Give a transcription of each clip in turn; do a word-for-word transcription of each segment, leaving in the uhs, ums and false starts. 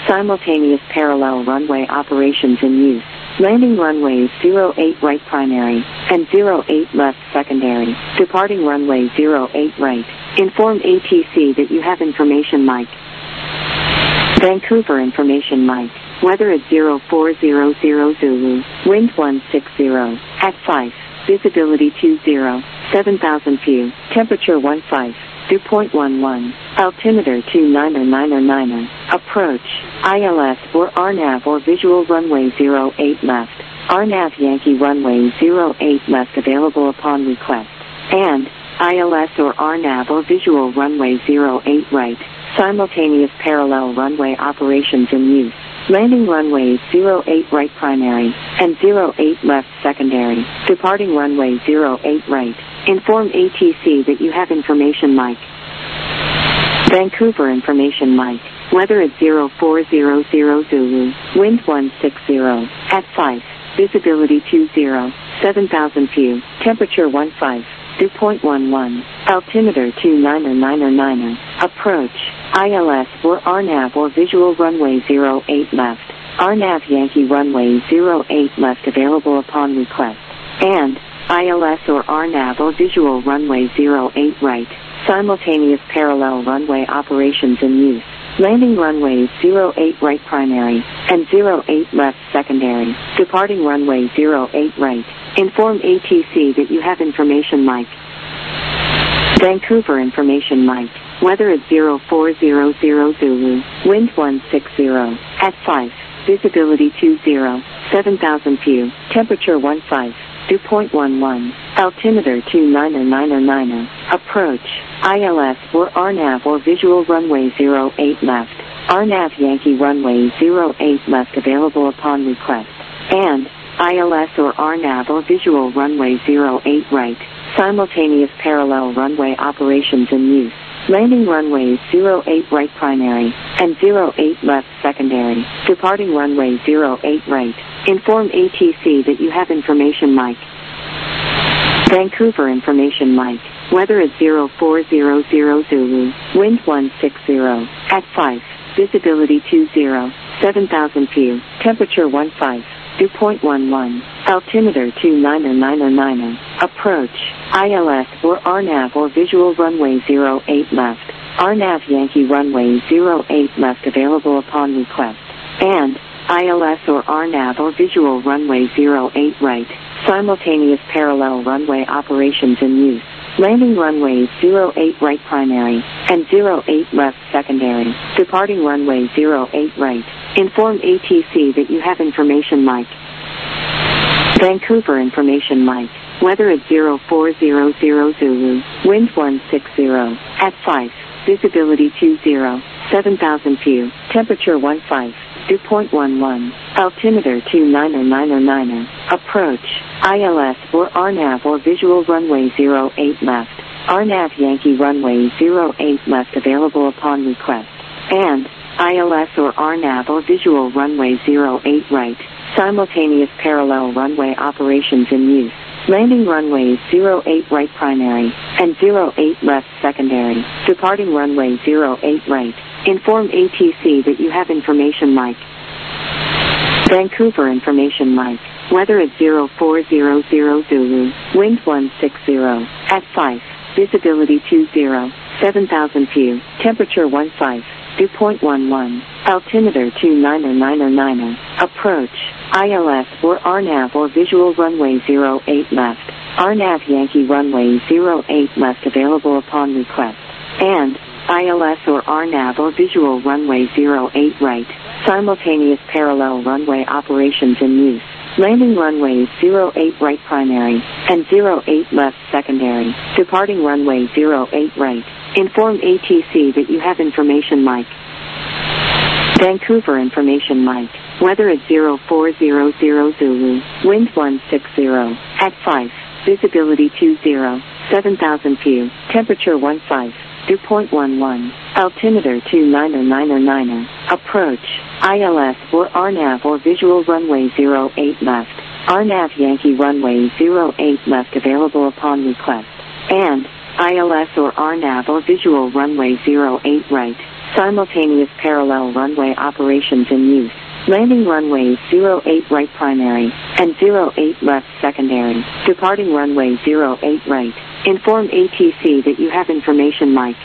Simultaneous parallel runway operations in use. Landing runways zero eight right primary and zero eight left secondary. Departing runway zero eight right. Inform A T C that you have information Mike. Vancouver information Mike. Weather at zero four zero zero Zulu. Wind one six zero. At five. Visibility two zero. seven thousand view. Temperature one five. Dew point one one. Altimeter two niner niner niner. Approach. I L S or R NAV or visual runway zero eight left. R NAV Yankee runway zero eight left available upon request. And I L S or R NAV or visual runway zero eight right. Simultaneous parallel runway operations in use. Landing runways zero eight right primary and zero eight left secondary. Departing runway zero eight right. Inform A T C that you have information Mike. Vancouver information Mike. Weather at zero four zero zero Zulu. Wind one six zero. At five. Visibility two zero. seven thousand view. Temperature one five. Dew point one one. Altimeter two niner niner niner. Approach. I L S or R NAV or visual runway zero eight left. R NAV Yankee runway zero eight left available upon request. And I L S or R NAV or visual runway zero eight right. Simultaneous parallel runway operations in use. Landing runways zero eight right primary and zero eight left secondary. Departing runway zero eight right. Inform A T C that you have information Mike. Vancouver information Mike. Weather at zero four zero zero Zulu. Wind one six zero. At five. Visibility two zero. seven thousand view. Temperature one five. Dew point one one. Altimeter two niner niner niner. Approach. I L S or R NAV or visual runway zero eight left. R NAV Yankee runway zero eight left available upon request. And I L S or R NAV or visual runway zero eight right. Simultaneous parallel runway operations in use. Landing runways zero eight right primary and zero eight left secondary. Departing runway zero eight right. Inform A T C that you have information Mike. Vancouver information Mike. Weather at zero four zero zero Zulu. Wind one six zero. At five. Visibility two zero. seven thousand view. Temperature one five. Dew point one one. Altimeter two niner niner niner. Approach. I L S or R NAV or visual runway zero eight left. R NAV Yankee runway zero eight left available upon request. And I L S or R NAV or visual runway zero eight right. Simultaneous parallel runway operations in use. Landing runways zero eight right primary and zero eight left secondary. Departing runway zero eight right. Inform A T C that you have information Mike. Vancouver information Mike. Weather at zero four zero zero Zulu. Wind one six zero. At five. Visibility two zero. seven thousand view. Temperature one five. Dew point one one. Altimeter two niner niner niner. Approach. I L S or R NAV or visual runway zero eight left. R NAV Yankee runway zero eight left available upon request. And I L S or R NAV or visual runway zero eight right. Simultaneous parallel runway operations in use. Landing runways zero eight right primary and zero eight left secondary. Departing runway zero eight right. Inform A T C that you have information Mike. Vancouver information Mike. Weather at zero four zero zero Zulu. Wind one six zero. At five. Visibility two zero. seven thousand view. Temperature one five. Dew point one one. Altimeter two niner niner niner. Approach. I L S or R NAV or visual runway zero eight left. R NAV Yankee runway zero eight left available upon request. And I L S or R NAV or visual runway zero eight right. Simultaneous parallel runway operations in use. Landing runways zero eight right primary and zero eight left secondary. Departing runway zero eight right. Inform A T C that you have information Mike. Vancouver information Mike. Weather at zero four zero zero Zulu. Wind one six zero. At five. Visibility two zero. seven thousand view. Temperature one five. Dew point one one. Altimeter two niner niner niner. Approach. I L S or R NAV or visual runway zero eight left. R NAV Yankee runway zero eight left available upon request. And I L S or R NAV or visual runway zero eight right. Simultaneous parallel runway operations in use. Landing runways zero eight right primary and zero eight left secondary. Departing runway zero eight right. Inform A T C that you have information Mike.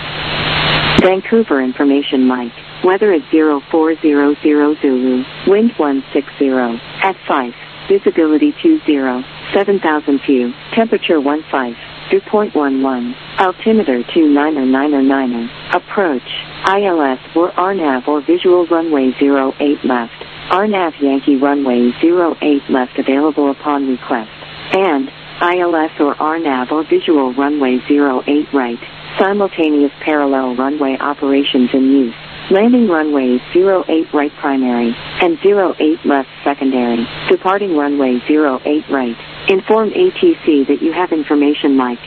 Vancouver information Mike. Weather at zero four zero zero Zulu. Wind one six zero. At five. Visibility two zero. seven thousand view. Temperature one five. Dew point one one. Altimeter two niner niner niner. Approach. I L S or R NAV or visual runway zero eight left. R NAV Yankee runway zero eight left available upon request. And I L S or R NAV or visual runway zero eight right. Simultaneous parallel runway operations in use. Landing runways zero eight right primary and zero eight left secondary. Departing runway zero eight right. Inform A T C that you have information Mike.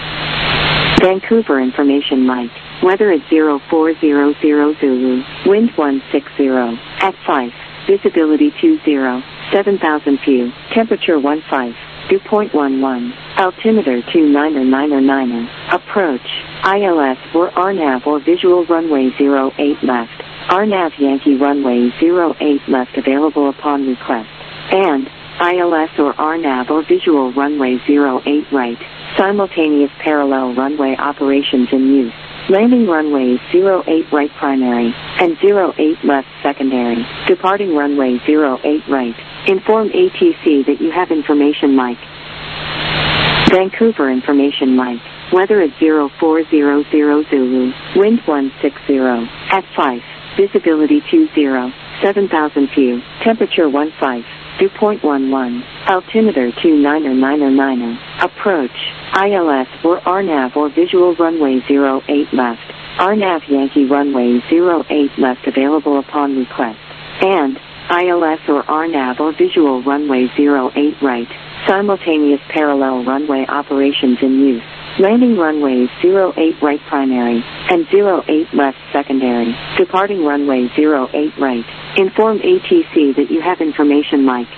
Vancouver information Mike. Weather at zero four zero zero Zulu. Wind one six zero. At five. Visibility two zero. seven thousand view. Temperature one five. Dew point one one. Altimeter two niner niner niner. Approach. I L S or R NAV or visual runway zero eight left. R NAV Yankee runway zero eight left available upon request. And I L S or R NAV or visual runway zero eight right. Simultaneous parallel runway operations in use. Landing runways zero eight right primary and zero eight left secondary. Departing runway zero eight right. Inform A T C that you have information Mike. Vancouver information Mike. Weather at zero four zero zero Zulu. Wind one six zero. At five. Visibility two zero. seven thousand view. Temperature one five. Dew point one one. Altimeter two niner niner niner. Approach. I L S or R NAV or visual runway zero eight left. R NAV Yankee runway zero eight left available upon request. And I L S or R NAV or visual runway zero eight right. Simultaneous parallel runway operations in use. Landing runways zero eight right primary and zero eight left secondary. Departing runway zero eight right. Inform A T C that you have information Mike.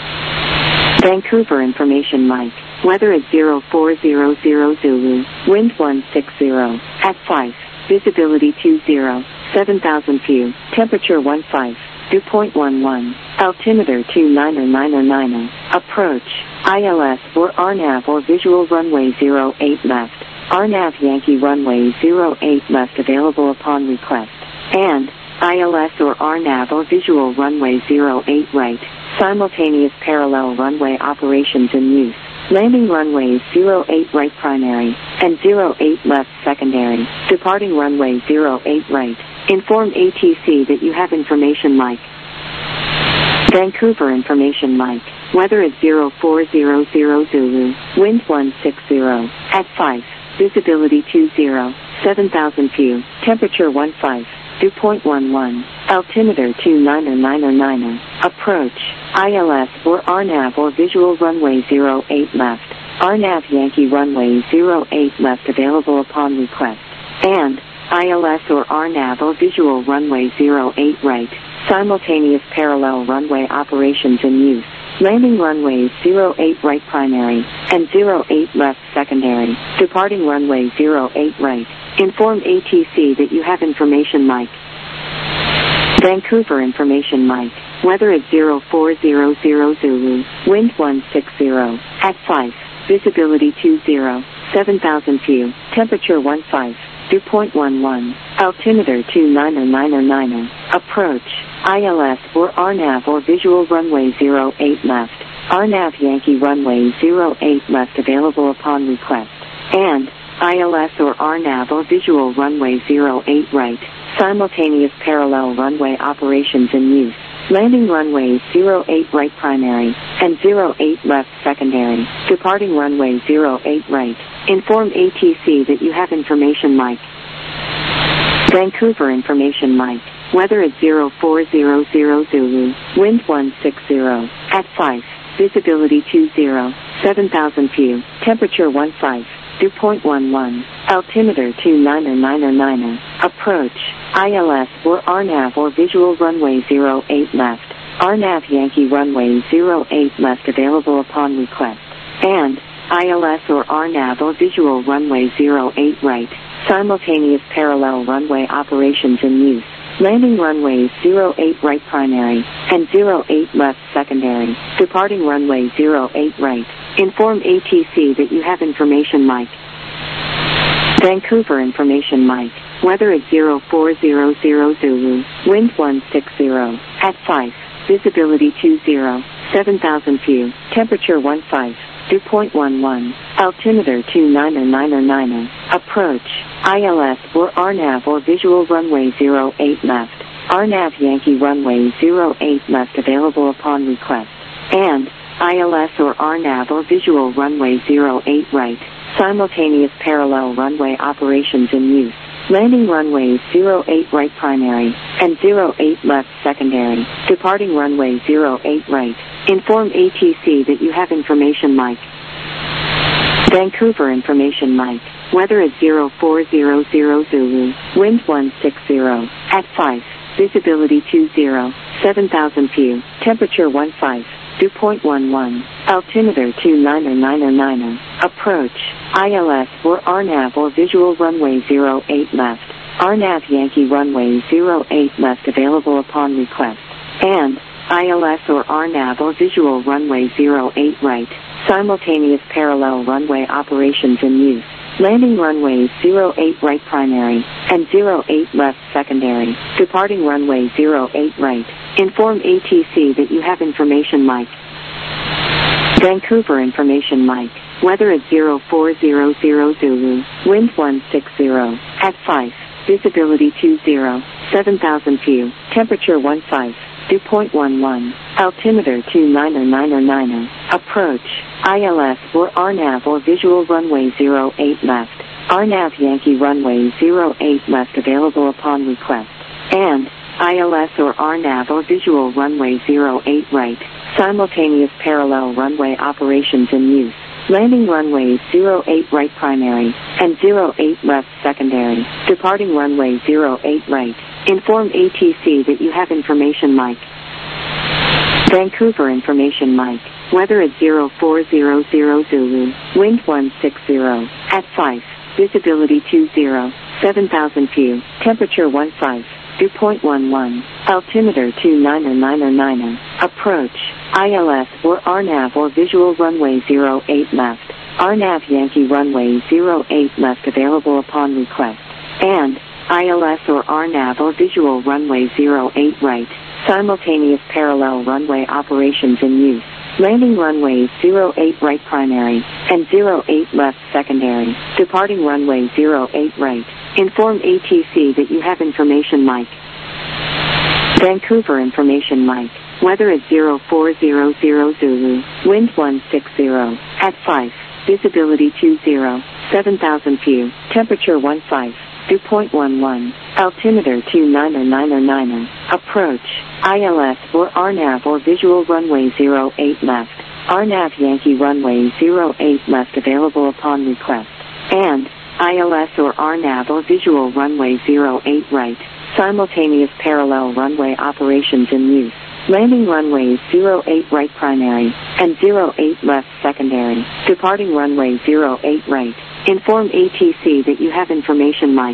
Vancouver information Mike. Weather at zero four zero zero Zulu. Wind one six zero. At five. Visibility two zero. seven thousand view. Temperature one five. Dew point one one. Altimeter two niner niner niner. Approach. I L S or R NAV or visual runway zero eight left. R NAV Yankee runway zero eight left available upon request. And I L S or R NAV or visual runway zero eight right. Simultaneous parallel runway operations in use. Landing runways zero eight right primary and zero eight left secondary. Departing runway zero eight right. Inform A T C that you have information Mike. Vancouver information Mike. Weather at zero four zero zero Zulu. Wind one six zero. At five. Visibility two zero. seven thousand view. Temperature one five. Dew point one one. Altimeter two niner niner niner. Approach. I L S or R NAV or visual runway zero eight left. R NAV Yankee runway zero eight left available upon request. And I L S or R NAV or visual runway zero eight right. Simultaneous parallel runway operations in use. Landing runways zero eight right primary and zero eight left secondary. Departing runway zero eight right. Inform A T C that you have information Mike. Vancouver information Mike. Weather at zero four zero zero Zulu. Wind one six zero. At five. Visibility two zero. seven thousand view. Temperature one five. Dew point one one. Altimeter two niner niner niner. Approach. I L S or R NAV or visual runway zero eight left. R NAV Yankee runway zero eight left available upon request. And I L S or R NAV or visual runway zero eight right. Simultaneous parallel runway operations in use. Landing runways zero eight right primary and zero eight left secondary. Departing runway zero eight right. Inform A T C that you have information Mike. Vancouver information Mike. Weather at zero four zero zero Zulu. Wind one six zero. At five. Visibility two zero. seven thousand view. Temperature one five. Dew point one one. Altimeter two niner niner niner. Approach. I L S or R NAV or visual runway zero eight left. R NAV Yankee runway zero eight left available upon request. And I L S or R NAV or visual runway zero eight right. Simultaneous parallel runway operations in use. Landing runways zero eight right primary and zero eight left secondary. Departing runway zero eight right. Inform A T C that you have information mic. Vancouver information mic. Weather is zero four zero zero Zulu. Wind one six zero. At five. Visibility two zero. seven thousand view. Temperature one five. Dew point one one. Altimeter two niner niner niner. Approach. I L S or R NAV or visual runway zero eight left. R NAV Yankee runway zero eight left available upon request. And I L S or R NAV or visual runway zero eight right. Simultaneous parallel runway operations in use. Landing runways zero eight right primary and zero eight left secondary. Departing runway zero eight right. Inform A T C that you have information mic. Vancouver information mic. Weather is zero four zero zero Zulu. Wind one six zero. At five. Visibility two zero. seven thousand view. Temperature one five. Dew point one one. Altimeter two niner niner niner. Approach. I L S or R NAV or visual runway zero eight left. R NAV Yankee runway zero eight left available upon request. And I L S or R NAV or visual runway zero eight right. Simultaneous parallel runway operations in use. Landing runways zero eight right primary and zero eight left secondary. Departing runway zero eight right. Inform A T C that you have information mic. Vancouver information mic. Weather is zero four zero zero Zulu. Wind one six zero. At five. Visibility two zero. seven thousand view. Temperature one five. Dew point one one. Altimeter two niner niner niner. Approach. I L S or R NAV or visual runway zero eight left. R NAV Yankee runway zero eight left available upon request. And I L S or R NAV or visual runway zero eight right. Simultaneous parallel runway operations in use. Landing runways zero eight right primary and zero eight left secondary. Departing runway zero eight right. Inform A T C that you have information mic. Vancouver information mic. Weather is zero four zero zero Zulu. Wind one six zero. At five. Visibility two zero. seven thousand view. Temperature one five. Dew point one one. Altimeter two niner niner niner. Approach. I L S or R NAV or visual runway zero eight left. R NAV Yankee runway zero eight left available upon request. And I L S or R NAV or visual runway zero eight right. Simultaneous parallel runway operations in use. Landing runways zero eight right primary and zero eight left secondary. Departing runway zero eight right. Inform A T C that you have information mic. Vancouver information mic. Weather is zero four zero zero Zulu. Wind one six zero. At five. Visibility two zero. seven thousand view. Temperature one five. Dew point one one. Altimeter two niner niner niner. Approach. I L S or R NAV or visual runway zero eight left. R NAV Yankee runway zero eight left available upon request. And I L S or R NAV or visual runway zero eight right. Simultaneous parallel runway operations in use. Landing runways zero eight right primary and zero eight left secondary. Departing runway zero eight right. Inform A T C that you have information mic.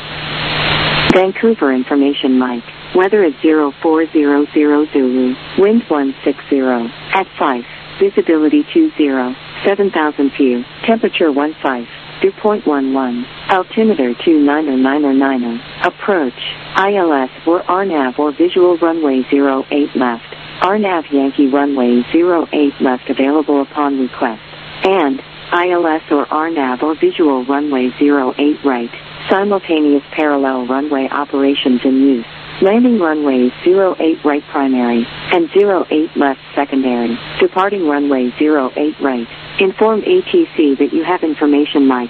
Vancouver information mic. Weather is zero four zero zero Zulu. Wind one six zero. At five. Visibility two zero. seven thousand view. Temperature one five. Dew point one one. Altimeter two niner niner niner. Approach. I L S or R NAV or visual runway zero eight left. R NAV Yankee runway zero eight left available upon request. And I L S or R NAV or visual runway zero eight right. Simultaneous parallel runway operations in use. Landing runways zero eight right primary and zero eight left secondary. Departing runway zero eight right. Inform A T C that you have information mic.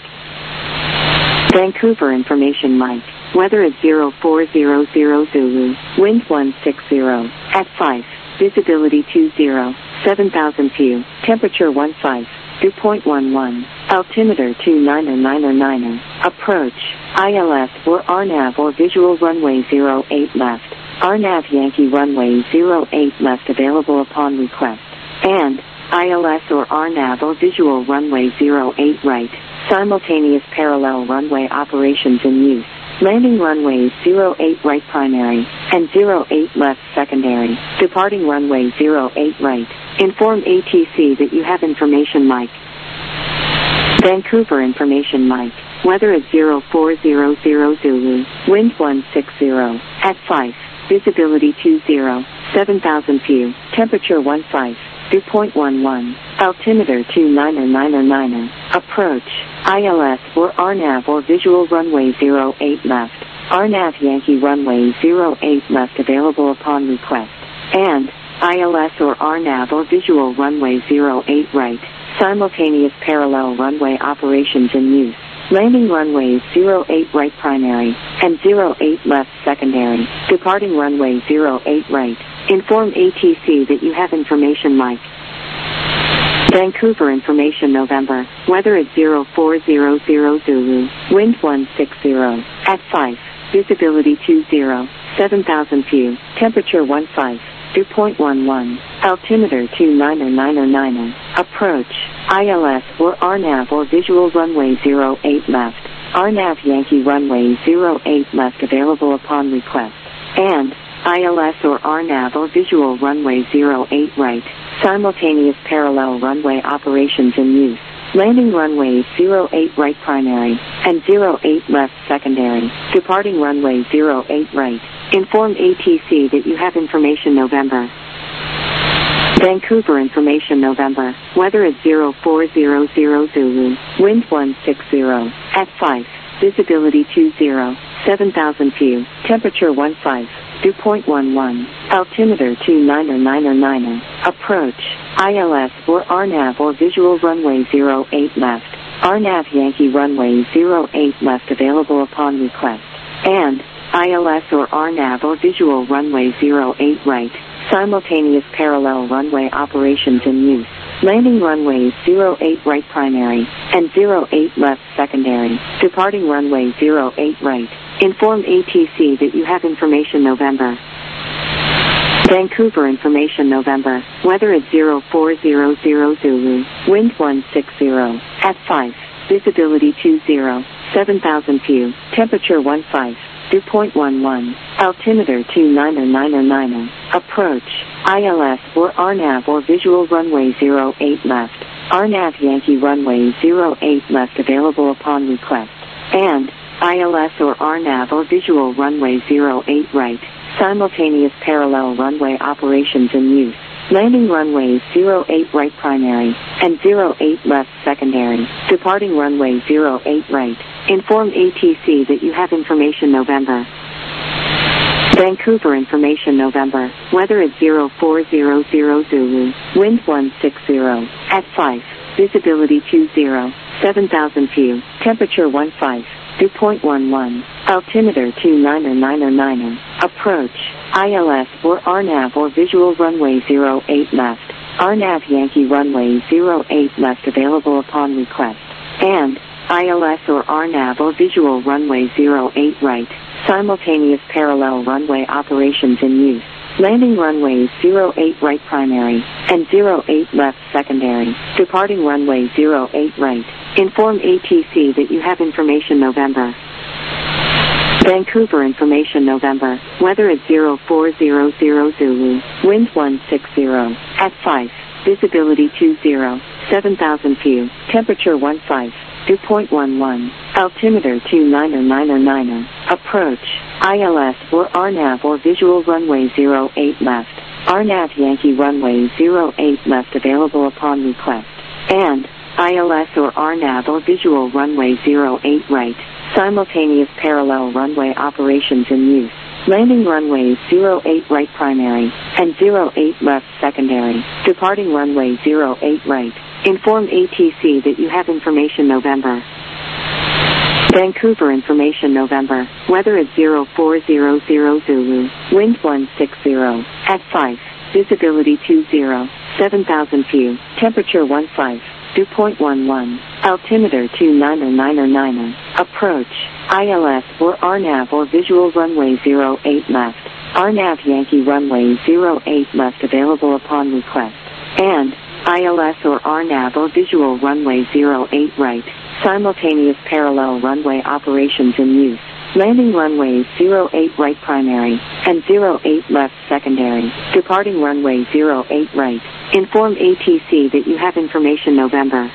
Vancouver information mic. Weather is zero four zero zero Zulu. Wind one six zero. At five. Visibility two zero. seven thousand view. Temperature one five. Dew point one one. Altimeter two niner niner niner. Approach. I L S or R NAV or visual runway zero eight left. R NAV Yankee runway zero eight left available upon request. And I L S or R NAV or visual runway zero eight right. Simultaneous parallel runway operations in use. Landing runways zero eight right primary and zero eight left secondary. Departing runway zero eight right. Inform A T C that you have information mic. Vancouver information mic. Weather at zero four zero zero Zulu. Wind one six zero. At five. Visibility two zero. seven thousand view. Temperature one five. Dew point one one. Altimeter two niner niner niner. Approach. I L S or R NAV or visual runway zero eight left. R NAV Yankee runway zero eight left available upon request. And I L S or R NAV or visual runway zero eight right. Simultaneous parallel runway operations in use. Landing runways zero eight right primary and zero eight left secondary. Departing runway zero eight right. Inform A T C that you have information mic. Vancouver information November. Weather at zero four zero zero Zulu. Wind one six zero. At five. Visibility two zero. seven thousand view. Temperature one five. Dew point one one. Altimeter two niner niner niner. Approach. I L S or R NAV or visual runway zero eight left. R NAV Yankee runway zero eight left available upon request. And I L S or R NAV or visual runway zero eight right. Simultaneous parallel runway operations in use. Landing runways zero eight right primary and zero eight left secondary. Departing runway zero eight right. Inform A T C that you have information November. Vancouver information November. Weather at zero four zero zero Zulu. Wind one six zero. At five. Visibility two zero. seven thousand view. Temperature one five. Dew point one one. Altimeter two niner niner niner. Approach. I L S or R NAV or visual runway zero eight left. R NAV Yankee runway zero eight left available upon request. And I L S or R NAV or visual runway zero eight right. Simultaneous parallel runway operations in use. Landing runways zero eight right primary and zero eight left secondary. Departing runway zero eight right. Inform A T C that you have information November. Vancouver information November. Weather at zero four zero zero Zulu. Wind one six zero. At five. Visibility two zero. seven thousand view. Temperature one five. Dew point one one. Altimeter two niner niner niner. Approach. I L S or R NAV or visual runway zero eight left. R NAV Yankee runway zero eight left available upon request. And I L S or R NAV or visual runway zero eight right. Simultaneous parallel runway operations in use. Landing runways zero eight right primary and zero eight left secondary. Departing runway zero eight right. Inform A T C that you have information November. Vancouver information November. Weather at zero four zero zero Zulu. Wind one six zero. At five. Visibility two zero. seven thousand view. Temperature one five. Dew point one one. Altimeter two niner niner niner. Approach. I L S or R NAV or visual runway zero eight left. R NAV Yankee runway zero eight left available upon request. And I L S or R NAV or visual runway zero eight right. Simultaneous parallel runway operations in use. Landing runways zero eight right primary and zero eight left secondary. Departing runway zero eight right. Inform A T C that you have information November. Vancouver information November. Weather at zero four zero zero Zulu. Wind one six zero. At five. Visibility two zero. seven thousand view. Temperature one five. Dew point one one. Altimeter two niner niner niner. Approach. I L S or R NAV or visual runway zero eight left. R NAV Yankee runway zero eight left available upon request. And I L S or R NAV or visual runway zero eight right. Simultaneous parallel runway operations in use. Landing runways zero eight right primary and zero eight left secondary. Departing runway zero eight right. Inform A T C that you have information November. Vancouver information November. Weather at zero four zero zero Zulu. Wind one six zero. At five. Visibility two zero. seven thousand view. Temperature one five. Dew point one one. Altimeter two niner niner niner. Approach. I L S or R NAV or visual runway zero eight left. R NAV Yankee runway zero eight left available upon request. And I L S or R NAV or visual runway zero eight right. Simultaneous parallel runway operations in use. Landing runways zero eight right primary and zero eight left secondary. Departing runway zero eight right. Inform A T C that you have information November.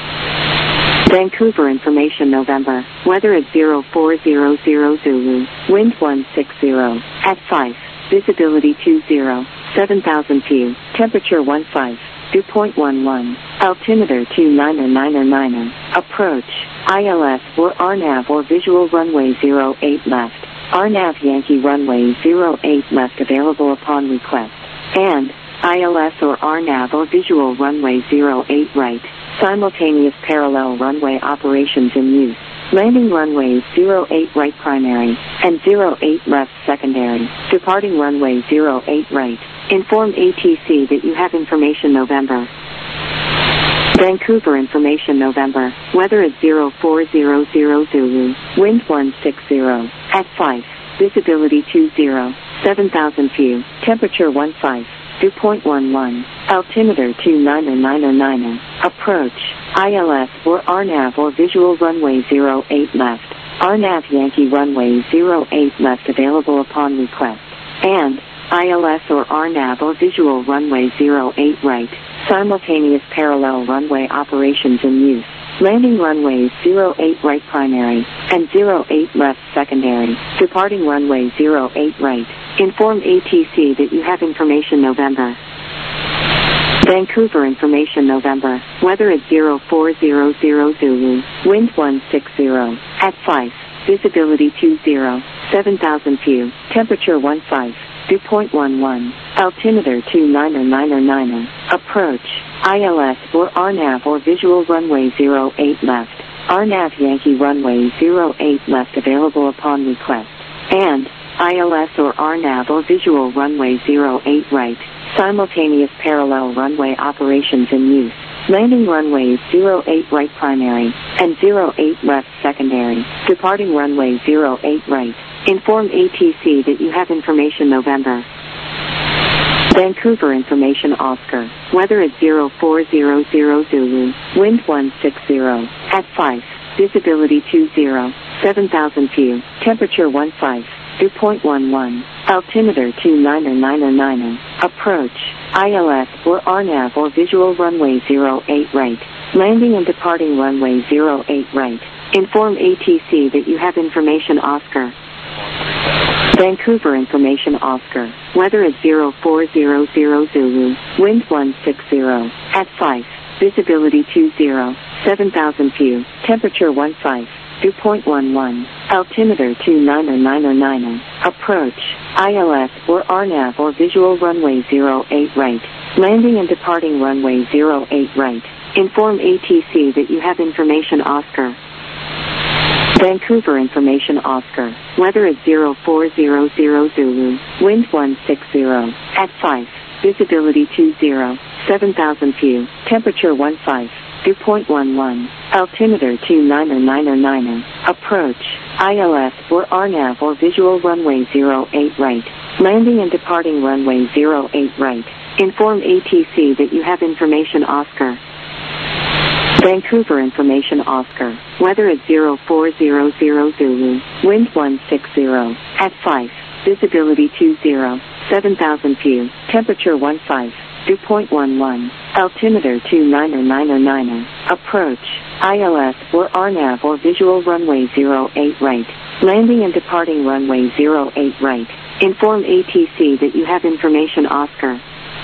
Vancouver information November. Weather at zero four zero zero Zulu. Wind one six zero. At five. Visibility two zero. seven thousand feet. Temperature one five. Dew point one one. Altimeter two niner niner niner. Approach. I L S or R NAV or visual runway zero eight left. R NAV Yankee runway zero eight left available upon request. And I L S or R NAV or visual runway zero eight right. Simultaneous parallel runway operations in use. Landing runways zero eight right primary and zero eight left secondary. Departing runway zero eight right. Inform A T C that you have information November. Vancouver information November. Weather at zero four zero zero Zulu. Wind one six zero. At five. Visibility two zero. seven thousand feet. Temperature one five. Dew point one one. Altimeter two niner niner niner. Approach. I L S or R NAV or visual runway zero eight left. R NAV Yankee runway zero eight left available upon request. And I L S or R NAV or visual runway zero eight right. Simultaneous parallel runway operations in use. Landing runways zero eight right primary and zero eight left secondary. Departing runway zero eight right. Inform A T C that you have information November. Vancouver information November. Weather at zero four zero zero Zulu. Wind one six zero. At five. Visibility two zero. seven thousand feet. Temperature one five. Dew point one one. Altimeter two niner niner niner. Approach. I L S or R NAV or visual runway zero eight left. R NAV Yankee runway zero eight left available upon request. And I L S or R NAV or visual runway zero eight right. Simultaneous parallel runway operations in use. Landing runways zero eight right primary and zero eight left secondary. Departing runway zero eight right. Inform A T C that you have information November. Vancouver information Oscar. Weather at zero four zero zero Zulu. Wind one six zero. At five. Visibility two zero. seven thousand feet. Temperature one five. Dew point one one. Altimeter two niner niner niner. Approach. I L S or R NAV or visual runway zero eight right. Landing and departing runway zero eight right. Inform A T C that you have information Oscar. Vancouver information Oscar. Weather at zero four zero zero Zulu. Wind one six zero. At five. Visibility two zero. seven thousand feet. Temperature one five. Dew point one one. Altimeter two niner niner niner. Approach. I L S or R NAV or visual runway zero eight right. Landing and departing runway zero eight right. Inform A T C that you have information Oscar. Vancouver information Oscar. Weather at zero four zero zero Zulu. Wind one six zero. At five. Visibility two zero. seven thousand feet. Temperature one five. Dew point one one. Altimeter two niner niner niner. Approach. I L S or R NAV or visual runway zero eight right. Landing and departing runway zero eight right. Inform A T C that you have information Oscar. Vancouver information Oscar. Weather at zero four zero zero Zulu. Wind one six zero. At five. Visibility two zero. seven thousand feet. Temperature one five. Dew point one one. Altimeter two niner niner niner. Approach. I L S or R NAV or visual runway zero eight right. Landing and departing runway zero eight right. Inform A T C that you have information Oscar.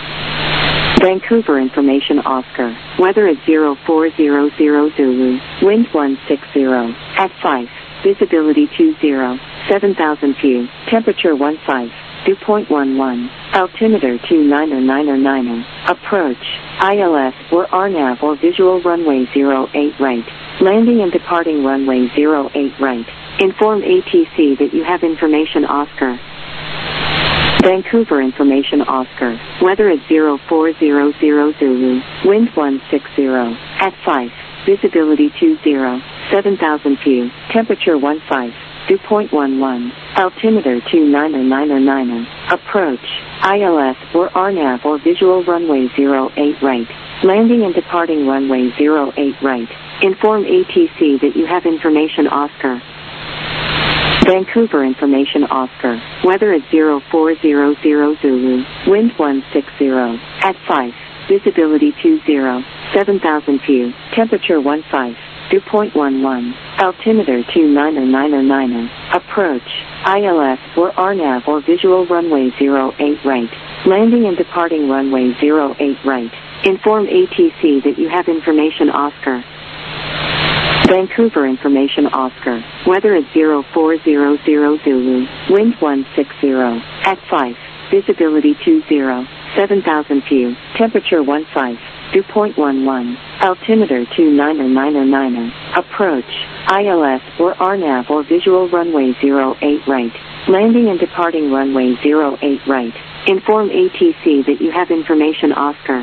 Vancouver information Oscar. Weather at zero four zero zero Zulu. Wind one six zero. At five. Visibility two zero. seven thousand feet. Temperature one five. Dew point one one. Altimeter two niner niner niner. Approach. I L S or R NAV or visual runway zero eight right. Landing and departing runway zero eight right. Inform A T C that you have information Oscar. Vancouver information Oscar. Weather at zero four zero zero Zulu. Wind one six zero. At five. Visibility two zero. seven thousand feet. Temperature one five. Dew point one one. Altimeter two niner niner niner. Approach. I L S or R NAV or visual runway zero eight right. Landing and departing runway zero eight right. Inform A T C that you have information Oscar. Vancouver information Oscar. Weather at zero four zero zero Zulu. Wind one six zero. At five. Visibility two zero. seven thousand view. Temperature one five. Dew point one one. Altimeter two nine nine nine. Approach. I L S or R NAV or visual runway zero eight right. Landing and departing runway zero eight right. Inform A T C that you have information Oscar. Vancouver information Oscar. Weather at zero four zero zero Zulu. Wind one six zero. At five. Visibility two zero. seven thousand view. Temperature one five. Dew point one one. Altimeter two nine nine nine. Approach. I L S or R NAV or visual runway zero eight right. Landing and departing runway zero eight right. Inform A T C that you have information Oscar.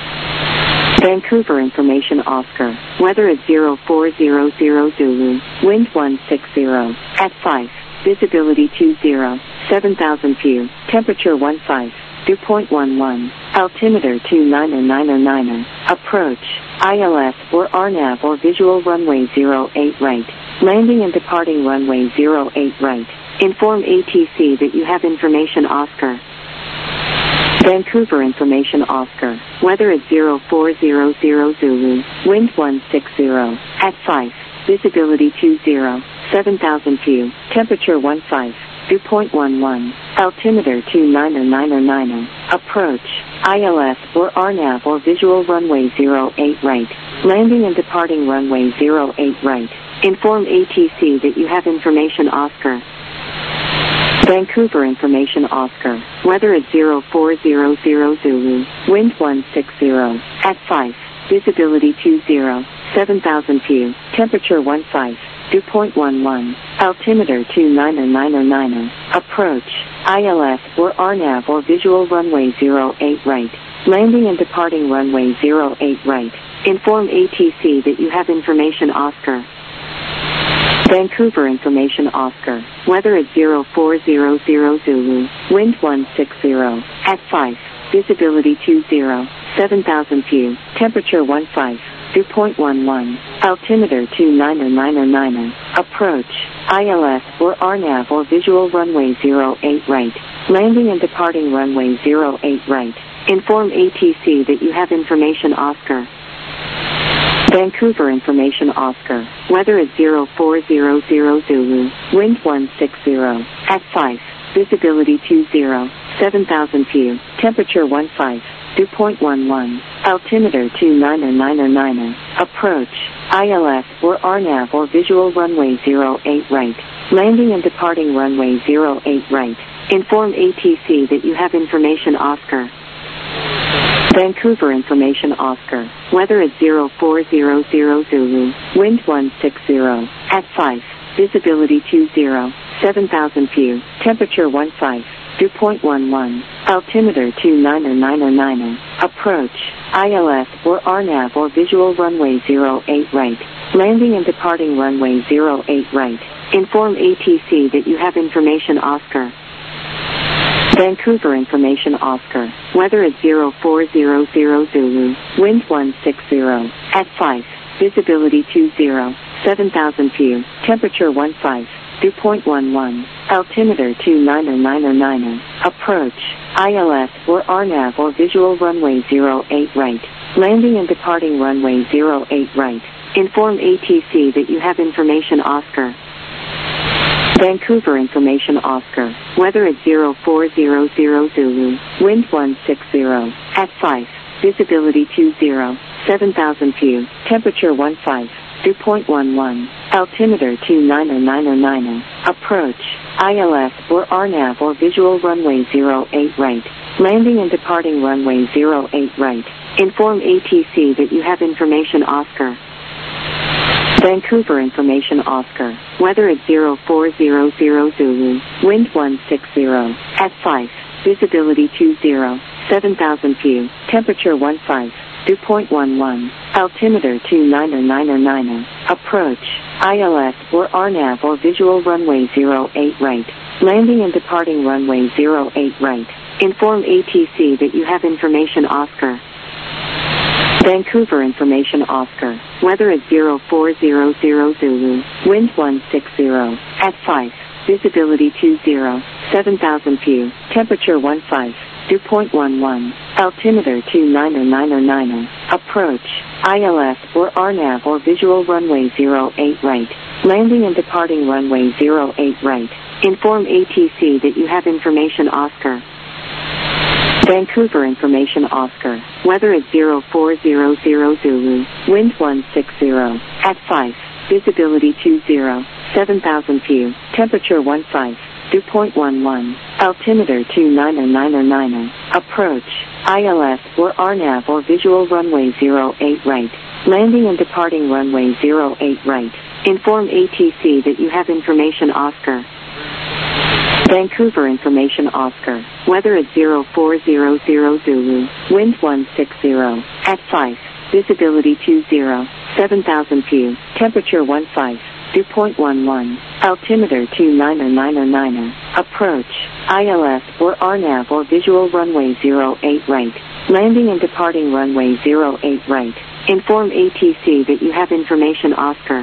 Vancouver information Oscar. Weather at zero four zero zero Zulu. Wind one six zero. At five. Visibility two zero. seven thousand view. Temperature one five. Dew point one one. Altimeter two nine nine nine. Approach. I L S or R NAV or visual runway zero eight right. Landing and departing runway zero eight right. Inform A T C that you have information Oscar. Vancouver information Oscar. Weather at zero four zero zero Zulu. Wind one six zero. At five. Visibility two zero. seven thousand view. Temperature one five. Dew point one one. Altimeter two nine nine nine. Approach. I L S or R NAV or visual runway zero eight right. Landing and departing runway zero eight right. Inform A T C that you have information Oscar. Vancouver information Oscar. Weather at zero four zero zero Zulu. Wind one six zero. At five. Visibility two zero. seven thousand view. Temperature one five. Dew point one one. Altimeter two nine nine nine. Approach. I L S or R NAV or visual runway zero eight right. Landing and departing runway zero eight right. Inform A T C that you have information Oscar. Vancouver information Oscar. Weather at zero four zero zero Zulu. Wind one six zero. At five. Visibility two zero. seven thousand view. Temperature one five. Dew point one one. Altimeter two nine nine nine. Approach. I L S or R NAV or visual runway zero eight right. Landing and departing runway zero eight right. Inform A T C that you have information Oscar. Vancouver information Oscar. Weather at zero four zero zero Zulu. Wind one six zero. At five. Visibility two zero. seven thousand view. Temperature one five. Dew point one one. Altimeter two nine nine nine. Approach. I L S or R NAV or visual runway zero eight right. Landing and departing runway zero eight right. Inform A T C that you have information Oscar. Vancouver information Oscar. Weather at zero four zero zero Zulu. Wind one six zero. At five. Visibility two zero. seven thousand view. Temperature one five. Dew point one one. Altimeter two nine nine nine. Approach. I L S or R NAV or visual runway zero eight right. Landing and departing runway zero eight right. Inform A T C that you have information Oscar. Vancouver information Oscar. Weather at zero four zero zero Zulu. Wind one six zero. At five. Visibility two zero. seven thousand view. Temperature one five. Dew point one one. Altimeter two nine nine nine. Approach. I L S or R NAV or visual runway zero eight right. Landing and departing runway zero eight right. Inform A T C that you have information Oscar. Vancouver information Oscar. Weather at zero four zero zero Zulu. Wind one six zero. At five. Visibility two zero. seven thousand view. Temperature one five. Dew point one one. Altimeter two nine nine nine. Approach. I L S or R NAV or visual runway zero eight right. Landing and departing runway zero eight right. Inform A T C that you have information Oscar. Vancouver information Oscar. Weather at zero four zero zero Zulu. Wind one six zero. At five. Visibility two zero. seven thousand view. Temperature one five. Dew point one one. Altimeter two nine nine nine. Approach. I L S or R NAV or visual runway zero eight right. Landing and departing runway zero eight right. Inform A T C that you have information Oscar. Vancouver Information Oscar. Weather at zero four zero zero Zulu. Wind one six zero. At five. Visibility two zero. seven thousand feet. Temperature one five. Dew point one one. Altimeter two nine nine nine. Approach. I L S or R NAV or visual runway zero eight right. Landing and departing runway zero eight right. Inform A T C that you have information Oscar. Vancouver Information Oscar. Weather at zero four zero zero Zulu. Wind one six zero. At five. Visibility two zero. seven thousand feet. Temperature one five. Dew point one one. Altimeter two nine nine nine. Approach. I L S or R NAV or visual runway zero eight right. Landing and departing runway zero eight right. Inform A T C that you have information Oscar. Vancouver Information Oscar. Weather at zero four zero zero Zulu. Wind one six zero. At five. Visibility two zero. seven thousand feet. Temperature one five. Dew point one one. Altimeter two nine nine nine. Approach. I L S or R NAV or visual runway zero eight right. Landing and departing runway zero eight right. Inform A T C that you have information Oscar.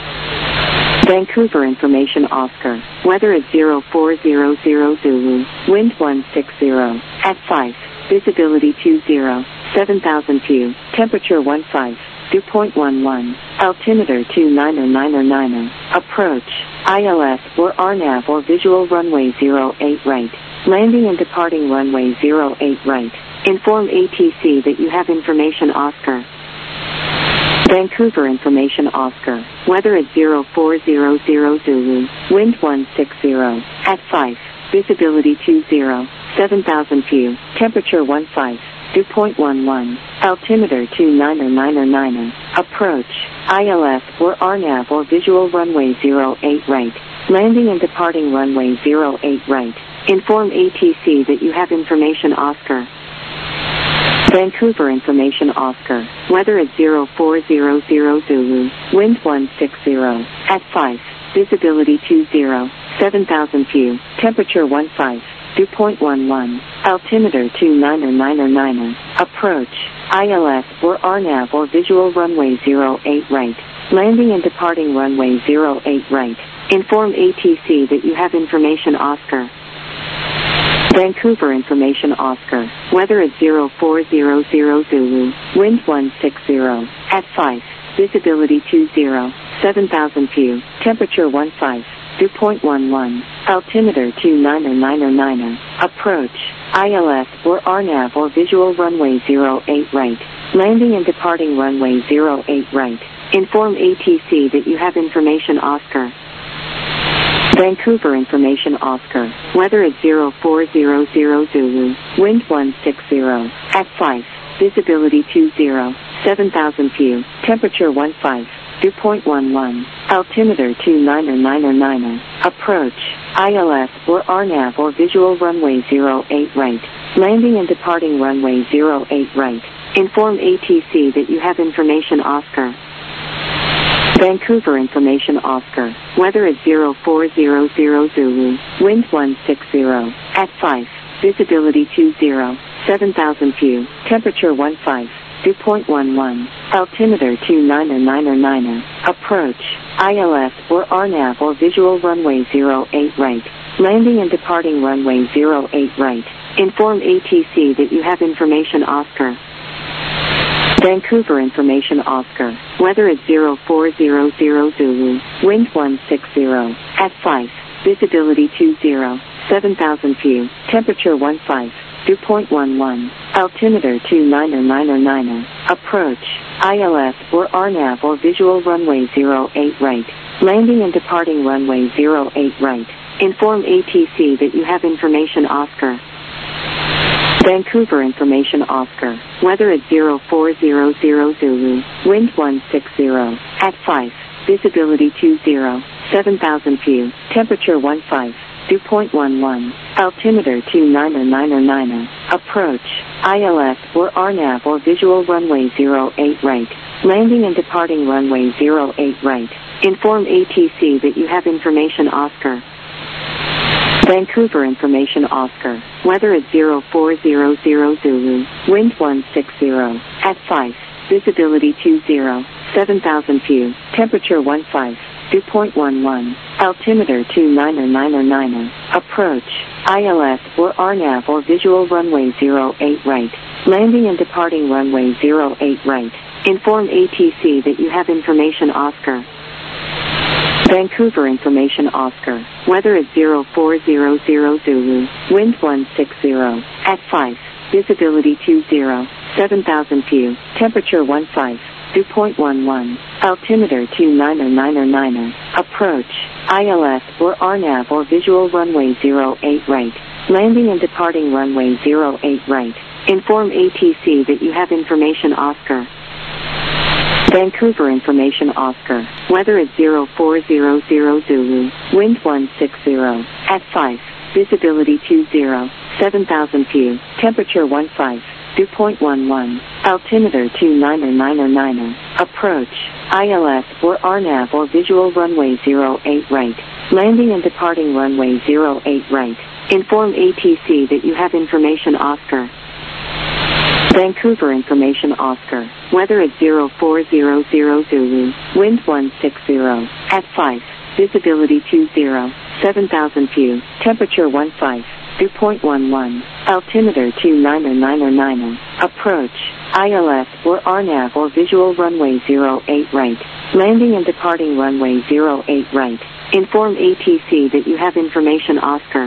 Vancouver Information Oscar. Weather at zero four zero zero Zulu. Wind one six zero. At five. Visibility two zero. seven thousand feet. Temperature one five. Dew point one one. Altimeter two nine nine nine. Approach. I L S or R NAV or visual runway zero eight right. Landing and departing runway zero eight right. Inform A T C that you have information Oscar. Vancouver Information Oscar. Weather at zero four zero zero Zulu. Wind one six zero. At five. Visibility two zero. seven thousand feet. Temperature one five. Dew point one one. Altimeter two nine nine nine. Approach. I L S or R NAV or visual runway zero eight right. Landing and departing runway zero eight right. Inform A T C that you have information Oscar. Vancouver Information Oscar. Weather at zero four zero zero Zulu. Wind one six zero. At five. Visibility two zero. seven thousand feet. Temperature one five. Dew point one one. Altimeter two nine nine nine. Approach. I L S or R NAV or visual runway zero eight right. Landing and departing runway zero eight right. Inform A T C that you have information Oscar. Vancouver Information Oscar. Weather at zero four zero zero Zulu. Wind one six zero. At five. Visibility two zero. seven thousand feet. Temperature one five. Dew point one one. Altimeter two nine nine nine. Approach. I L S or R NAV or visual runway zero eight right. Landing and departing runway zero eight right. Inform A T C that you have information Oscar. Vancouver Information Oscar. Weather at zero four zero zero Zulu. Wind one six zero. At five. Visibility two zero. seven thousand feet. Temperature one five. Dew point one one. Altimeter two nine nine nine. Approach. I L S or R NAV or visual runway zero eight right. Landing and departing runway zero eight right. Inform A T C that you have information Oscar. Vancouver Information Oscar. Weather at zero four zero zero Zulu. Wind one six zero. At five. Visibility two zero. seven thousand feet. Temperature one five. Dew point one one. Altimeter two nine nine nine. Approach. I L S or R NAV or visual runway zero eight right. Landing and departing runway zero eight right. Inform A T C that you have information Oscar. Vancouver Information Oscar. Weather at zero four zero zero Zulu. Wind one six zero. At five. Visibility two zero. seven thousand feet. Temperature one five. Dew point one one. Altimeter two nine nine nine. Approach. I L S or R NAV or visual runway zero eight right. Landing and departing runway zero eight right. Inform A T C that you have information Oscar. Vancouver Information Oscar. Weather at zero four zero zero Zulu. Wind one six zero. At five. Visibility two zero. seven thousand feet. Temperature one five. Dew point one one. Altimeter two nine nine nine. Approach. I L S or R NAV or visual runway zero eight right. Landing and departing runway zero eight right. Inform A T C that you have information Oscar. Vancouver Information Oscar. Weather at zero four zero zero Zulu. Wind one six zero. At five. visibility two zero, seven thousand view, temperature one five, dew point one one, altimeter two niner niner niner, approach, I L S or R NAV or visual runway zero eight right, landing and departing runway zero eight right, inform A T C that you have information Oscar. Vancouver information Oscar, weather is zero four zero zero Zulu, wind one six zero, at five, visibility two zero, seven thousand view, temperature one five, dew point one one, altimeter two niner niner niner, approach, I L S or R NAV or visual runway zero eight right, landing and departing runway zero eight right, inform A T C that you have information Oscar. Vancouver information Oscar, weather is zero four zero zero Zulu, wind one six zero, at five, visibility two zero, seven thousand view, temperature one five, dew point one one, altimeter two niner niner niner, approach, I L S or R NAV or visual runway zero eight right, landing and departing runway zero eight right, inform A T C that you have information Oscar. Vancouver information Oscar, weather is zero four zero zero Zulu, wind one six zero, at five, visibility two zero, seven thousand view, temperature one five, dew point one one, altimeter two niner niner niner, approach, I L S or R NAV or visual runway zero eight right, landing and departing runway zero eight right, inform A T C that you have information Oscar.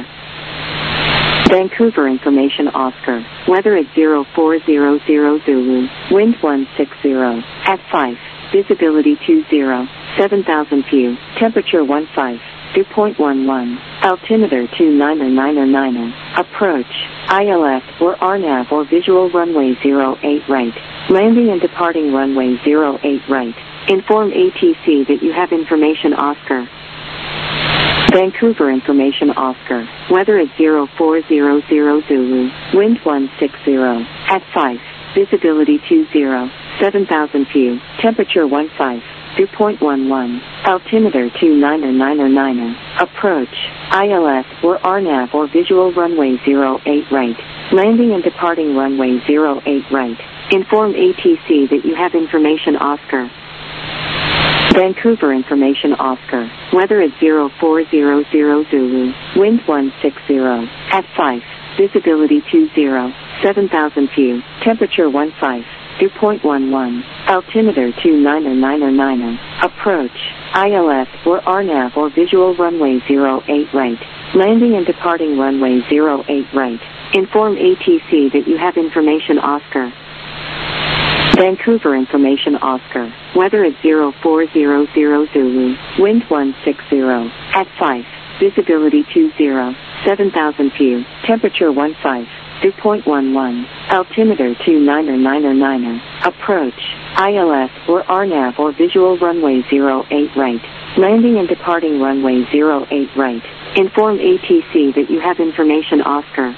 Vancouver information Oscar, weather is zero four zero zero Zulu, wind one six zero, at five, visibility two zero, seven thousand view, temperature one five, dew point one one, altimeter two niner niner niner, approach, I L S or R NAV or visual runway zero eight right, landing and departing runway zero eight right, inform A T C that you have information Oscar. Vancouver information Oscar, weather is zero four zero zero Zulu, wind one six zero, at five, visibility two zero, seven thousand view, temperature one five, dew point one one, altimeter two niner niner niner, approach, I L S or R NAV or visual runway zero eight right, landing and departing runway zero eight right, inform A T C that you have information Oscar. Vancouver information Oscar, weather is zero four zero zero Zulu, wind one six zero, at five, visibility two zero, seven thousand view, temperature one five, dew point one one, altimeter two niner niner niner, approach, I L S or R NAV or visual runway zero eight right, landing and departing runway zero eight right, inform A T C that you have information Oscar. Vancouver information Oscar, weather is zero four zero zero Zulu, wind one six zero, at five, visibility two zero, seven thousand view, temperature one five, dew point one one, altimeter two niner niner niner, approach, I L S or R NAV or visual runway zero eight right, landing and departing runway zero eight right, inform A T C that you have information Oscar.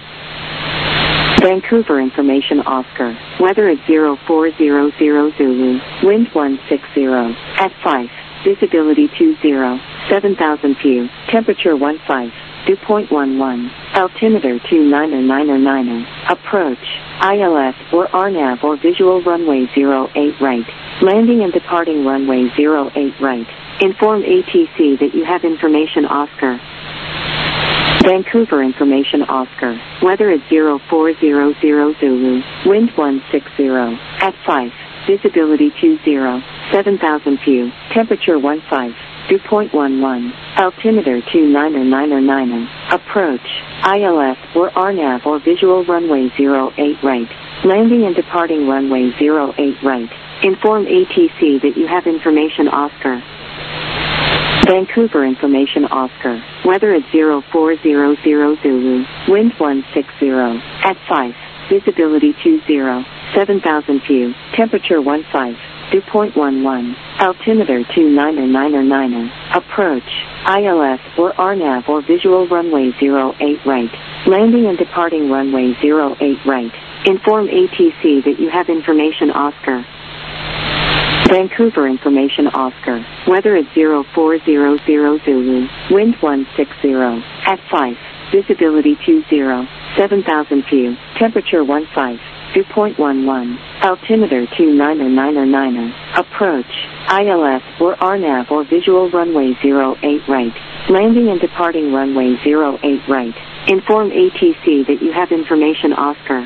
Vancouver information Oscar, weather is zero four zero zero Zulu, wind one six zero, at five, visibility two zero, seven thousand view, temperature one five, dew point one one, altimeter two niner niner niner, approach, I L S or R NAV or visual runway zero eight right, landing and departing runway zero eight right, inform A T C that you have information Oscar. Vancouver information Oscar, weather is zero four zero zero Zulu, wind one six zero, at five, visibility two zero, seven thousand view, temperature one five, dew point one one, altimeter two niner niner niner, approach, I L S or R NAV or visual runway zero eight right, landing and departing runway zero eight right, inform A T C that you have information Oscar. Vancouver information Oscar, weather is zero four zero zero Zulu, wind one six zero, at five, visibility two zero, seven thousand view, temperature one five, dew point one one, altimeter two niner niner niner, approach, I L S or R NAV or visual runway zero eight right, landing and departing runway zero eight right, inform A T C that you have information Oscar. Vancouver information Oscar, weather is zero four zero zero Zulu, wind one six zero, at five, visibility two zero, seven thousand view, temperature one five, dew point one one, altimeter two nine nine nine, approach, I L S or R NAV or visual runway zero eight right, landing and departing runway zero eight right, inform A T C that you have information Oscar.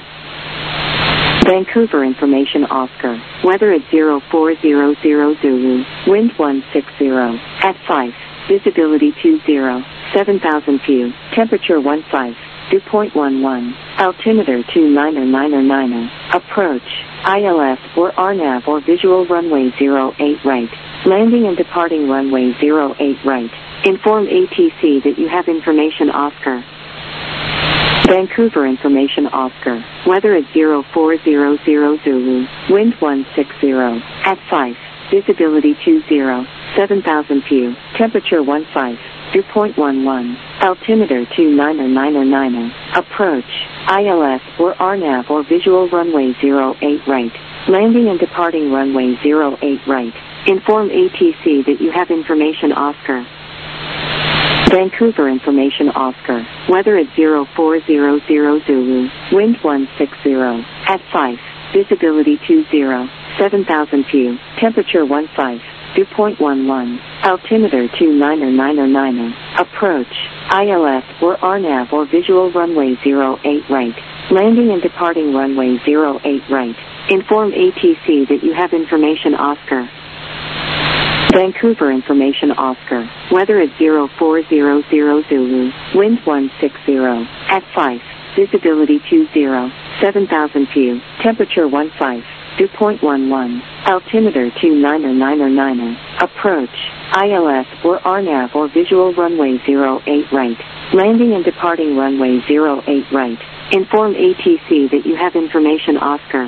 Vancouver information Oscar, weather at zero four zero zero Zulu, wind one six zero, at five, visibility two zero, seven thousand feet, temperature one five, dew point one one, altimeter two nine nine nine, approach, I L S or R NAV or visual runway zero eight right, landing and departing runway zero eight right, inform A T C that you have information Oscar. Vancouver information Oscar, weather at zero four zero zero Zulu, wind one six zero, at five, visibility two zero, seven thousand feet, temperature one five, dew point one one, altimeter two nine nine nine, approach, I L S or R NAV or visual runway zero eight right, landing and departing runway zero eight right, inform A T C that you have information Oscar. Vancouver information Oscar, weather at zero four zero zero Zulu, wind one six zero, at five, visibility two zero, seven thousand feet, temperature one five, dew point one one, altimeter two nine nine nine, approach, I L S or R NAV or visual runway zero eight right, landing and departing runway zero eight right, inform A T C that you have information Oscar. Vancouver information Oscar, weather at zero four zero zero Zulu, wind one six zero, at five, visibility two zero, seven thousand feet, temperature one five, dew point one one, altimeter two nine nine nine, approach, I L S or R NAV or visual runway zero eight right, landing and departing runway zero eight right, inform A T C that you have information Oscar.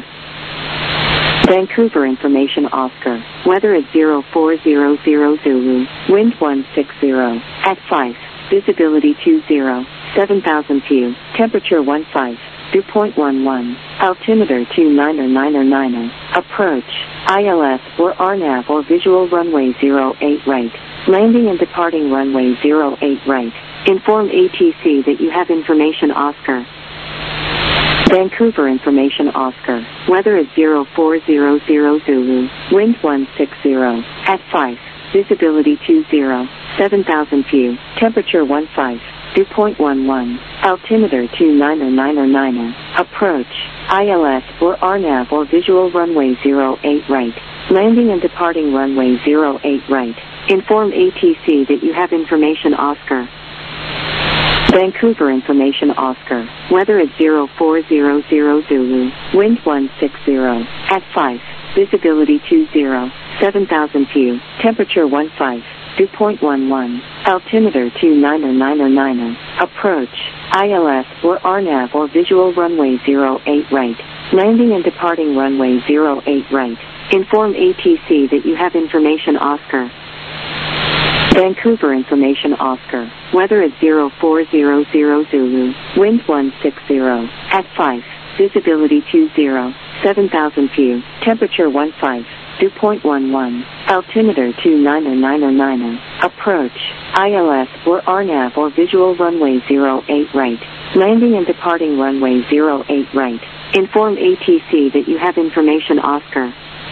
Vancouver information Oscar, weather at zero four zero zero Zulu, wind one six zero, at five, visibility two zero, seven thousand feet, temperature one five, dew point one one, altimeter two nine nine nine, approach, I L S or R NAV or visual runway zero eight right, landing and departing runway zero eight right, inform A T C that you have information Oscar. Vancouver information Oscar, weather at zero four zero zero Zulu, wind one six zero, at five, visibility two zero, seven thousand feet, temperature one five, dew point one one, altimeter two nine nine nine, approach, I L S or R NAV or visual runway zero eight right, landing and departing runway zero eight right, inform A T C that you have information Oscar. Vancouver information Oscar, weather at zero four zero zero Zulu, wind one six zero, at five, visibility two zero, seven thousand feet, temperature one five, dew point one one, altimeter two nine nine nine, approach, I L S or R NAV or visual runway zero eight right, landing and departing runway zero eight right, inform A T C that you have information Oscar. Vancouver information Oscar, weather at zero four zero zero Zulu, wind one six zero, at five, visibility two zero, seven thousand feet, temperature one five, dew point one one, altimeter two nine nine nine, approach, I L S or R NAV or visual runway zero eight right, landing and departing runway zero eight right, inform A T C that you have information Oscar.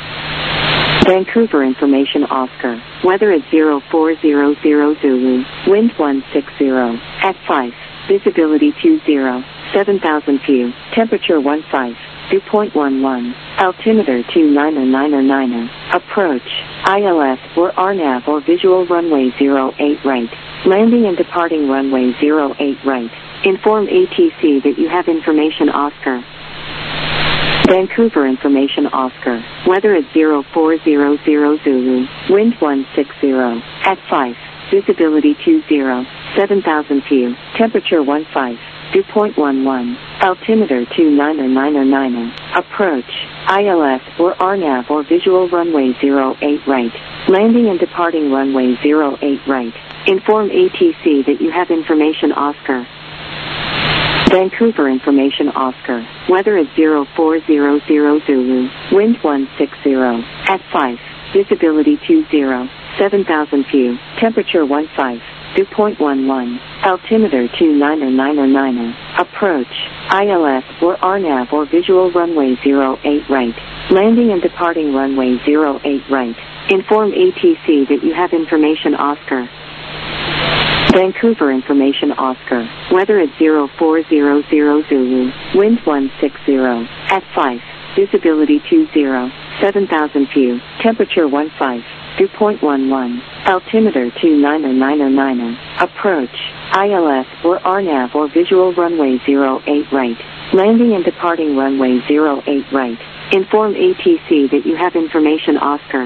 Vancouver information Oscar, weather at zero four zero zero Zulu, wind one six zero, at five, visibility two zero, seven thousand feet, temperature one five, dew point one one, altimeter two nine nine nine, approach, I L S or R NAV or visual runway zero eight right, landing and departing runway zero eight right, inform A T C that you have information Oscar. Vancouver information Oscar, weather at zero four zero zero Zulu, wind one six zero, at five, visibility two zero, seven thousand feet, temperature one five, dew point one one, altimeter two nine nine nine, approach, I L S or R NAV or visual runway zero eight right, landing and departing runway zero eight right, inform A T C that you have information Oscar. Vancouver information Oscar, weather at zero four zero zero Zulu, wind one six zero, at five, visibility two zero, seven thousand feet, temperature one five, dew point one one, altimeter two niner niner niner, approach, I L S or R NAV or visual runway zero eight right, landing and departing runway zero eight right, inform A T C that you have information Oscar. Vancouver information Oscar, weather at zero four zero zero Zulu, wind one six zero, at five, visibility two zero, seven thousand view, temperature one five, dew point one one, altimeter two niner niner niner, approach, I L S or R NAV or visual runway zero eight right, landing and departing runway zero eight right, inform A T C that you have information Oscar.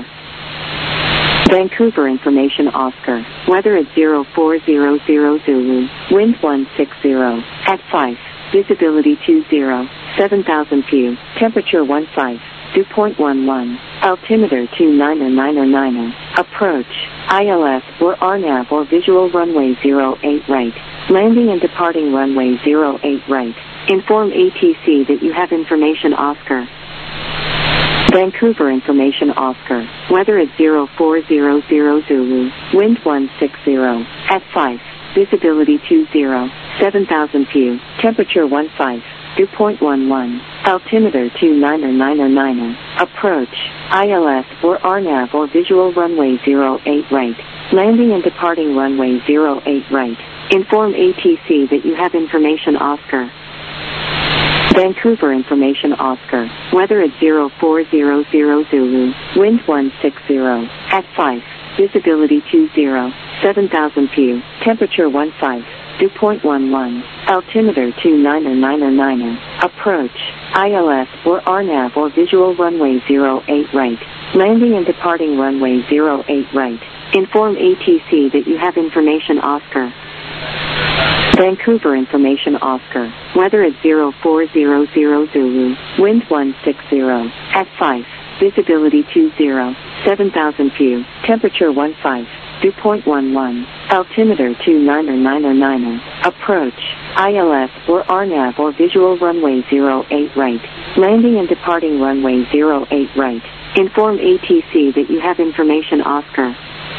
Vancouver information Oscar, weather at zero four zero zero Zulu, wind one six zero, at five, visibility two zero, seven thousand view, temperature one five, dew point one one, altimeter two niner niner niner, approach, I L S or R NAV or visual runway zero eight right, landing and departing runway zero eight right, inform A T C that you have information Oscar. Vancouver information Oscar, weather at zero four zero zero Zulu, wind one six zero, at five, visibility two zero, seven thousand view, temperature one five, dew point one one, altimeter two niner niner niner, approach, I L S or R NAV or visual runway zero eight right, landing and departing runway zero eight right, inform A T C that you have information Oscar. Vancouver information Oscar, weather at zero four zero zero Zulu, wind one six zero, at five, visibility two zero, seven thousand view, temperature one five, dew point one one, altimeter two niner niner niner, approach, I L S or R NAV or visual runway zero eight right, landing and departing runway zero eight right, inform A T C that you have information Oscar. Vancouver information Oscar, weather at zero four zero zero Zulu, wind one six zero, at five, visibility two zero, seven thousand view, temperature one five, dew point one one, altimeter two niner niner niner, approach, I L S or R NAV or visual runway zero eight right, landing and departing runway zero eight right, inform A T C that you have information Oscar.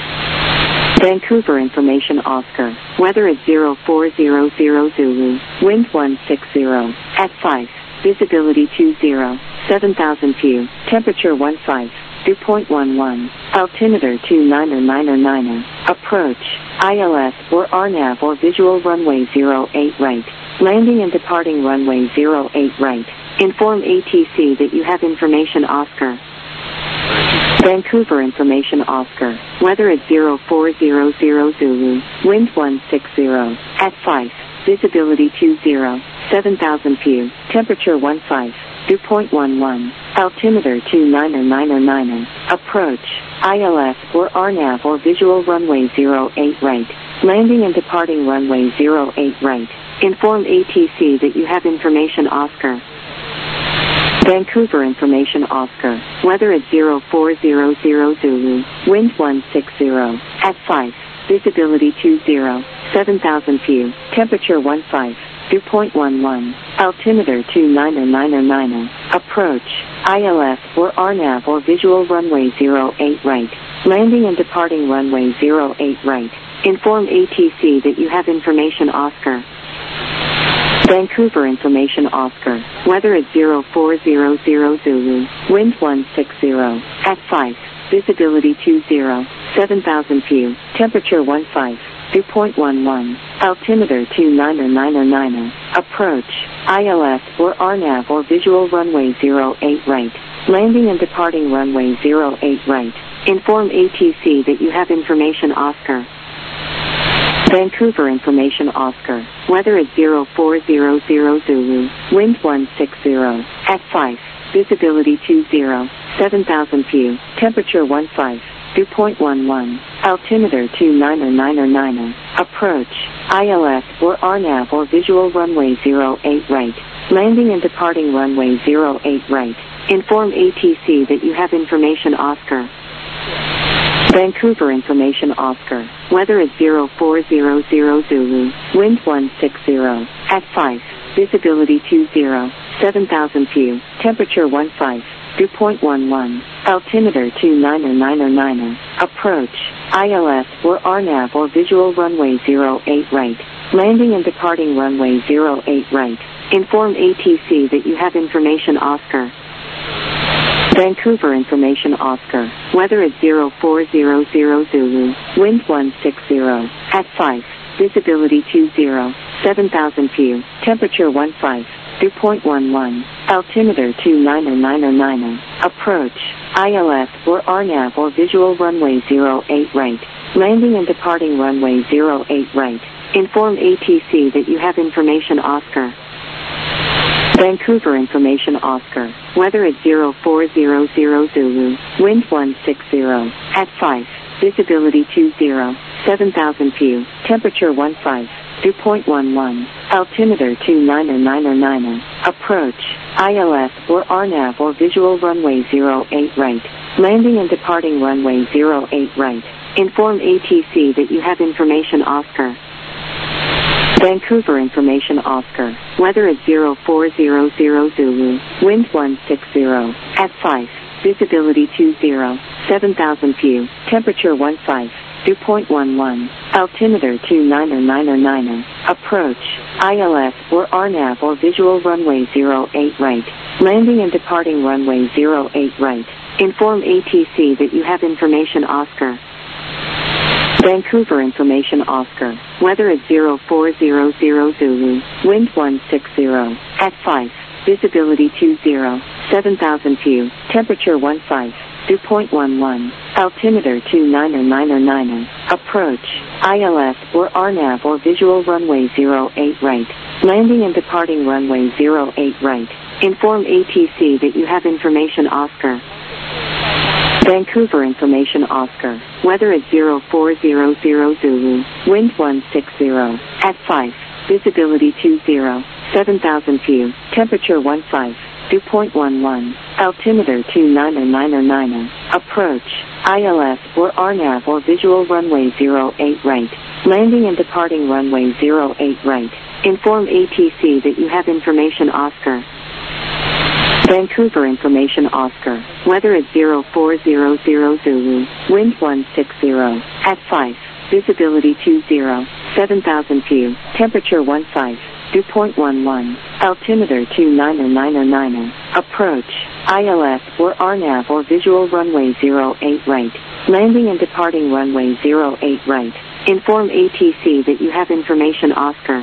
Vancouver information Oscar, weather at zero four zero zero Zulu, wind one six zero, at five, visibility two zero, seven thousand view, temperature one five, dew point one one, altimeter two niner niner niner, approach, I L S or R NAV or visual runway zero eight right, landing and departing runway zero eight right, inform A T C that you have information Oscar. Vancouver information Oscar, weather at zero four zero zero Zulu, wind one six zero, at five, visibility two zero, seven thousand view, temperature one five, dew point one one, altimeter two niner niner niner, approach, I L S or R NAV or visual runway zero eight right, landing and departing runway zero eight right, inform A T C that you have information Oscar. Vancouver information Oscar, weather at zero four zero zero Zulu, wind one six zero, at five, visibility two zero, seven thousand view, temperature one five, dew point one one, altimeter two niner niner niner, approach, I L S or R NAV or visual runway zero eight right, landing and departing runway zero eight right, inform A T C that you have information Oscar. Vancouver information Oscar, weather at zero four zero zero Zulu, wind one six zero, at five, visibility two zero, seven thousand view, temperature one five, dew point one one, altimeter two niner niner niner, approach, I L S or R NAV or visual runway zero eight right, landing and departing runway zero eight right, inform A T C that you have information Oscar. Vancouver information Oscar, weather at zero four zero zero Zulu, wind one six zero, at five, visibility two zero, seven thousand view, temperature one five, dew point one one, altimeter two niner niner niner, approach, I L S or R NAV or visual runway zero eight right, landing and departing runway zero eight right, inform A T C that you have information Oscar. Vancouver information Oscar, weather at zero four zero zero Zulu, wind one six zero, at five, visibility two zero, seven thousand view, temperature one five, dew point one one, Altimeter two nine nine nine. Approach. I L S or R NAV or visual runway zero eight right. Landing and departing runway zero eight right. Inform A T C that you have information Oscar. Vancouver information Oscar. Weather at zero four zero zero Zulu. Wind one six zero. At five. Visibility two zero. seven thousand view. Temperature one five. Dew point one one. Altimeter two nine nine nine. Approach. I L S or R NAV or visual runway zero eight right. Landing and departing runway zero eight right. Inform A T C that you have information Oscar. Vancouver information Oscar. Weather at zero four zero zero Zulu. Wind one six zero. At five. Visibility two zero. seven thousand view. Temperature one five. Dew point one one. Altimeter two nine nine nine. Approach. I L S or R NAV or visual runway zero eight right. Landing and departing runway zero eight right. Inform A T C that you have information Oscar. Vancouver information Oscar. Weather at zero four zero zero Zulu. Wind one six zero. At five. Visibility two zero. seven thousand view. Temperature one five. Dew point one one. Altimeter two nine nine nine. Approach. I L S or R NAV or visual runway zero eight right. Landing and departing runway zero eight right. Inform A T C that you have information Oscar. Vancouver information Oscar. Weather at zero four zero zero Zulu. Wind one six zero. At five. Visibility two zero. seven thousand view. Temperature one five. Dew point one one. Altimeter two nine nine nine. Approach. I L S or R NAV or visual runway zero eight right. Landing and departing runway zero eight right. Inform A T C that you have information Oscar. Vancouver information Oscar. Weather at zero four zero zero Zulu. Wind one six zero. At five. Visibility two zero. seven thousand view. Temperature one five. Dew point one one. Altimeter two nine nine nine. Approach. I L S or R NAV or visual runway zero eight right. Landing and departing runway zero eight right. Inform A T C that you have information Oscar. Vancouver information Oscar. Weather at zero four zero zero Zulu. Wind one six zero. At five. Visibility two zero. seven thousand view. Temperature one five. Dew point one one. Altimeter two nine nine nine. Approach. I L S or R NAV or visual runway zero eight right. Landing and departing runway zero eight right. Inform A T C that you have information Oscar.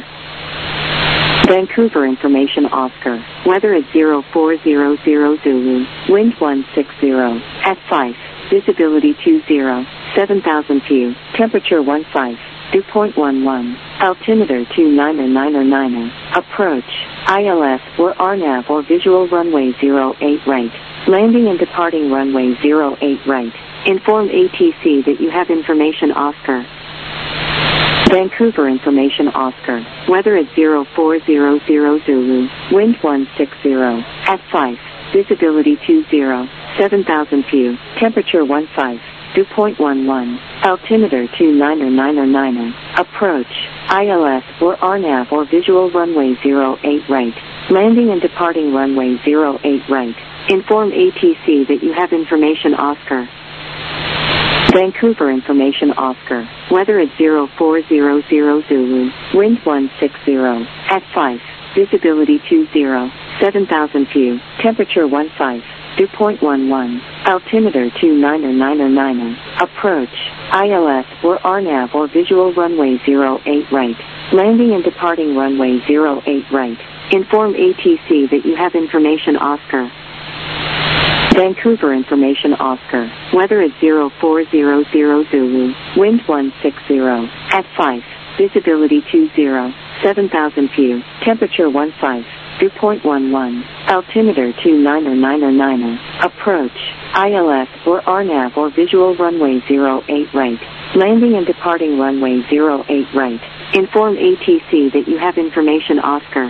Vancouver information Oscar. Weather at zero four zero zero Zulu. Wind one six zero. At five. Visibility two zero. seven thousand view. Temperature one five. Dew point one one. Altimeter two nine nine nine. Approach. I L S or R NAV or visual runway zero eight right. Landing and departing runway zero eight right. Inform A T C that you have information Oscar. Vancouver information Oscar. Weather at zero four zero zero Zulu. Wind one six zero. At five. Visibility two zero. seven thousand view. Temperature one five. Dew point one one. Altimeter two nine nine nine. Approach. I L S or R NAV or visual runway zero eight right. Landing and departing runway zero eight right. Inform A T C that you have information Oscar. Vancouver information Oscar. Weather at zero four zero zero Zulu. Wind one six zero. At five. Visibility two zero. seven thousand view. Temperature one five. Dew point one one. Altimeter two nine nine nine. Approach. I L S or R NAV or visual runway zero eight right. Landing and departing runway zero eight right. Inform A T C that you have information Oscar. Vancouver information Oscar. Weather at zero four zero zero Zulu. Wind one six zero. At five. Visibility two zero. seven thousand view. Temperature one five. Dew point one one. Altimeter two nine nine nine. Approach. I L S or R NAV or visual runway zero eight right. Landing and departing runway zero eight right. Inform A T C that you have information Oscar.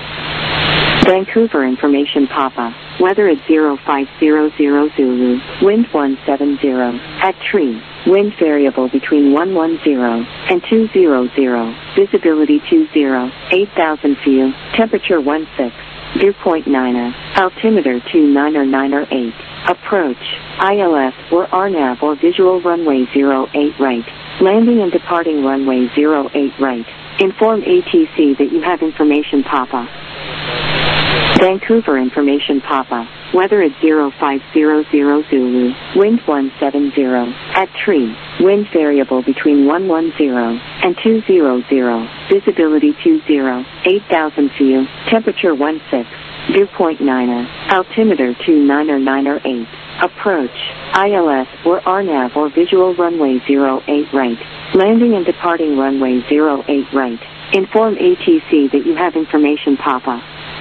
Vancouver information Papa. Weather at zero five zero zero Zulu. Wind one seven zero. At tree. Wind variable between one one zero and two zero zero. Visibility two zero. eight thousand view. Temperature one six. Dew point nine. Altimeter two nine nine eight. Approach. I L S or R NAV or visual runway zero eight right. Landing and departing runway zero eight right. Inform A T C that you have information Papa. Vancouver information Papa. Weather at zero five zero zero Zulu. Wind one seven zero. At tree. Wind variable between one one zero and two hundred. Visibility two zero. eight thousand view. Temperature one six. Dew point niner. Altimeter two niner niner eight. Approach. I L S or R NAV or visual runway zero eight right. Landing and departing runway zero eight right. Inform A T C that you have information Papa.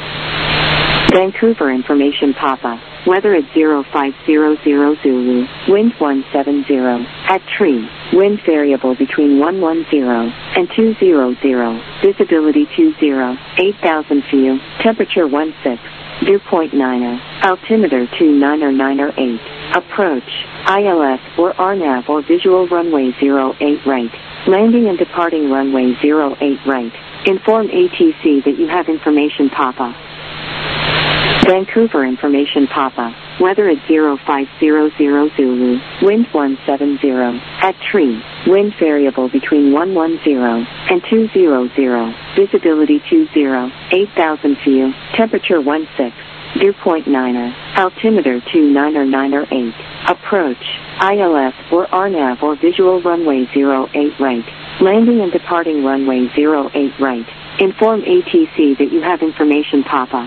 Vancouver information Papa. Weather at zero five zero zero Zulu. Wind one seven zero. At tree. Wind variable between one one zero and two hundred. Visibility two zero. eight thousand view. Temperature one six. Dew point niner. Altimeter two niner niner eight. Approach. I L S or R NAV or visual runway zero eight right. Landing and departing runway zero eight right. Inform A T C that you have information Papa. Vancouver information Papa. Weather at zero five zero zero Zulu. Wind one seven zero. At tree. Wind variable between one one zero and two hundred. Visibility two zero. eight thousand view. Temperature one six. Dew point niner. Altimeter two niner niner eight. Approach. I L S or R NAV or visual runway zero eight right. Landing and departing runway zero eight right. Inform A T C that you have information Papa.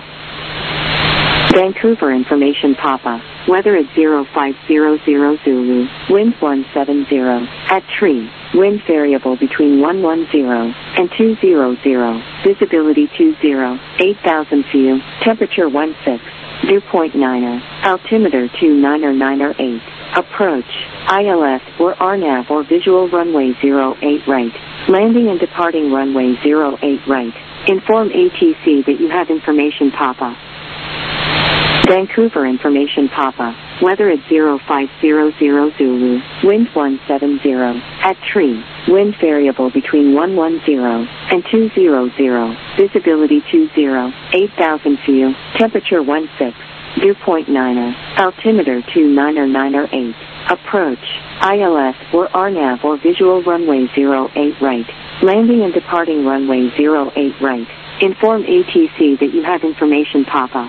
Vancouver information Papa. Weather at zero five zero zero Zulu. Wind one seven zero. At tree. Wind variable between one one zero and two hundred. Visibility two zero. eight thousand view. Temperature one six. Dew point niner. Altimeter two niner niner eight. Approach. I L S or R NAV or visual runway zero eight right. Landing and departing runway zero eight right. Inform A T C that you have information Papa. Vancouver information Papa. Weather at zero five zero zero Zulu. Wind one seven zero. At tree. Wind variable between one one zero and two hundred. Visibility two zero. eight thousand view. Temperature one six. Dew point niner. Altimeter two niner niner eight. Approach. I L S or R NAV or visual runway zero eight right. Landing and departing runway zero eight right. Inform A T C that you have information Papa.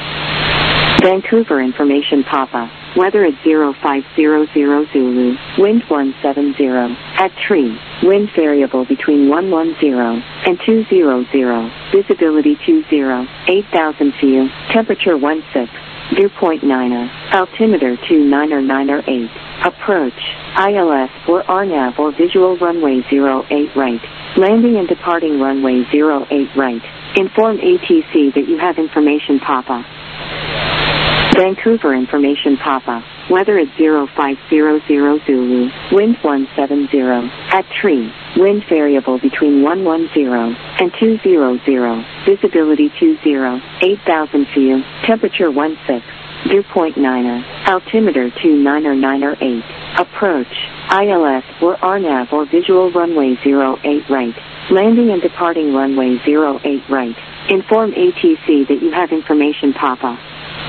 Vancouver information Papa. Weather at zero five zero zero Zulu. Wind one seven zero. At tree. Wind variable between one one zero and two hundred. Visibility two zero. eight thousand view. Temperature one six. Dew point niner. Altimeter two niner niner eight. Approach. I L S or R NAV or visual runway zero eight right. Landing and departing runway zero eight right. Inform A T C that you have information Papa. Vancouver information Papa. Weather at zero five zero zero Zulu. Wind one seven zero. At tree. Wind variable between one one zero and two hundred. Visibility two zero. eight thousand view. Temperature one six. Dew point niner. Altimeter two niner niner eight. Approach. I L S or R NAV or visual runway zero eight right. Landing and departing runway zero eight right. Inform A T C that you have information Papa.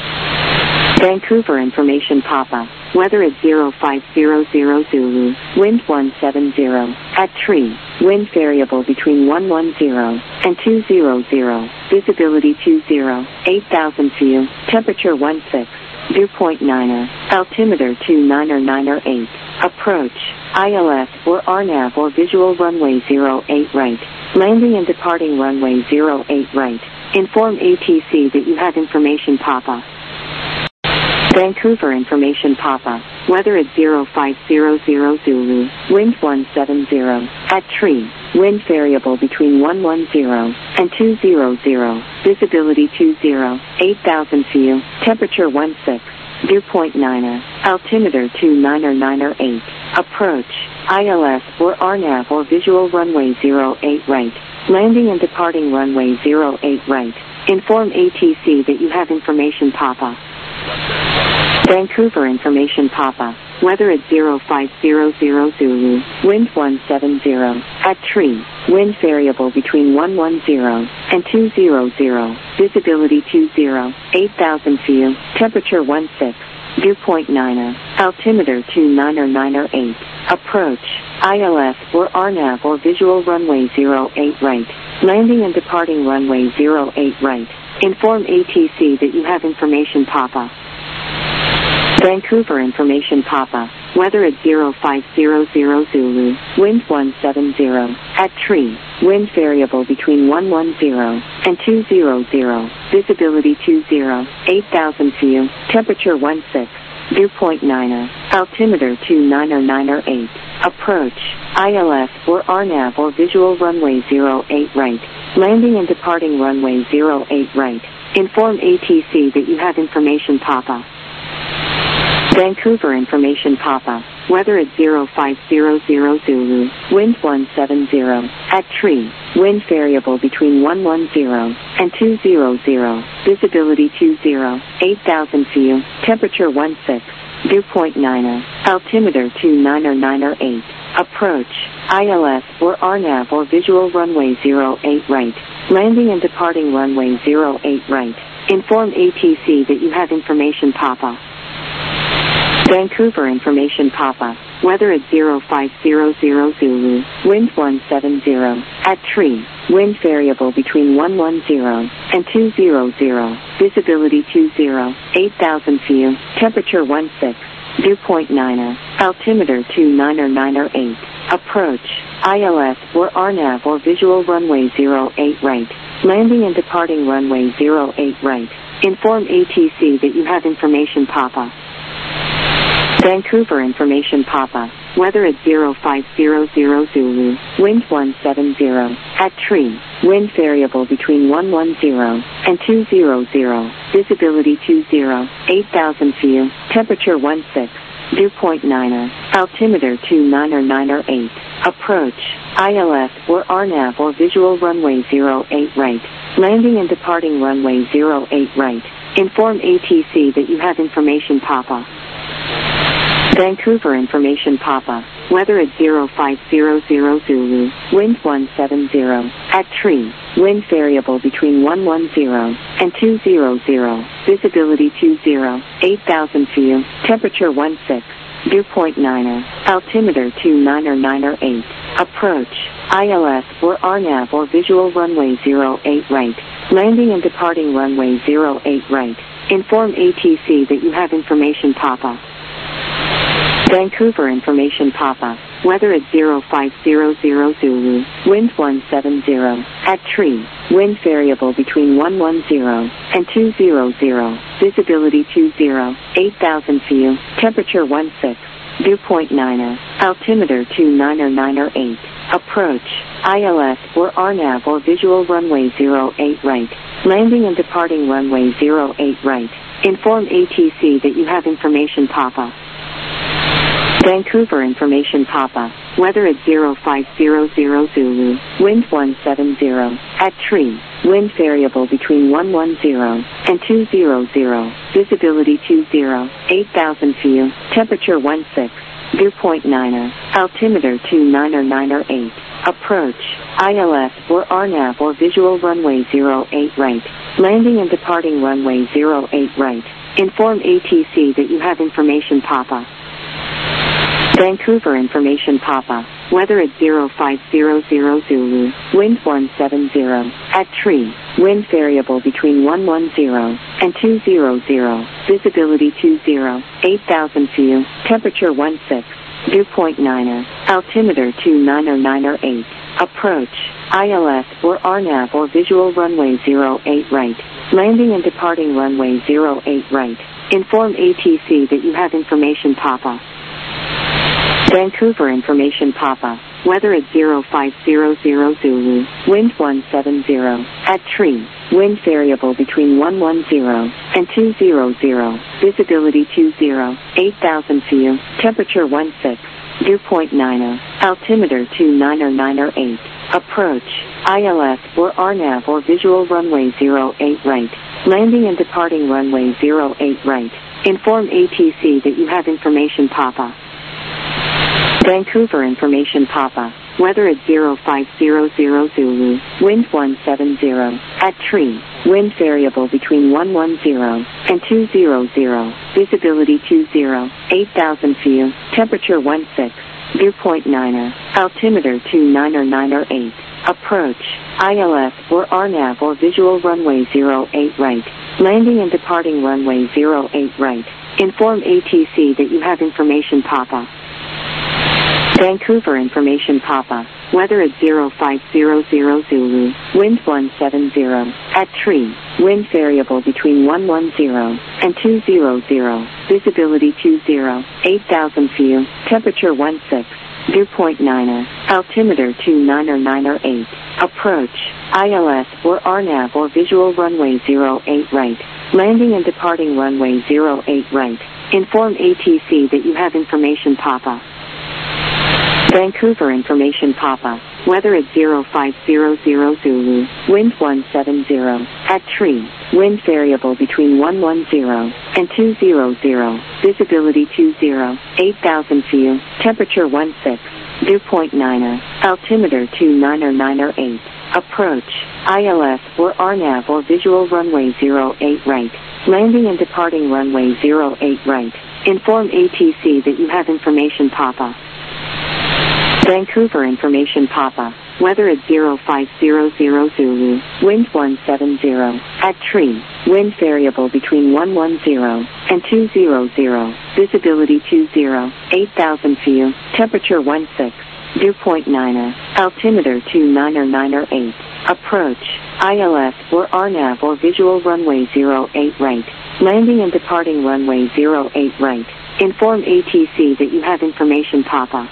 Vancouver information Papa. Weather at zero five zero zero Zulu. Wind one seven zero. At tree. Wind variable between one one zero and two hundred. Visibility two zero. eight thousand view. Temperature one six. Dew point niner. Altimeter two niner niner eight. Approach. I L S or R NAV or visual runway zero eight right. Landing and departing runway zero eight right. Inform A T C that you have information Papa. Vancouver information Papa. Weather at zero five zero zero Zulu. Wind one seven zero. At tree. Wind variable between one one zero and two hundred. Visibility two zero. eight thousand view. Temperature one six. Dew point niner. Altimeter two niner niner eight. Approach. I L S or R NAV or visual runway zero eight right. Landing and departing runway zero eight right. Inform A T C that you have information Papa. Vancouver information Papa. Weather at zero five zero zero Zulu. Wind one seven zero. At tree. Wind variable between one one zero and two hundred. Visibility two zero. eight thousand view. Temperature one six. Dew point niner. Altimeter two niner niner eight. Approach. I L S or R NAV or visual runway zero eight right. Landing and departing runway zero eight right. Inform A T C that you have information Papa. Vancouver information Papa. Weather at zero five zero zero Zulu. Wind one seven zero. At tree. Wind variable between one one zero and two hundred. Visibility two zero. eight thousand view. Temperature one six. Dew point niner. Altimeter two niner niner eight. Approach. I L S or R NAV or visual runway zero eight right. Landing and departing runway zero eight right. Inform A T C that you have information Papa. Vancouver information Papa. Weather at zero five zero zero Zulu. Wind one seven zero. At tree. Wind variable between one one zero and two hundred. Visibility two zero. eight thousand view. Temperature one six. Dew point niner. Altimeter two niner niner eight. Approach. I L S or R NAV or visual runway zero eight right. Landing and departing runway zero eight right. Inform A T C that you have information Papa. Vancouver information Papa. Weather at zero five zero zero Zulu. Wind one seven zero. At tree. Wind variable between one one zero and two hundred. Visibility two zero. eight thousand view. Temperature one six. Dew point niner. Altimeter two niner niner eight. Approach. I L S or R NAV or visual runway zero eight right. Landing and departing runway zero eight right. Inform A T C that you have information Papa. Vancouver information Papa. Weather at zero five zero zero Zulu. Wind one seven zero. At tree. Wind variable between one one zero and two hundred. Visibility two zero. eight thousand view. Temperature one six. Dew point niner. Altimeter two niner niner eight. Approach. I L S or R NAV or visual runway zero eight right. Landing and departing runway zero eight right. Inform A T C that you have information Papa. Vancouver information Papa. Weather at zero five zero zero Zulu. Wind one seven zero. At tree. Wind variable between one one zero and two hundred. Visibility two zero. eight thousand view. Temperature one six. Dew point niner. Altimeter two niner niner eight. Approach. I L S or R NAV or visual runway zero eight right. Landing and departing runway zero eight right. Inform A T C that you have information Papa. Vancouver information Papa. Weather at zero five zero zero Zulu. Wind one seven zero. At tree. Wind variable between one one zero and two hundred. Visibility two zero. eight thousand view. Temperature one six. Dew point niner. Altimeter two niner niner eight. Approach. I L S or R NAV or visual runway zero eight right. Landing and departing runway zero eight right. Inform A T C that you have information Papa. Vancouver information Papa. Weather at zero five zero zero Zulu. Wind one seven zero. At tree. Wind variable between one one zero and two hundred. Visibility two zero. eight thousand view. Temperature one six. Dew point niner. Altimeter two niner niner eight. Approach. I L S or R NAV or visual runway zero eight right. Landing and departing runway zero eight right. Inform A T C that you have information Papa. Vancouver information Papa. Weather at zero five zero zero Zulu. Wind one seven zero. At tree. Wind variable between one one zero and two hundred. Visibility two zero. eight thousand view. Temperature one six. Dew point niner. Altimeter two niner niner eight. Approach. I L S or R NAV or visual runway zero eight right. Landing and departing runway zero eight right. Inform A T C that you have information Papa. Vancouver information Papa. Weather at zero five zero zero Zulu. Wind one seven zero. At tree. Wind variable between one one zero and two hundred. Visibility two zero. eight thousand view. Temperature one six. Dew point niner. Altimeter two niner niner eight. Approach. I L S or R NAV or visual runway zero eight right. Landing and departing runway zero eight right. Inform A T C that you have information Papa. Vancouver information Papa. weather at zero five zero zero Zulu, wind one seven zero, at tree, wind variable between one one zero and two hundred, visibility two zero, eight thousand feet, temperature one six, dew point niner, altimeter two niner niner eight, approach, I L S or R NAV or visual runway zero eight right, landing and departing runway zero eight right, inform A T C that you have information Papa. Vancouver information Papa, weather at zero five zero zero Zulu, wind one seven zero, at tree, wind variable between one one zero and two hundred, visibility two zero, eight thousand feet, temperature one six, dew point niner, altimeter two niner niner eight, approach, I L S or R NAV or visual runway zero eight right, landing and departing runway zero eight right, inform A T C that you have information Papa. Vancouver information Papa, weather at zero five zero zero Zulu, wind one seven zero, at tree, wind variable between one one zero and two hundred, visibility two zero, eight thousand feet, temperature one six, dew point niner, altimeter two niner niner eight, approach, I L S or R NAV or visual runway zero eight right, landing and departing runway zero eight right, inform A T C that you have information Papa. Vancouver information Papa, weather at zero five zero zero Zulu, wind one seven zero, at tree, wind variable between one one zero and two hundred, visibility two zero, eight thousand feet, temperature one six, dew point niner, altimeter two niner niner eight, approach, I L S or R NAV or visual runway zero eight right, landing and departing runway zero eight right, inform A T C that you have information Papa.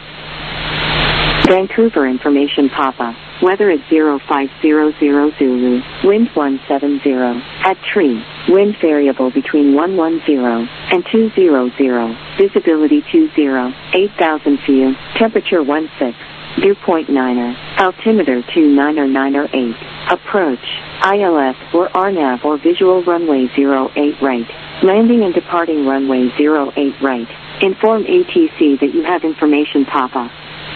Vancouver information Papa, weather at zero five zero zero Zulu, wind one seven zero, at tree, wind variable between one one zero and two hundred, visibility two zero, eight thousand feet, temperature one six, dew point niner, altimeter two niner niner eight, approach, I L S or R NAV or visual runway zero eight right, landing and departing runway zero eight right, inform A T C that you have information Papa.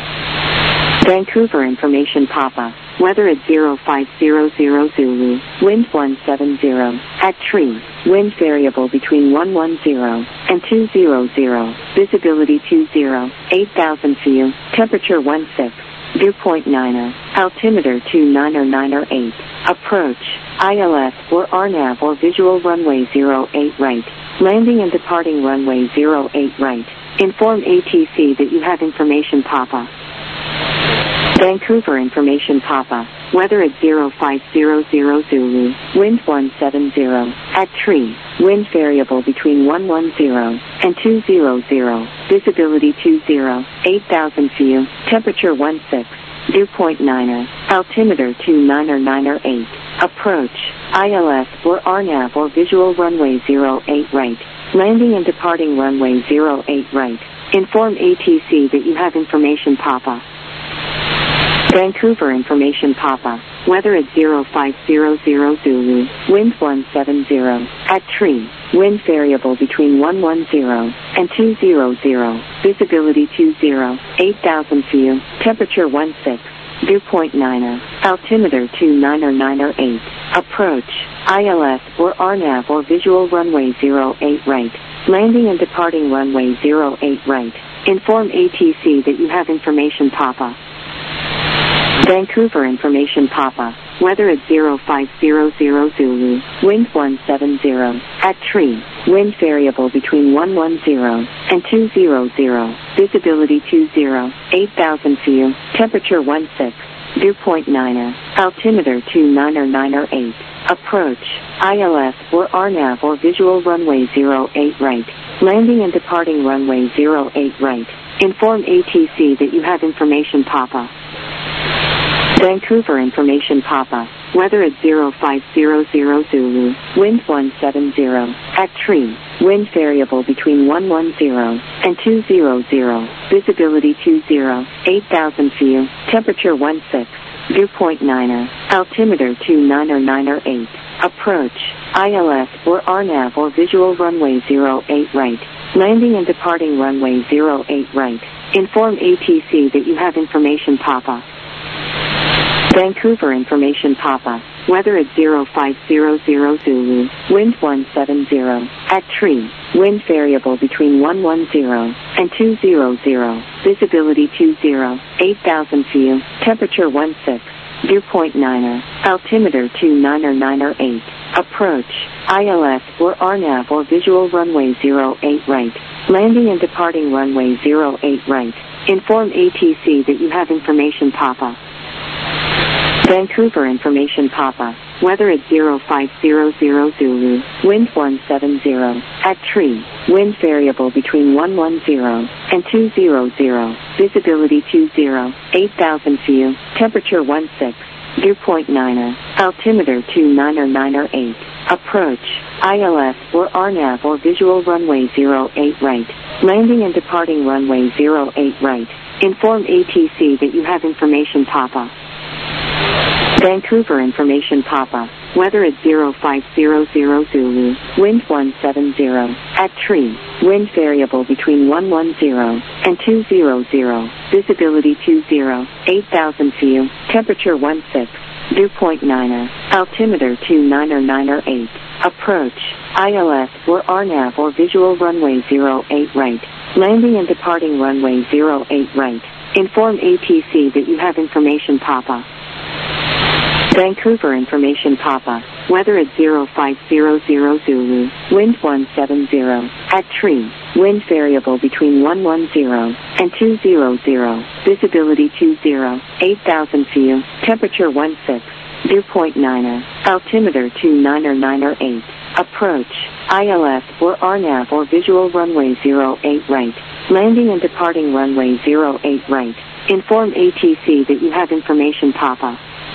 Vancouver information Papa, weather at zero five zero zero Zulu, wind one seven zero, at tree, wind variable between one one zero and two hundred, visibility two zero, eight thousand feet, temperature one six, dew point niner, altimeter two niner niner eight, approach, I L S or R NAV or visual runway zero eight right, landing and departing runway zero eight right, inform A T C that you have information Papa. Vancouver information Papa, weather at zero five zero zero Zulu, wind one seven zero, at tree, wind variable between one one zero and two hundred, visibility two zero, eight thousand feet, temperature one six, dew point niner, altimeter two niner niner eight, approach, I L S or R NAV or visual runway zero eight right, landing and departing runway zero eight right, inform A T C that you have information Papa. Vancouver information Papa, weather at zero five zero zero Zulu, wind one seven zero, at tree, wind variable between one one zero and two hundred, visibility two zero, eight thousand feet, temperature one six, dew point niner, altimeter two niner niner eight, approach, I L S or R NAV or visual runway zero eight right, landing and departing runway zero eight right, inform A T C that you have information Papa. Vancouver information Papa, weather at zero five zero zero Zulu, wind one seven zero, at tree, wind variable between one one zero and two hundred, visibility two zero, eight thousand feet, temperature one six, dew point niner, altimeter two niner niner eight, approach, I L S or R NAV or visual runway zero eight right, landing and departing runway zero eight right, inform A T C that you have information Papa. Vancouver information Papa, weather at zero five zero zero Zulu, wind one seven zero, at tree, wind variable between one one zero and two hundred, visibility two zero, eight thousand feet, temperature one six, dew point niner, altimeter two niner niner eight, approach, I L S or R NAV or visual runway zero eight right, landing and departing runway zero eight right, Inform A T C that you have information pop-up. Vancouver information pop-up. Weather at zero five zero zero Zulu. Wind one seven zero. At tree. Wind variable between one one zero and two hundred. Visibility two zero. eight thousand view. Temperature one six. Dew point niner. Altimeter two nine nine eight. Approach. I L S or R NAV or visual runway zero eight right. Landing and departing runway zero eight right. Inform A T C that you have information pop-up. Vancouver information pop-up. Weather at zero five zero zero Zulu. Wind one seven zero. At tree. Wind variable between one one zero and two hundred. Visibility two zero. eight thousand view. Temperature one six. Dew point niner. Altimeter two nine nine eight. Approach. I L S or R NAV or visual runway zero eight right. Landing and departing runway zero eight right. Inform A T C that you have information pop-up. Vancouver information pop-up. Weather at zero five zero zero Zulu. Wind one seven zero. At tree. Wind variable between one one zero and two hundred. Visibility two zero. eight thousand view. Temperature one six. Dew point niner. Altimeter two nine nine eight. Approach. I L S or R NAV or visual runway zero eight right. Landing and departing runway zero eight right. Inform A T C that you have information pop-up. Vancouver information pop-up. Weather at zero five zero zero Zulu. Wind one seven zero. At tree. Wind variable between one one zero and two hundred. Visibility two zero. eight thousand view. Temperature one six. Dew point niner. Altimeter two nine nine eight. Approach. I L S or R NAV or visual runway zero eight right. Landing and departing runway zero eight right. Inform A T C that you have information pop-up.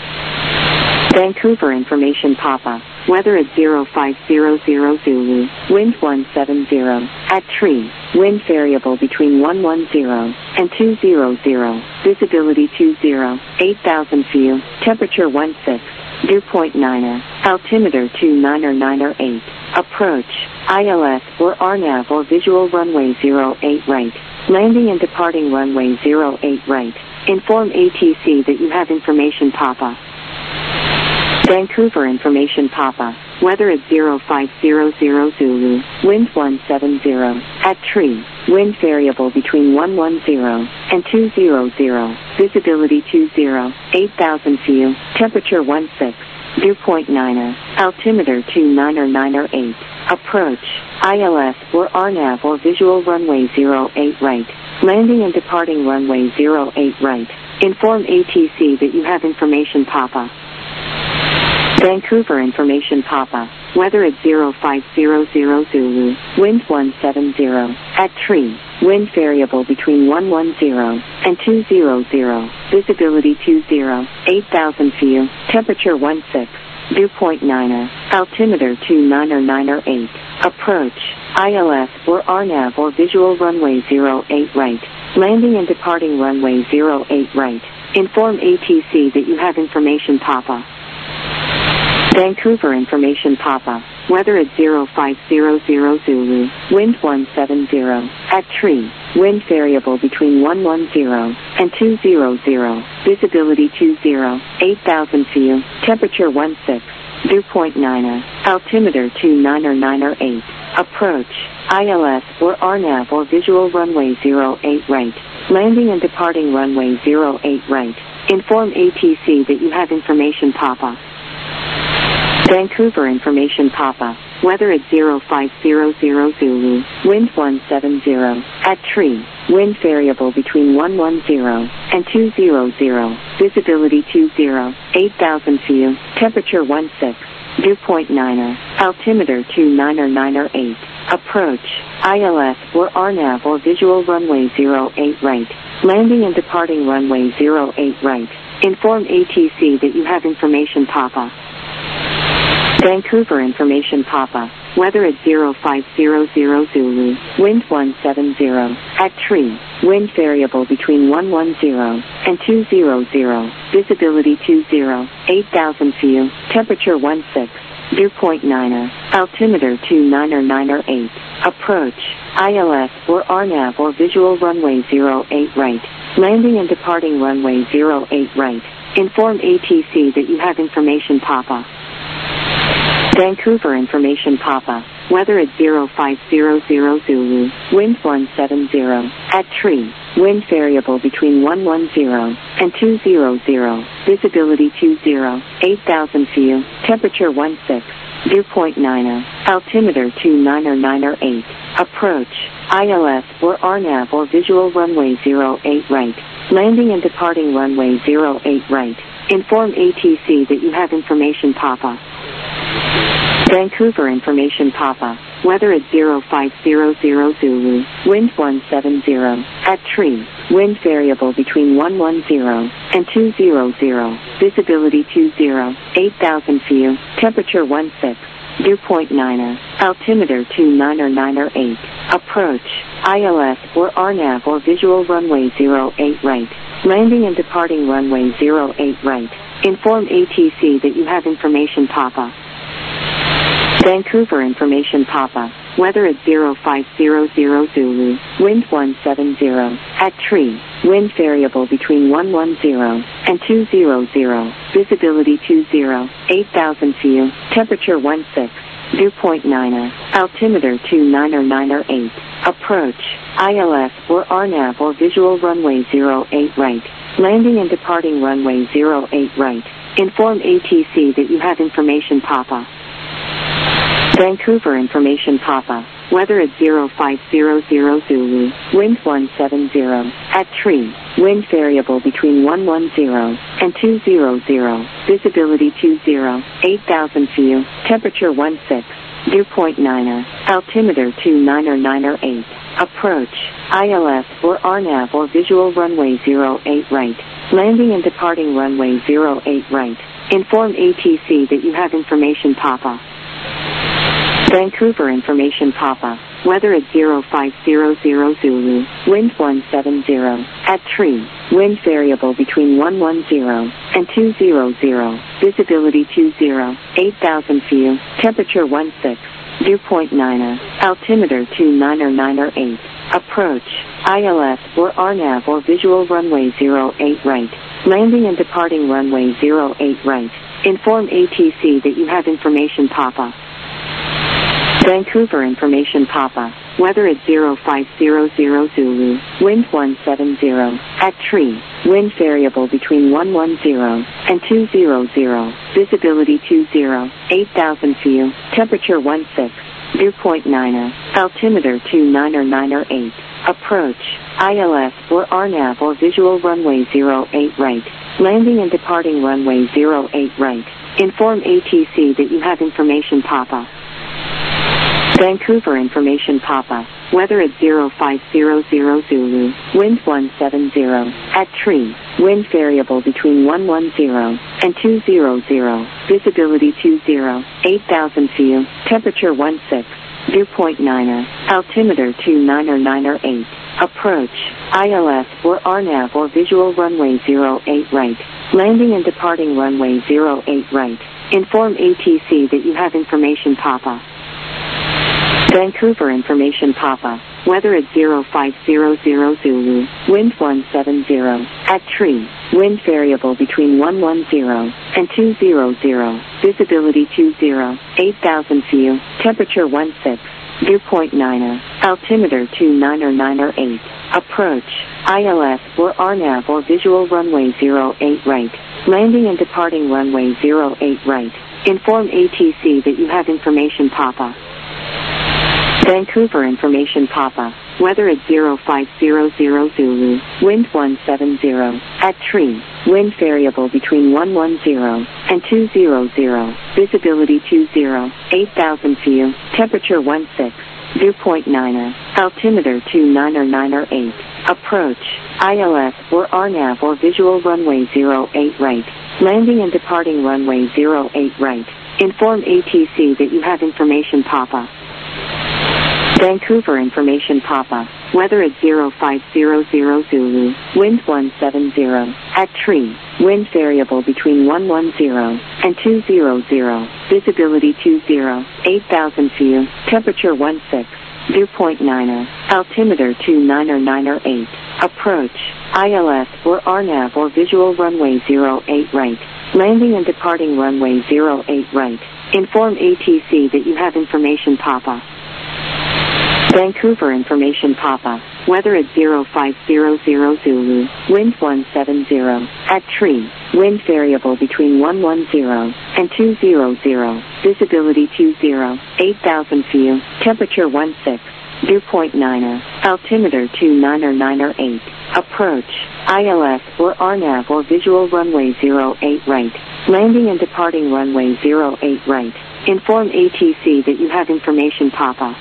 Vancouver information pop-up. Weather at zero five zero zero Zulu. Wind one seven zero. At tree. Wind variable between one one zero and two hundred. Visibility two zero. eight thousand view. Temperature one six. Dew point niner. Altimeter two nine nine eight. Approach. I L S or R NAV or visual runway zero eight right. Landing and departing runway zero eight right. Inform A T C that you have information pop-up. Vancouver information pop-up. Weather at zero five zero zero Zulu. Wind one seven zero. At tree. Wind variable between one one zero and two hundred. Visibility two zero. eight thousand view. Temperature one six. Dew point niner. Altimeter two nine nine eight. Approach. I L S or R NAV or visual runway zero eight right. Landing and departing runway zero eight right. Inform A T C that you have information pop-up. Vancouver information pop-up. Weather at zero five zero zero Zulu. Wind one seven zero. At tree. Wind variable between one one zero and two hundred. Visibility two zero. eight thousand view. Temperature one six. Dew point niner. Altimeter two nine nine eight. Approach. I L S or R NAV or visual runway zero eight right. Landing and departing runway zero eight right. Inform A T C that you have information pop-up. Vancouver information pop-up. Weather at zero five zero zero Zulu. Wind one seven zero. At tree. Wind variable between one one zero and two hundred. Visibility two zero. eight thousand view. Temperature one six. Dew point niner. Altimeter two nine nine eight. Approach. I L S or R NAV or visual runway zero eight right. Landing and departing runway zero eight right. Inform A T C that you have information pop-up. Vancouver information pop-up. Weather at zero five zero zero Zulu. Wind one seven zero. At tree. Wind variable between one one zero and two hundred. Visibility two zero. eight thousand view. Temperature one six. Dew point niner. Altimeter two nine nine eight. Approach. I L S or R NAV or visual runway zero eight right. Landing and departing runway zero eight right. Inform A T C that you have information pop-up. Vancouver information pop-up. Weather at zero five zero zero Zulu. Wind one seven zero. At tree. Wind variable between one one zero and two hundred. Visibility two zero. eight thousand view. Temperature one six. Dew point niner. Altimeter two niner niner eight. Approach. I L S or R NAV or visual runway zero eight right. Landing and departing runway zero eight right. Inform A T C that you have information Papa. Vancouver information Papa. Weather at zero five zero zero Zulu. Wind one seven zero. At tree. Wind variable between one one zero and two hundred. Visibility two zero. eight thousand view. Temperature one six. Dew point niner. Altimeter two niner niner eight. Approach. I L S or R NAV or visual runway zero eight right. Landing and departing runway zero eight right. Inform A T C that you have information Papa. Vancouver information Papa. Weather at zero five zero zero Zulu. Wind one seven zero. At tree. Wind variable between one one zero and two hundred. Visibility two zero. eight thousand view. Temperature one six. Dew point niner. Altimeter two niner niner eight. Approach. I L S or R NAV or visual runway zero eight right. Landing and departing runway zero eight right. Inform A T C that you have information Papa. Vancouver information Papa. Weather at zero five zero zero Zulu. Wind one seven zero. At tree. Wind variable between one one zero and two hundred. Visibility two zero. eight thousand view. Temperature one six. Dew point niner. Altimeter two niner niner eight. Approach. I L S or R NAV or visual runway zero eight right. Landing and departing runway zero eight right. Inform A T C that you have information Papa. Vancouver information Papa. Weather at zero five zero zero Zulu. Wind one seven zero. At tree. Wind variable between one one zero and two hundred. Visibility two zero. eight thousand view. Temperature one six. Dew point niner. Altimeter two niner niner eight. Approach. I L S or R NAV or visual runway zero eight right. Landing and departing runway zero eight right. Inform A T C that you have information Papa. Vancouver information Papa. Weather at zero five zero zero Zulu. Wind one seven zero. At tree. Wind variable between one one zero and two hundred. Visibility two zero. eight thousand view. Temperature one six. Dew point niner. Altimeter two niner niner eight. Approach. I L S or R NAV or visual runway zero eight right. Landing and departing runway zero eight right. Inform A T C that you have information Papa. Vancouver information Papa. Weather at zero five zero zero Zulu. Wind one seven zero. At tree. Wind variable between one one zero and two hundred. Visibility two zero. eight thousand view. Temperature one six. Dew point niner. Altimeter two niner niner eight. Approach. I L S or R NAV or visual runway zero eight right. Landing and departing runway zero eight right. Inform A T C that you have information Papa. Vancouver information Papa. Weather at zero five zero zero Zulu. Wind one seven zero. At tree. Wind variable between one one zero and two hundred. Visibility two zero. eight thousand view. Temperature one six. Dew point niner. Altimeter two niner niner eight. Approach. I L S or R NAV or visual runway zero eight right. Landing and departing runway zero eight right. Inform A T C that you have information Papa. Vancouver information Papa. Weather at zero five zero zero Zulu. Wind one seven zero. At tree. Wind variable between one one zero and two hundred. Visibility two zero. eight thousand view. Temperature one six. Dew point niner. Altimeter two niner niner eight. Approach. I L S or R NAV or visual runway zero eight right. Landing and departing runway zero eight right. Inform A T C that you have information Papa. Vancouver information Papa. Weather at zero five zero zero Zulu. Wind one seven zero. At tree. Wind variable between one one zero and two hundred. Visibility two zero. eight thousand view. Temperature one six. Dew point niner. Altimeter two niner niner eight. Approach. I L S or R NAV or visual runway zero eight right. Landing and departing runway zero eight right. Inform A T C that you have information Papa. Vancouver information Papa. Weather at zero five zero zero Zulu, wind one seven zero. At tree, wind variable between one one zero and two hundred. Visibility two zero, eight thousand view, temperature one six. Dew point niner, altimeter two niner niner eight. Approach, I L S or R NAV or visual runway zero eight right. Landing and departing runway zero eight right. Inform A T C that you have information Papa. Vancouver information Papa. Weather at zero five zero zero Zulu, wind one seven zero. At tree, wind variable between one one zero and two hundred. Visibility two zero, eight thousand view, temperature one six. Dew point niner, altimeter two niner niner eight. Approach, I L S or R NAV or visual runway zero eight right. Landing and departing runway zero eight right. Inform A T C that you have information Papa.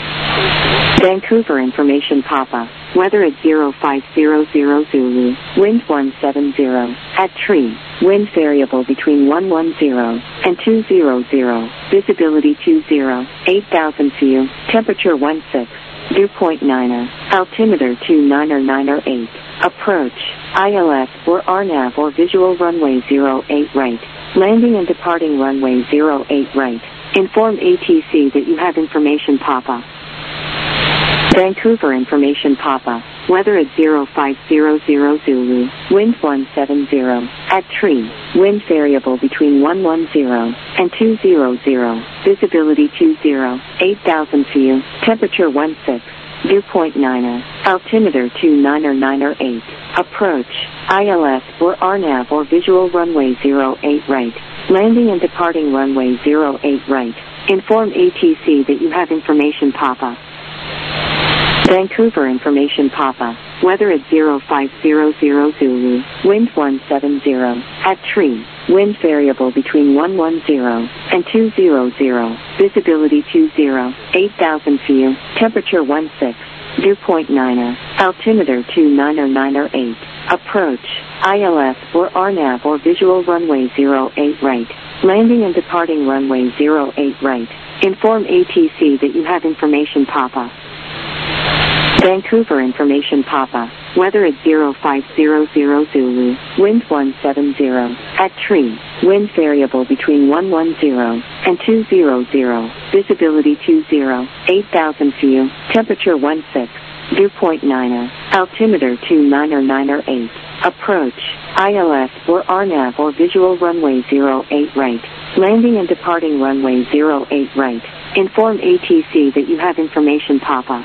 Vancouver information Papa. Weather at zero five zero zero Zulu, wind one seven zero. At tree, wind variable between one one zero and two hundred. Visibility two zero, eight thousand view, temperature one six. Dew point niner, altimeter two niner niner eight. Approach, I L S or R NAV or visual runway zero eight right. Landing and departing runway zero eight right. Inform A T C that you have information Papa. Vancouver information Papa. Weather at zero five zero zero Zulu, wind one seven zero. At tree, wind variable between one one zero and two hundred. Visibility two zero, eight thousand view, temperature one six. Dew point niner, altimeter two niner niner eight. Approach, I L S or R NAV or visual runway zero eight right. Landing and departing runway zero eight right. Inform A T C that you have information Papa. Vancouver information Papa. Weather at zero five zero zero Zulu, wind one seven zero. At tree, wind variable between one one zero and two hundred. Visibility two zero, eight thousand view, temperature one six. Dew point niner, altimeter two niner niner eight. Approach, I L S or R NAV or visual runway zero eight right. Landing and departing runway zero eight right. Inform A T C that you have information Papa. Vancouver information Papa. Weather at zero five zero zero Zulu, wind one seven zero. At tree, wind variable between one one zero and two hundred. Visibility two zero, eight thousand view, temperature one six. Dew point niner, altimeter two niner niner eight. Approach, I L S or R NAV or visual runway zero eight right. Landing and departing runway zero eight right. Inform A T C that you have information Papa.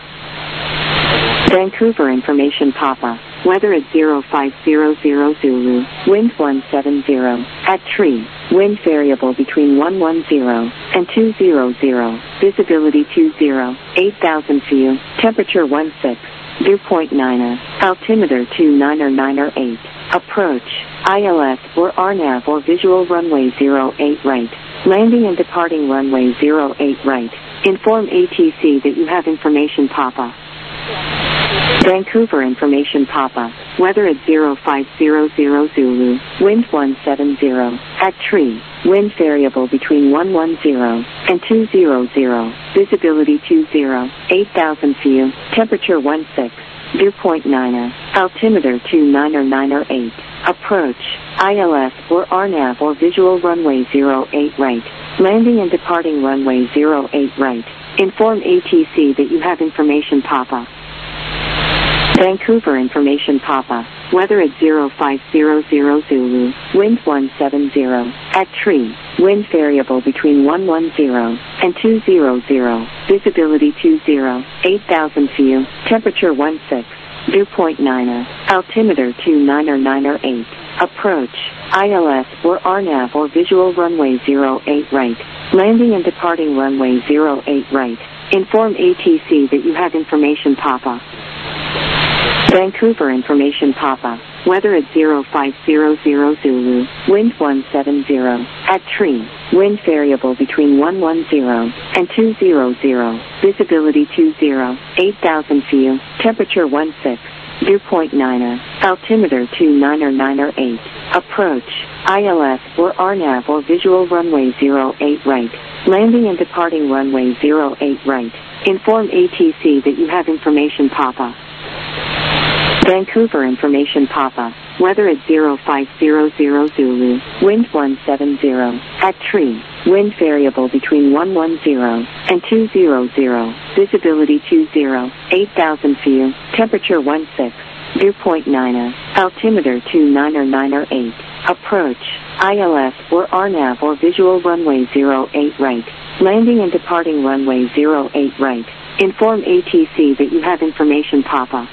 Vancouver information Papa. Weather at zero five zero zero Zulu, wind one seven zero. At tree, wind variable between one one zero and two hundred. Visibility two zero, eight thousand view, temperature one six. Dew point niner, altimeter two niner niner eight. Approach, I L S or R NAV or visual runway zero eight right. Landing and departing runway zero eight right. Inform A T C that you have information Papa. Vancouver information Papa. Weather at zero five zero zero Zulu, wind one seven zero. At tree, wind variable between one one zero and two hundred. Visibility two zero, eight thousand view, temperature one six. Dew point niner, altimeter two niner niner eight. Approach, I L S or R NAV or visual runway zero eight right. Landing and departing runway zero eight right. Inform A T C that you have information Papa. Vancouver information Papa. Weather at zero five zero zero Zulu, wind one seven zero. At tree, wind variable between one one zero and two hundred. Visibility two zero, eight thousand view, temperature one six. Dew point niner, altimeter two niner niner eight. Approach, I L S or R NAV or visual runway zero eight right. Landing and departing runway zero eight right. Inform A T C that you have information Papa. Vancouver information Papa. Weather at zero five zero zero Zulu, wind one seven zero. At tree, wind variable between one one zero and two hundred. Visibility two zero, eight thousand view, temperature one six. Dew point niner, altimeter two niner niner eight. Approach, I L S or R NAV or visual runway zero eight right. Landing and departing runway zero eight right. Inform A T C that you have information pop-up. Vancouver information pop-up. Weather at zero five zero zero Zulu. Wind one seven zero. At tree. Wind variable between one one zero and two hundred. Visibility two zero. eight thousand view. Temperature one six. Dew point nine zero. Altimeter two nine zero nine zero eight. Approach. I L S or R NAV or visual runway zero eight right. Landing and departing runway zero eight right. Inform A T C that you have information pop-up.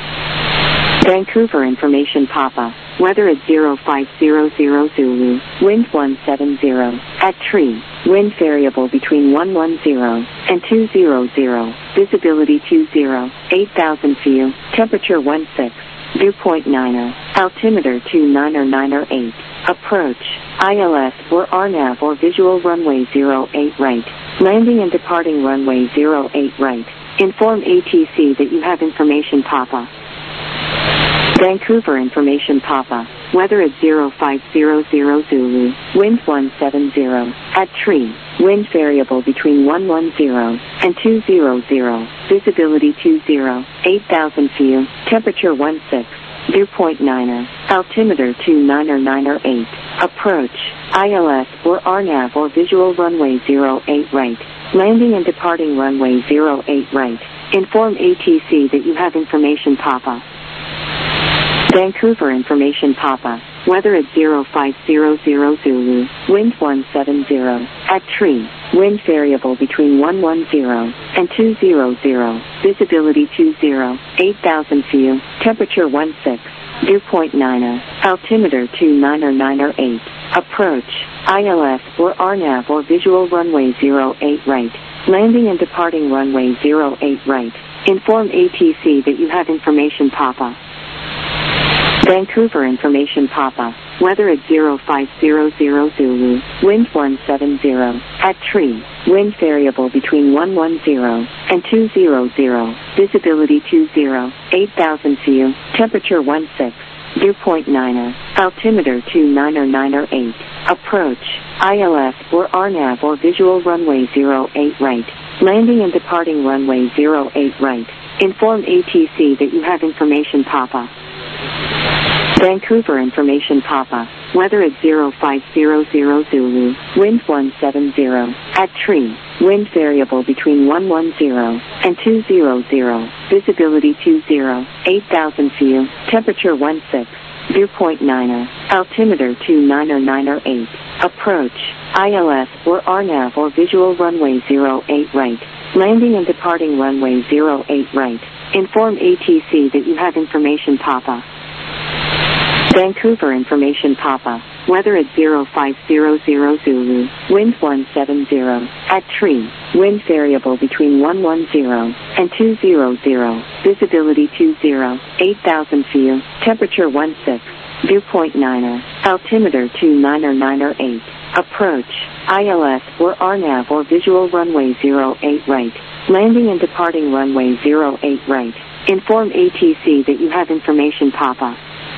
Vancouver information pop-up. Weather at zero five zero zero Zulu. Wind one seven zero. At tree. Wind variable between one one zero and two hundred. Visibility two zero. eight thousand view. Temperature one six. Dew point nine zero. Altimeter two nine zero nine zero eight. Approach. I L S or R NAV or visual runway zero eight right. Landing and departing runway zero eight right. Inform A T C that you have information pop-up. Vancouver information pop-up. Weather at zero five zero zero Zulu. Wind one seven zero. At tree. Wind variable between one one zero and two hundred. Visibility two zero. eight thousand view. Temperature one six. Dew point nine zero. Altimeter two nine zero nine zero eight. Approach. I L S or R NAV or visual runway zero eight right. Landing and departing runway zero eight right. Inform A T C that you have information pop-up. Vancouver information pop-up. Weather at zero five zero zero Zulu. Wind one seven zero. At tree. Wind variable between one one zero and two hundred. Visibility two zero. eight thousand view. Temperature one six. Dew point nine zero. Altimeter two nine zero nine zero eight. Approach. I L S or R NAV or visual runway zero eight right. Landing and departing runway zero eight right. Inform A T C that you have information pop-up. Vancouver information pop-up. Weather at zero five zero zero Zulu. Wind one seven zero. At tree. Wind variable between one one zero and two hundred. Visibility two zero. eight thousand view. Temperature one six. Dew point nine zero. Altimeter two nine zero nine zero eight. Approach. I L S or R NAV or visual runway zero eight right. Landing and departing runway zero eight right. Inform A T C that you have information pop-up. Vancouver information pop-up. Weather at zero five zero zero Zulu. Wind one seven zero. At tree. Wind variable between one one zero and two hundred. Visibility two zero. eight thousand view. Temperature one six. Dew point nine zero. Altimeter two nine zero nine zero eight. Approach. I L S or R NAV or visual runway zero eight right. Landing and departing runway zero eight right. Inform A T C that you have information pop-up. Vancouver information pop-up. Weather at zero five zero zero Zulu. Wind one seven zero. At tree. Wind variable between one one zero and two hundred. Visibility two zero. eight thousand view. Temperature one six. Dew point nine zero. Altimeter two nine zero nine zero eight. Approach. I L S or R NAV or visual runway zero eight right. Landing and departing runway zero eight right. Inform A T C that you have information pop-up.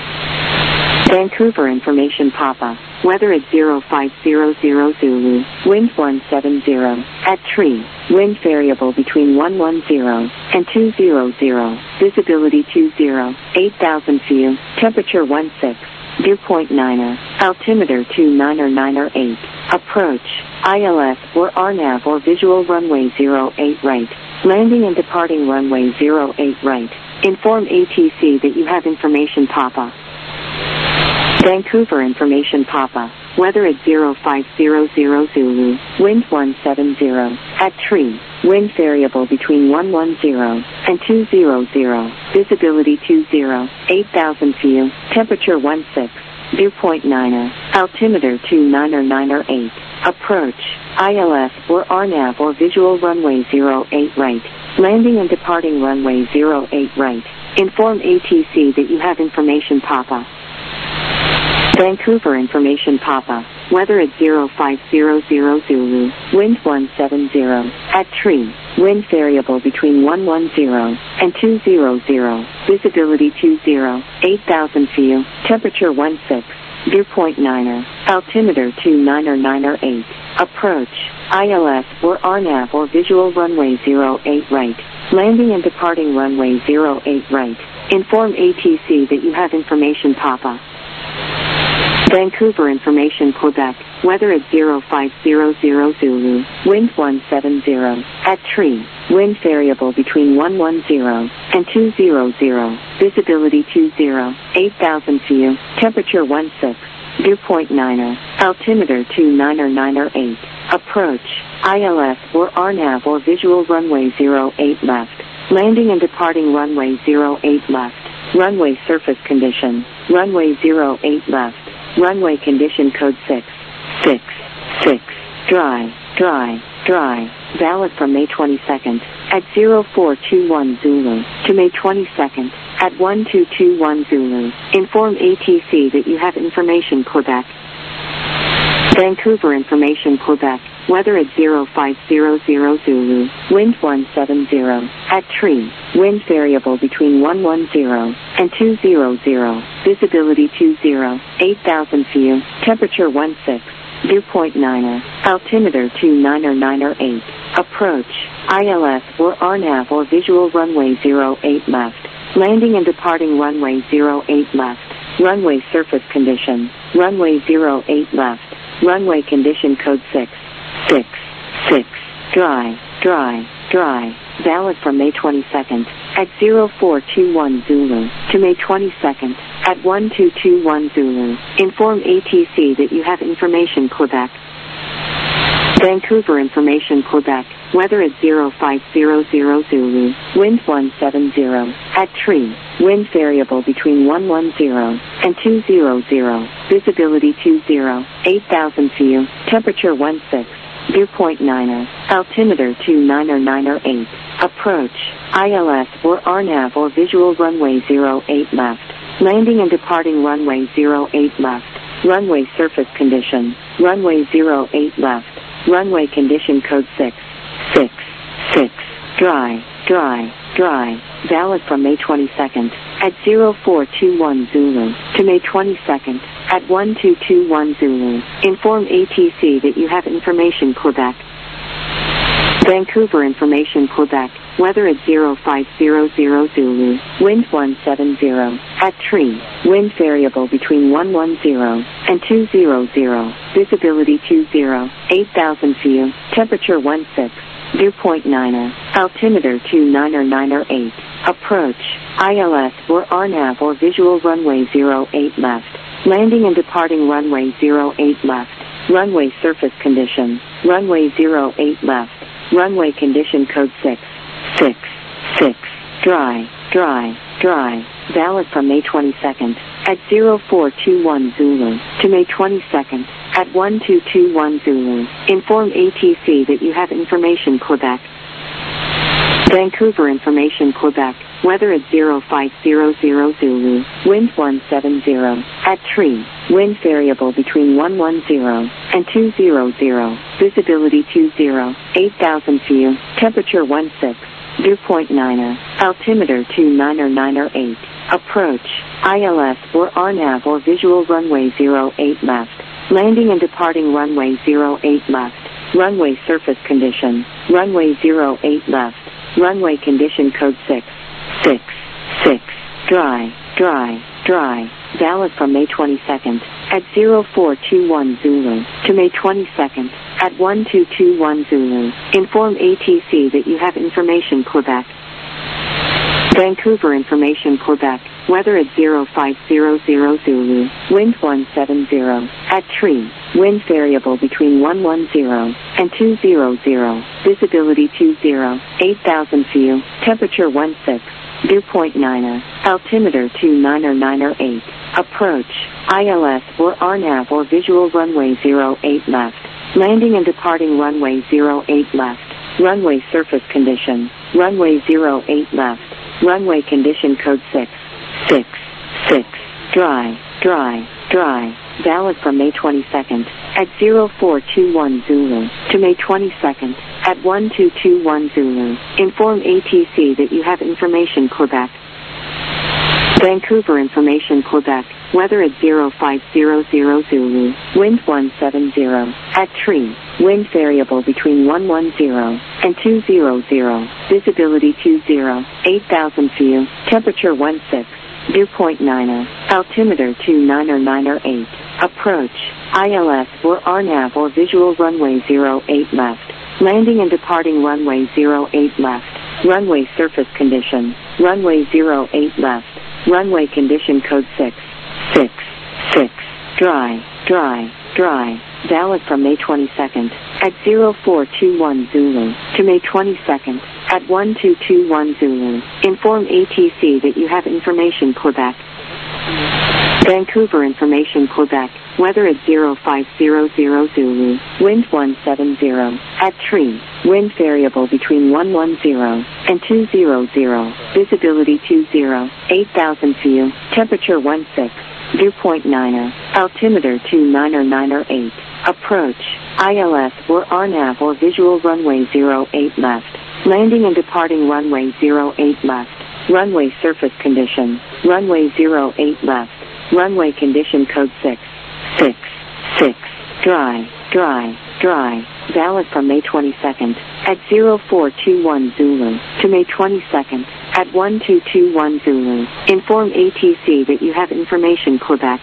Vancouver information pop-up. Weather at zero five zero zero Zulu. Wind one seven zero. At tree. Wind variable between one one zero and two hundred. Visibility two zero. eight thousand view. Temperature one six. Dew point nine zero. Altimeter two nine zero nine zero eight. Approach. I L S or R NAV or visual runway zero eight right. Landing and departing runway zero eight right. Inform A T C that you have information pop-up. Vancouver information pop-up. Weather at zero five zero zero Zulu. Wind one seven zero. At tree. Wind variable between one one zero and two hundred. Visibility two zero. eight thousand view. Temperature one six. Dew point nine zero. Altimeter two nine zero nine zero eight. Approach. I L S or R NAV or visual runway zero eight right. Landing and departing runway zero eight right. Inform A T C that you have information pop-up. Vancouver information pop-up. Weather at zero five zero zero Zulu. Wind one seven zero. At tree. Wind variable between one one zero and two hundred. Visibility two zero. eight thousand view. Temperature one six. Dew point niner, altimeter two niner niner eight, approach, I L S or R NAV or visual runway zero eight right, landing and departing runway zero eight right, inform A T C that you have information Papa. Vancouver Information Quebec, weather at zero five zero zero Zulu, wind one seven zero, at tree, wind variable between one ten and two hundred, visibility two zero, eight thousand feet, temperature one six, dew point niner, altimeter two niner niner eight, approach, I L S or R NAV or visual runway zero eight left, landing and departing runway zero eight left, runway surface condition, runway zero eight left, runway condition code six, six, six, dry, dry, dry, valid from May twenty-second, at zero four two one Zulu, to May twenty-second, at one two two one Zulu, inform A T C that you have information Quebec. Vancouver Information Quebec, weather at zero five zero zero Zulu, wind one seven zero, at tree, wind variable between one ten and two hundred, visibility two zero, eight thousand feet, temperature one six, dew point niner, altimeter two niner niner eight, approach, I L S or R NAV or visual runway zero eight left, landing and departing runway zero eight left, runway surface condition, runway zero eight left, runway condition code six, six, six, dry, dry, dry, valid from May twenty-second, at zero four two one Zulu, to May twenty-second, at one two two one Zulu, inform A T C that you have information Quebec. Vancouver Information Quebec, weather at zero five zero zero Zulu, wind one seven zero, at tree, wind variable between one ten and two hundred, visibility two zero, eight thousand feet, temperature one six, dew point niner, altimeter two niner niner eight, approach, I L S or R NAV or visual runway zero eight left, landing and departing runway zero eight left, runway surface condition, runway zero eight left, runway condition code six, six, six, dry, dry, dry, valid from May twenty-second, at zero four two one Zulu, to May twenty-second, at one two two one Zulu, inform A T C that you have information Quebec. Vancouver Information Quebec, weather at zero five zero zero Zulu, wind one seven zero, at tree, wind variable between one ten and two hundred, visibility two zero, eight thousand feet, temperature one six, dew point niner, altimeter two niner niner eight, approach, I L S or R NAV or visual runway zero eight left, landing and departing runway zero eight left, runway surface condition, runway zero eight left, runway condition code six, six, six, dry, dry, dry, valid from May twenty-second, at zero four two one Zulu, to May twenty-second, at one two two one Zulu, inform A T C that you have information Quebec. Vancouver Information Quebec, weather at zero five zero zero Zulu, wind one seven zero, at tree, wind variable between one ten and two hundred, visibility two zero, eight thousand feet, temperature one six, dew point niner, altimeter two niner niner eight, approach, I L S or R NAV or visual runway zero eight left, landing and departing runway zero eight left, runway surface condition, runway zero eight left, runway condition code six, six, six, dry, dry, dry, valid from May twenty-second, at zero four two one Zulu, to May twenty-second, at one two two one Zulu, inform A T C that you have information Quebec. Vancouver Information Quebec, weather at zero five zero zero Zulu, wind one seven zero, at tree, wind variable between one ten and two hundred, visibility two zero, eight thousand feet, temperature one six, dew point niner, altimeter two niner niner eight, approach, I L S or R NAV or visual runway zero eight left, landing and departing runway zero eight left, runway surface condition, runway zero eight left, runway condition code six, six, six, dry, dry, dry, valid from May twenty-second, at zero four two one Zulu, to May twenty-second, at one two two one Zulu, inform A T C that you have information Quebec. Vancouver Information Quebec, weather at zero five zero zero Zulu, wind one seven zero, at tree, wind variable between one one zero and two hundred, visibility two zero, eight thousand view, temperature one six, dew point nine zero, altimeter two nine zero nine zero eight, approach, I L S or R NAV or visual runway zero eight left, landing and departing runway zero eight left, runway surface condition, runway zero eight left, runway condition code six, six, six, dry, dry, dry, valid from May twenty-second, at zero four two one Zulu, to May twenty-second, at one two two one Zulu, inform A T C that you have information Quebec. Vancouver information Quebec, weather at zero five zero zero Zulu, wind one seven zero, at tree, wind variable between one one zero and two hundred, visibility two zero, eight thousand view, temperature one six, dew point nine zero, altimeter two nine zero nine zero eight, approach, I L S or R NAV or visual runway zero eight left, landing and departing runway zero eight left, runway surface condition, runway zero eight left, runway condition code six, six, six, dry, dry, dry, valid from May twenty-second, at zero four two one Zulu, to May twenty-second, at one two two one Zulu, inform A T C that you have information Quebec.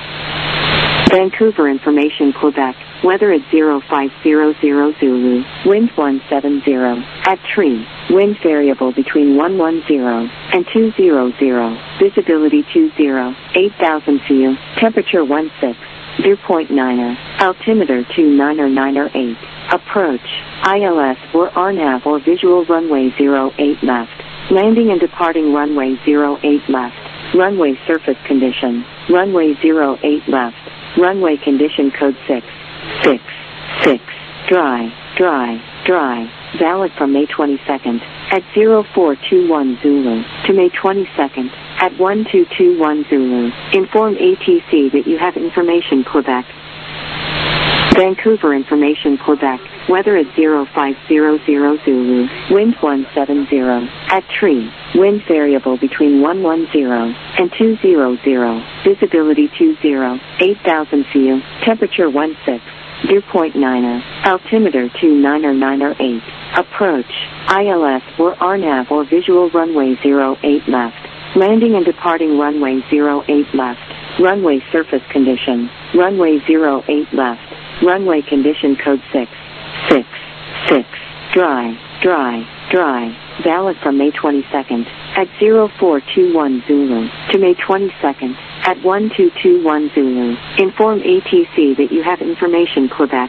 Vancouver information Quebec, weather at zero five zero zero Zulu, wind one seven zero, at tree, wind variable between one one zero and two hundred, visibility two zero, eight thousand view, temperature one six, dew point nine zero, altimeter two nine zero nine zero eight, approach, I L S or R NAV or visual runway zero eight left, landing and departing runway zero eight left, runway surface condition, runway zero eight left, runway condition code six, six, six, dry, dry, dry, valid from May twenty-second, at zero four two one Zulu, to May twenty-second, at one two two one Zulu, inform A T C that you have information Quebec. Vancouver information Quebec, weather at zero five zero zero Zulu, wind one seven zero, at tree, wind variable between one one zero and two hundred, visibility two zero, eight thousand view, temperature one six, dew point nine zero, altimeter two nine zero nine zero eight, approach, I L S or R NAV or visual runway zero eight left, landing and departing runway zero eight left, runway surface condition, runway zero eight left, runway condition code six, six, six, dry, dry, dry, valid from May twenty-second, at zero four two one Zulu, to May twenty-second, at one two two one Zulu, inform A T C that you have information Quebec.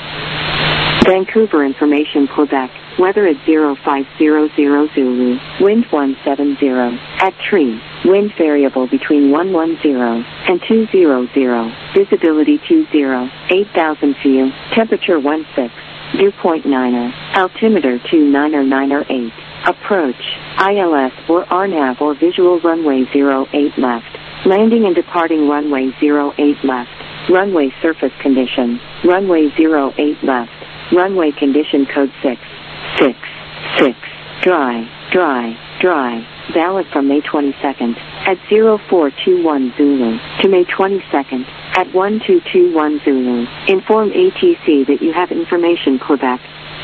Vancouver information Quebec, weather at zero five zero zero Zulu, wind one seven zero, at tree, wind variable between one one zero and two hundred, visibility two zero, eight thousand view, temperature one six, dew point nine zero, altimeter two nine zero nine zero eight, approach, I L S or R NAV or visual runway zero eight left, landing and departing runway zero eight left, runway surface condition, runway zero eight left, runway condition code six, six, six, dry, dry, dry, valid from May twenty-second, at zero four two one Zulu, to May twenty-second, at one two two one Zulu, inform A T C that you have information Quebec.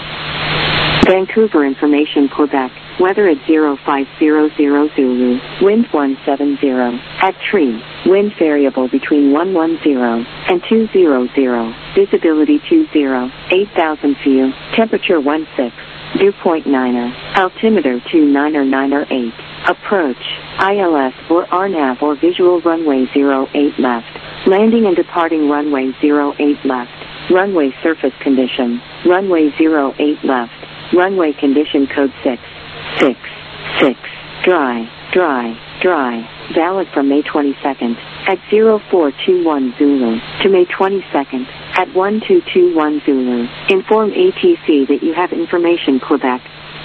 Vancouver information Quebec, weather at zero five zero zero Zulu, wind one seven zero, at tree, wind variable between one one zero and two hundred, visibility two zero, eight thousand view, temperature one six, dew point nine zero, altimeter two nine zero nine zero eight, approach, I L S or R NAV or visual runway zero eight left, landing and departing runway zero eight left, runway surface condition, runway zero eight left, runway condition code six, six, six, dry, dry, dry, valid from May twenty-second, at zero four two one Zulu, to May twenty-second, at one two two one Zulu, inform A T C that you have information Quebec.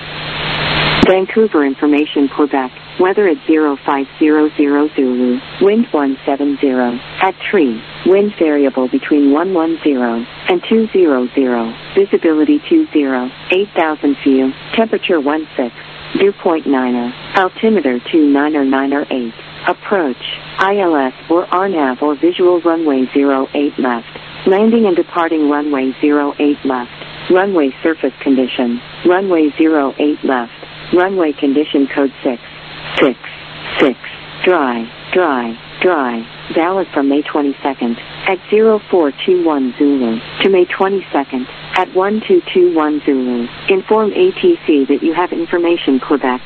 Vancouver information Quebec, weather at zero five zero zero Zulu, wind one seven zero, at tree, wind variable between one one zero and two hundred, visibility two zero, eight thousand view, temperature one six, dew point nine zero, altimeter two nine zero nine zero eight, Approach, I L S or R NAV or visual runway zero eight left. Landing and departing runway zero eight left. Runway surface condition, runway zero eight left. Runway condition code six, six, six. Dry, dry, dry. Valid from May twenty-second at zero four two one Zulu to May twenty-second at one two two one Zulu. Inform A T C that you have information Quebec.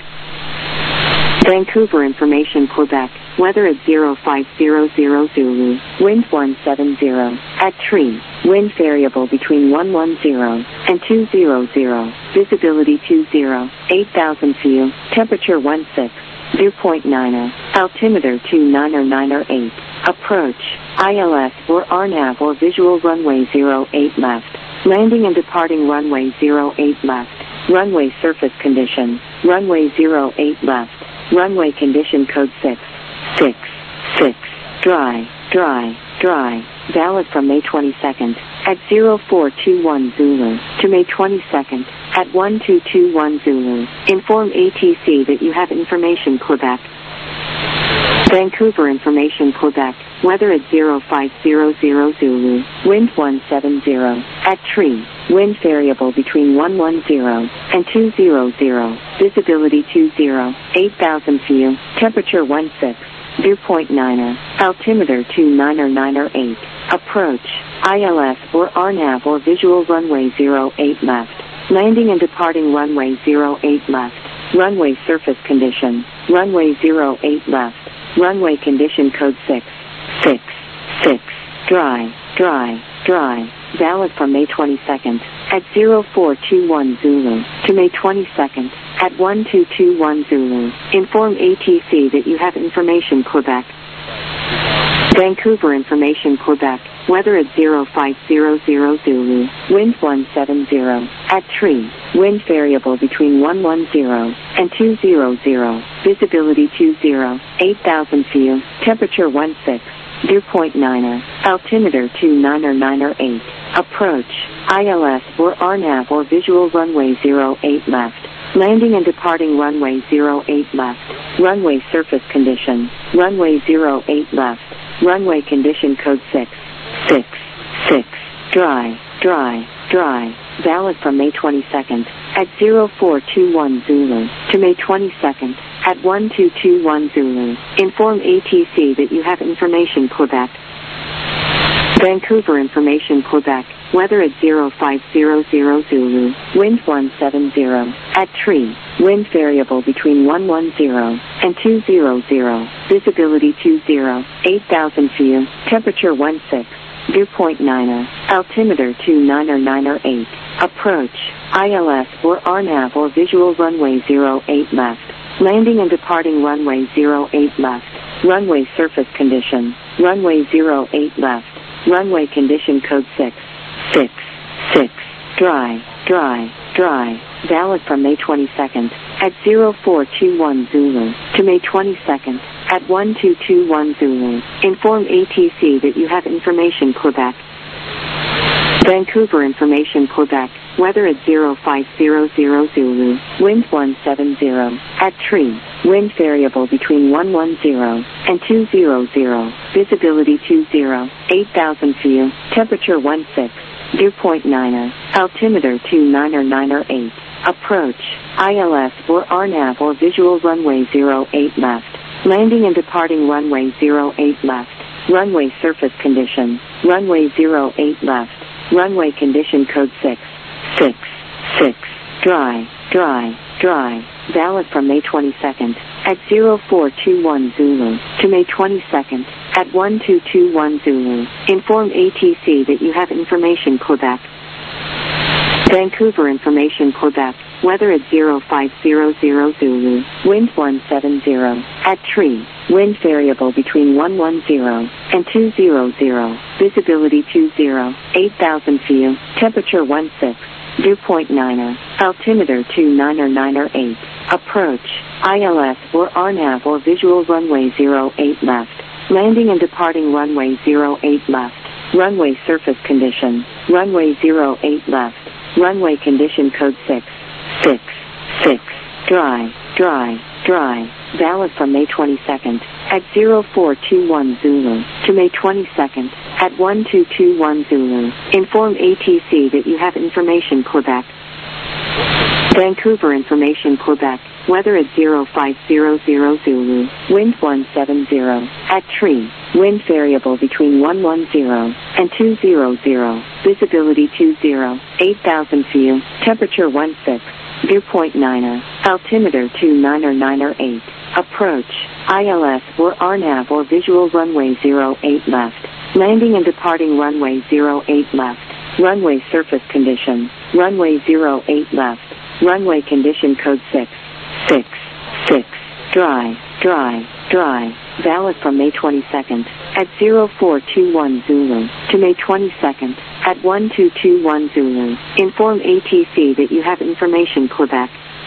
Vancouver information Quebec. Weather at zero five zero zero Zulu. Wind one seven zero. At tree. Wind variable between one one zero and two hundred. Visibility two zero. eight thousand view. Temperature one six. Dew point nine zero. Altimeter two nine zero nine zero eight. Approach, I L S or R NAV or visual runway zero eight left. Landing and departing runway zero eight left. Runway surface condition, runway zero eight left. Runway condition code six, six, six. Dry, dry, dry. Valid from May twenty-second at zero four two one Zulu to May twenty-second at one two two one Zulu. Inform A T C that you have information Quebec. Vancouver information Quebec. Weather at zero five zero zero Zulu. Wind one seven zero. At tree. Wind variable between one one zero and two hundred. Visibility two zero. eight thousand view. Temperature one six. Dew point nine zero. Altimeter two nine zero nine zero eight. Approach, I L S or R NAV or visual runway zero eight left. Landing and departing runway zero eight left. Runway surface condition, runway zero eight left. Runway condition code six, six, six. Dry, dry, dry. Valid from May twenty-second at zero four two one Zulu to May twenty-second at one two two one Zulu. Inform A T C that you have information Quebec. Vancouver information Quebec. Weather at zero five zero zero Zulu. Wind one seven zero. At tree. Wind variable between one one zero and two hundred. Visibility two zero. eight thousand view. Temperature one six. Dew point nine zero. Altimeter two nine zero nine zero eight. Approach, I L S or R NAV or visual runway zero eight left. Landing and departing runway zero eight left. Runway surface condition, runway zero eight left. Runway condition code six, six, six. Dry, dry, dry. Valid from May twenty-second at zero four two one Zulu to May twenty-second at one two two one Zulu. Inform A T C that you have information Quebec. Vancouver information Quebec. Weather at zero five zero zero Zulu. Wind one seven zero. At tree. Wind variable between one one zero and two hundred. Visibility two zero. eight thousand view. Temperature one six. Dew point nine zero. Altimeter two nine zero nine zero eight. Approach, I L S or R NAV or visual runway zero eight left. Landing and departing runway zero eight left. Runway surface condition, runway zero eight left. Runway condition code six, six, six. Dry, dry, dry. Valid from May twenty-second at zero four two one Zulu to May twenty-second at one two two one Zulu. Inform A T C that you have information Quebec. Vancouver information Quebec. Weather at zero five zero zero Zulu. Wind one seven zero. At tree. Wind variable between one one zero and two hundred. Visibility two zero. eight thousand view. Temperature one six. Dew point nine zero. Altimeter two nine zero nine zero eight. Approach, I L S or R NAV or visual runway zero eight left. Landing and departing runway zero eight left. Runway surface condition, runway zero eight left. Runway condition code six, six, six. Dry, dry, dry. Valid from May twenty-second at zero four two one Zulu to May twenty-second at one two two one Zulu. Inform A T C that you have information Quebec. Vancouver information Quebec. Weather at zero five zero zero Zulu. Wind one seven zero. At tree. Wind variable between one one zero and two hundred. Visibility two zero. eight thousand view. Temperature one six. Dew point nine zero. Altimeter two nine zero nine zero eight. Approach, I L S or R NAV or visual runway zero eight left. Landing and departing runway zero eight left. Runway surface condition, runway zero eight left. Runway condition code six, six, six. Dry, dry, dry. valid from May twenty-second at zero four two one Zulu to May twenty-second at one two two one Zulu. Inform A T C that you have information Quebec. Vancouver Information Quebec. Weather at zero five zero zero Zulu. Wind one seven zero. At tree. Wind variable between one one zero and two hundred. Visibility two zero. eight thousand view. Temperature one six. Dew point niner. Altimeter two niner niner eight. Approach. I L S or R NAV or visual runway zero eight left. Landing and departing runway zero eight left. Runway surface condition. Runway zero eight left. Runway condition code six. six. six. Dry. Dry. Dry. Valid from May twenty-second at zero four two one Zulu to May twenty-second at one two two one Zulu. Inform A T C that you have information Quebec.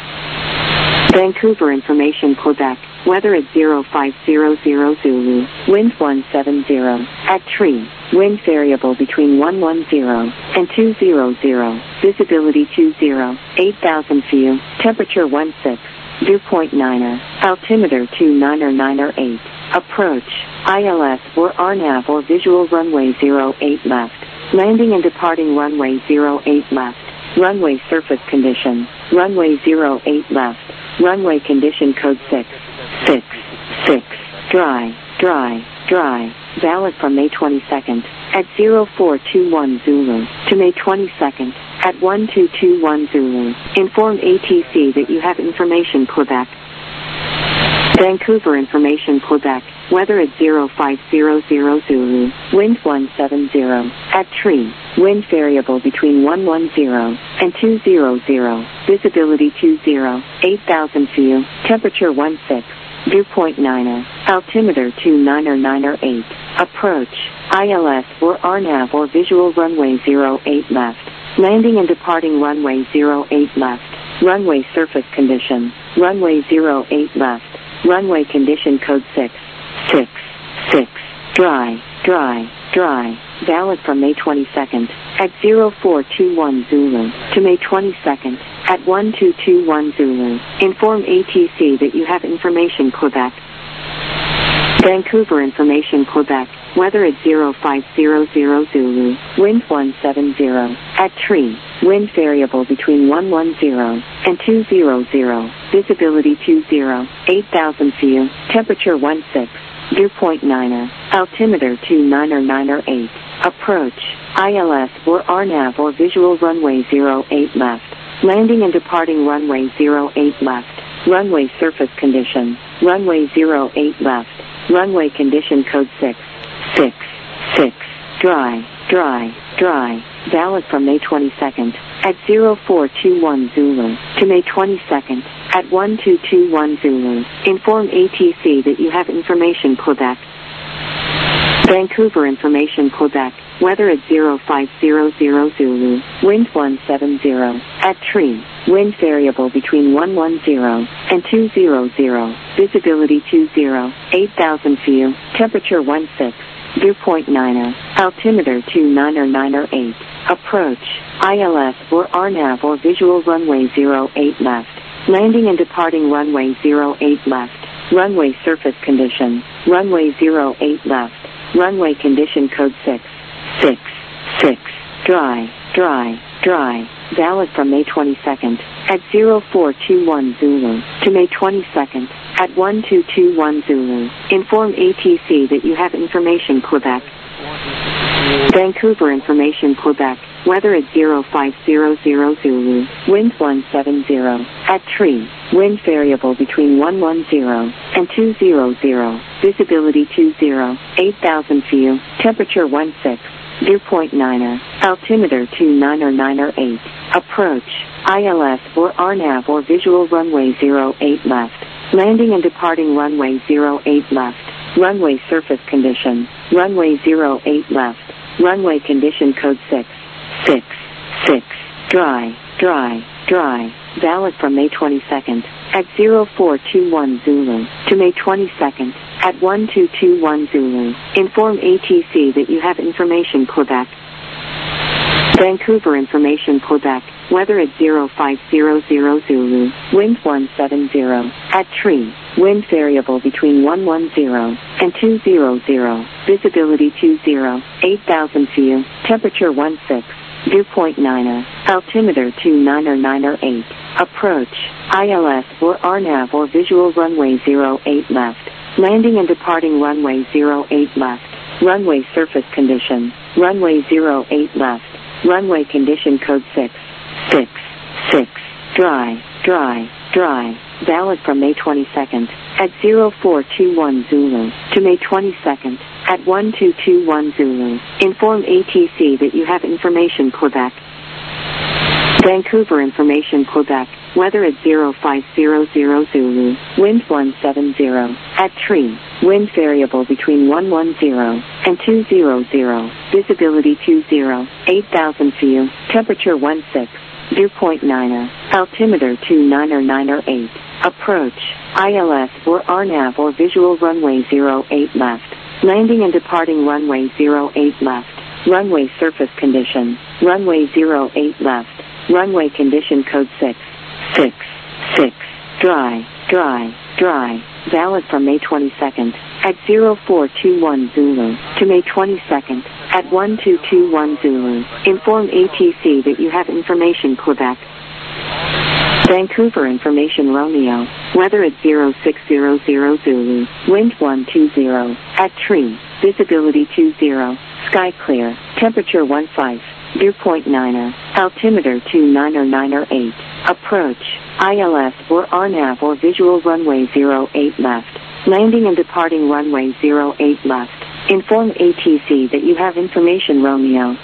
Vancouver Information Quebec. Weather at zero five zero zero Zulu. Wind one seven zero. At tree. Wind variable between one one zero and two hundred. Visibility two zero. eight thousand view. Temperature one six. Dew point niner. Altimeter two niner niner eight. Approach. I L S or R NAV or visual runway zero eight left. Landing and departing runway zero eight left. Runway surface condition. Runway zero eight left. Runway condition code six. six. six. Dry. Dry. Dry. Valid from May twenty-second at zero four two one Zulu to May twenty-second at one two two one Zulu. Inform A T C that you have information Quebec. Vancouver Information Quebec. Weather at zero five zero zero Zulu. Wind one seven zero. At tree. Wind variable between one one zero and two hundred. Visibility two zero. eight thousand view. Temperature one six. Dew point niner. Altimeter two niner niner eight. Approach. I L S or R NAV or visual runway zero eight left. Landing and departing runway zero eight left. Runway surface condition. Runway zero eight left. Runway condition code six. six. six. Dry. Dry. Dry. Valid from May twenty-second at zero four two one Zulu to May twenty-second at one two two one Zulu. Inform A T C that you have information Quebec. Vancouver Information Quebec. Weather at zero five zero zero Zulu. Wind one seven zero. At tree. Wind variable between one one zero and two hundred. Visibility two zero. eight thousand view. Temperature one six. Dew point niner. Altimeter two niner niner eight. Approach. I L S or R NAV or visual runway zero eight left. Landing and departing runway zero eight left. Runway surface condition. Runway zero eight left. Runway condition code six. six. six. Dry. Dry. Dry. Valid from May twenty-second at zero four two one Zulu to May twenty-second at one two two one Zulu. Inform A T C that you have information Quebec. Vancouver Information Quebec. Weather at zero five zero zero Zulu. Wind one seven zero. At tree. Wind variable between one one zero and two hundred. Visibility two zero. eight thousand view. Temperature one six. Dew point niner. Altimeter two niner niner eight. Approach. I L S or R NAV or visual runway zero eight left. Landing and departing runway zero eight left. Runway surface condition. Runway zero eight left. Runway condition code six. six. six. Dry. Dry. Dry. Valid from May twenty-second at zero four two one Zulu to May twenty-second at one two two one Zulu. Inform A T C that you have information Quebec. Vancouver Information Quebec. Weather at zero five zero zero Zulu. Wind one seven zero. At tree. Wind variable between one one zero and two hundred. Visibility two zero. eight thousand view. Temperature one six. Dew point niner. Altimeter two niner niner eight. Approach. I L S or R NAV or visual runway zero eight left. Landing and departing runway zero eight left. Runway surface condition. Runway zero eight left. Runway condition code six. six. six. Dry. Dry. Dry. Valid from May twenty-second at zero four two one Zulu to May twenty-second at one two two one Zulu. Inform A T C that you have information Quebec. Vancouver Information Quebec. Weather at zero five zero zero Zulu. Wind one seven zero. At tree. Wind variable between one ten and two hundred. Visibility two zero. eight thousand view. Temperature sixteen. Dew point nine. Altimeter two nine nine eight. Approach. I L S or R NAV or visual runway zero eight left. Landing and departing runway zero eight left. Runway surface condition. Runway zero eight left. Runway condition code six. six. six. Dry. Dry. Dry. Valid from May twenty-second at zero four two one Zulu to May twenty-second at one two two one Zulu. Inform A T C that you have information Quebec. Vancouver information Quebec. Weather at zero five zero zero Zulu. Wind one seven zero. At tree. Wind variable between one ten and two hundred. Visibility two zero. eight thousand view. Temperature sixteen. Dew point nine. Altimeter two nine nine eight. Approach. I L S or R NAV or visual runway zero eight left. Landing and departing runway zero eight left. Runway surface condition. Runway zero eight left. Runway condition code six. six. six. Dry. Dry. Dry. Valid from May twenty-second at zero four two one Zulu to May twenty-second at one two two one Zulu. Inform A T C that you have information Quebec. Vancouver information Romeo. Weather at zero six zero zero Zulu. Wind one two zero. At tree. Visibility two zero. Sky clear. Temperature fifteen. Dew point nine. Altimeter two nine nine eight. Approach. I L S or R NAV or visual runway zero eight left. Landing and departing runway zero eight left. Inform A T C that you have information Romeo.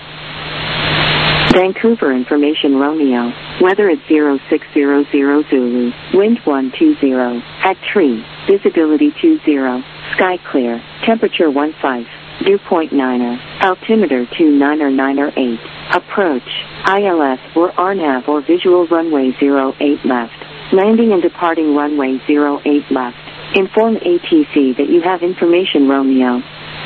Vancouver information Romeo. Weather at zero six zero zero Zulu. Wind one two zero. At tree. Visibility two zero. Sky clear. Temperature fifteen. Dew point nine. Altimeter two nine nine eight. Approach. I L S or R NAV or visual runway zero eight left. Landing and departing runway zero eight left. Inform A T C that you have information Romeo.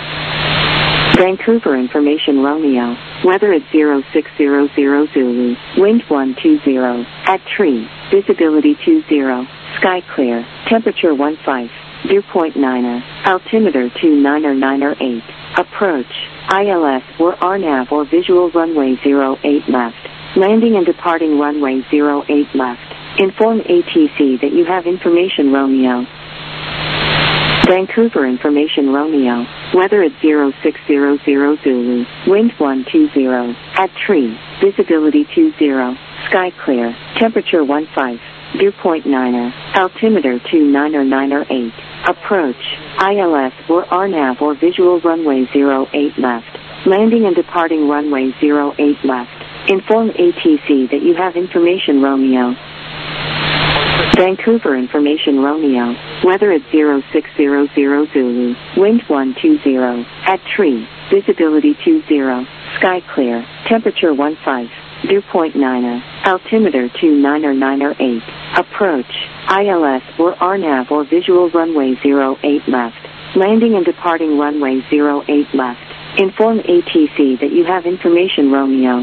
Vancouver information Romeo. Weather at zero six zero zero Zulu. Wind one two zero. At tree. Visibility two zero. Sky clear. Temperature fifteen. Dew point nine. Altimeter two nine nine eight. Approach. I L S or R NAV or visual runway zero eight left. Landing and departing runway zero eight left. Inform A T C that you have information Romeo. Vancouver information Romeo. Weather at zero six zero zero Zulu. Wind one two zero. At tree. Visibility two zero. Sky clear. Temperature fifteen. Dew point nine. Altimeter two nine nine eight. Approach. I L S or R NAV or visual runway zero eight left. Landing and departing runway zero eight left. Inform A T C that you have information Romeo. Vancouver information Romeo. Weather at zero six zero zero Zulu. Wind one two zero. At tree. Visibility two zero. Sky clear. Temperature fifteen. Dew point nine. Altimeter two nine nine eight. Approach. I L S or R NAV or visual runway zero eight left. Landing and departing runway zero eight left. Inform A T C that you have information Romeo.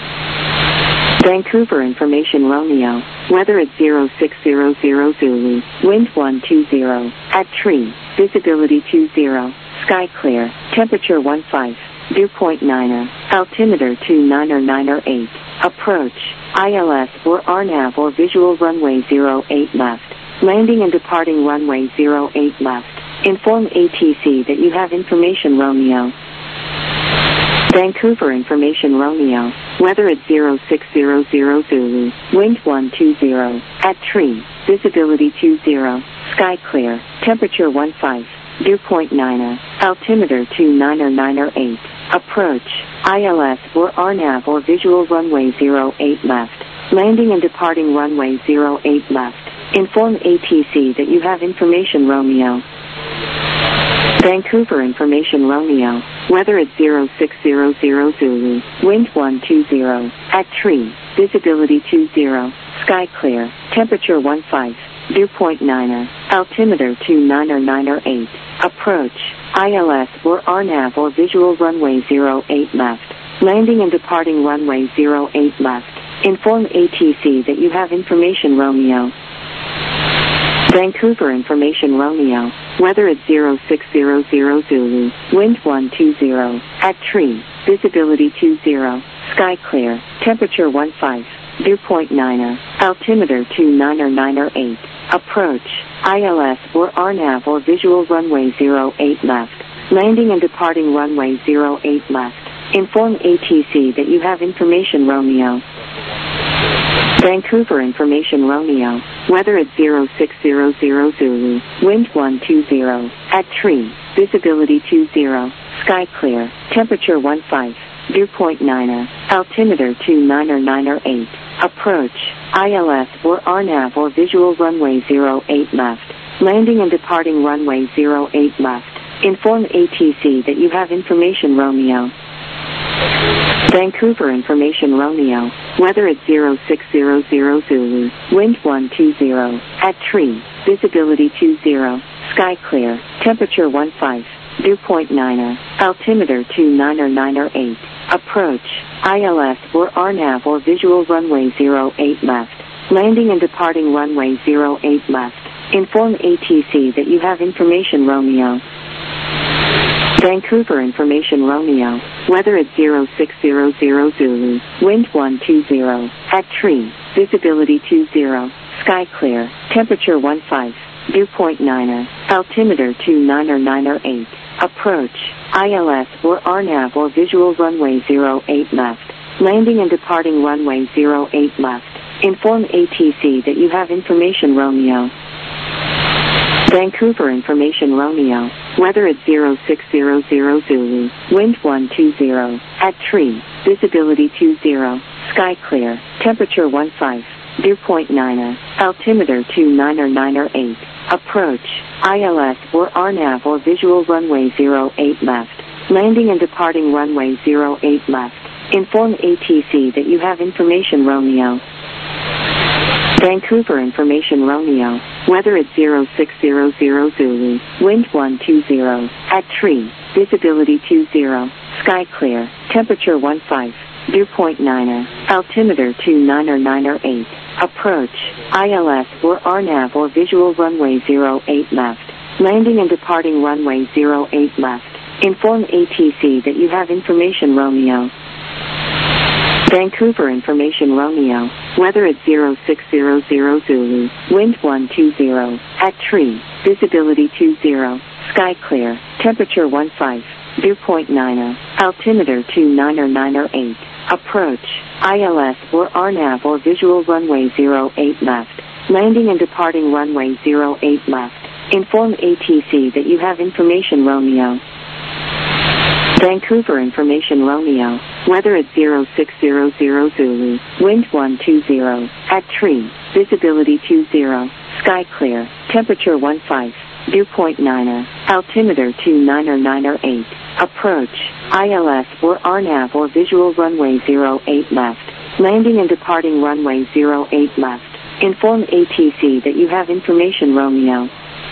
Vancouver information Romeo. Weather at zero six zero zero Zulu. Wind one two zero. At tree. Visibility two zero. Sky clear. Temperature fifteen. Dew point nine. Altimeter two nine nine eight. Approach. I L S or R NAV or visual runway zero eight left. Landing and departing runway zero eight left. Inform A T C that you have information Romeo. Vancouver information Romeo. Weather at zero six zero zero Zulu. Wind one two zero. At tree. Visibility two zero. Sky clear. Temperature fifteen. Dew point nine. Altimeter two nine nine eight. Approach. I L S or R NAV or visual runway zero eight left. Landing and departing runway zero eight left. Inform A T C that you have information Romeo. Vancouver information Romeo. Weather at zero six zero zero Zulu. Wind one two zero. At tree. Visibility two zero. Sky clear. Temperature fifteen. Dew point nine. Altimeter two nine nine eight. Approach. I L S or R NAV or visual runway zero eight left. Landing and departing runway zero eight left. Inform A T C that you have information Romeo. Vancouver Information Romeo, weather at zero six zero zero Zulu, wind one two zero, at tree, visibility two zero, sky clear, temperature one five, dew point niner, altimeter two niner niner eight, approach, I L S or R NAV or visual runway zero eight left, landing and departing runway zero eight left, inform A T C that you have information Romeo. Vancouver Information Romeo, weather at zero six zero zero Zulu, wind one two zero, at tree, visibility two zero, sky clear, temperature one five, dew point niner, altimeter two niner niner eight, approach, I L S or R NAV or visual runway zero eight left, landing and departing runway zero eight left, inform A T C that you have information Romeo. Vancouver Information Romeo, weather at zero six zero zero Zulu, wind one two zero, at tree, visibility two zero, sky clear, temperature one five, dew point niner, altimeter two niner niner eight, approach, I L S or R NAV or visual runway zero eight left, landing and departing runway zero eight left, inform A T C that you have information Romeo. Vancouver Information Romeo, weather at zero six zero zero Zulu, wind one two zero, at tree, visibility two zero, sky clear, temperature one five, dew point niner, altimeter two niner niner eight, approach, I L S or R NAV or visual runway zero eight left, landing and departing runway zero eight left, inform A T C that you have information Romeo. Vancouver Information Romeo, weather at zero six zero zero Zulu, wind one two zero, at tree, visibility two zero, sky clear, temperature one five, dew point niner, altimeter two niner niner eight, approach, I L S or R NAV or visual runway zero eight left, landing and departing runway zero eight left, inform A T C that you have information Romeo. Vancouver Information Romeo, weather at zero six zero zero Zulu, wind one two zero, at tree, visibility two zero, sky clear, temperature one five, dew point niner, altimeter two niner niner eight, approach, I L S or R NAV or visual runway zero eight left, landing and departing runway zero eight left, inform A T C that you have information Romeo. Vancouver Information Romeo, weather at zero six zero zero Zulu, wind one two zero, at tree, visibility two zero, sky clear, temperature one five, dew point niner, altimeter two niner niner eight, approach, I L S or R NAV or visual runway zero eight left, landing and departing runway zero eight left, inform A T C that you have information Romeo. Vancouver Information Romeo, weather at zero six zero zero Zulu, wind one two zero, at tree, visibility two zero, sky clear, temperature one five, dew point niner, altimeter two niner niner eight, approach, I L S or R NAV or visual runway zero eight left, landing and departing runway zero eight left, inform A T C that you have information Romeo.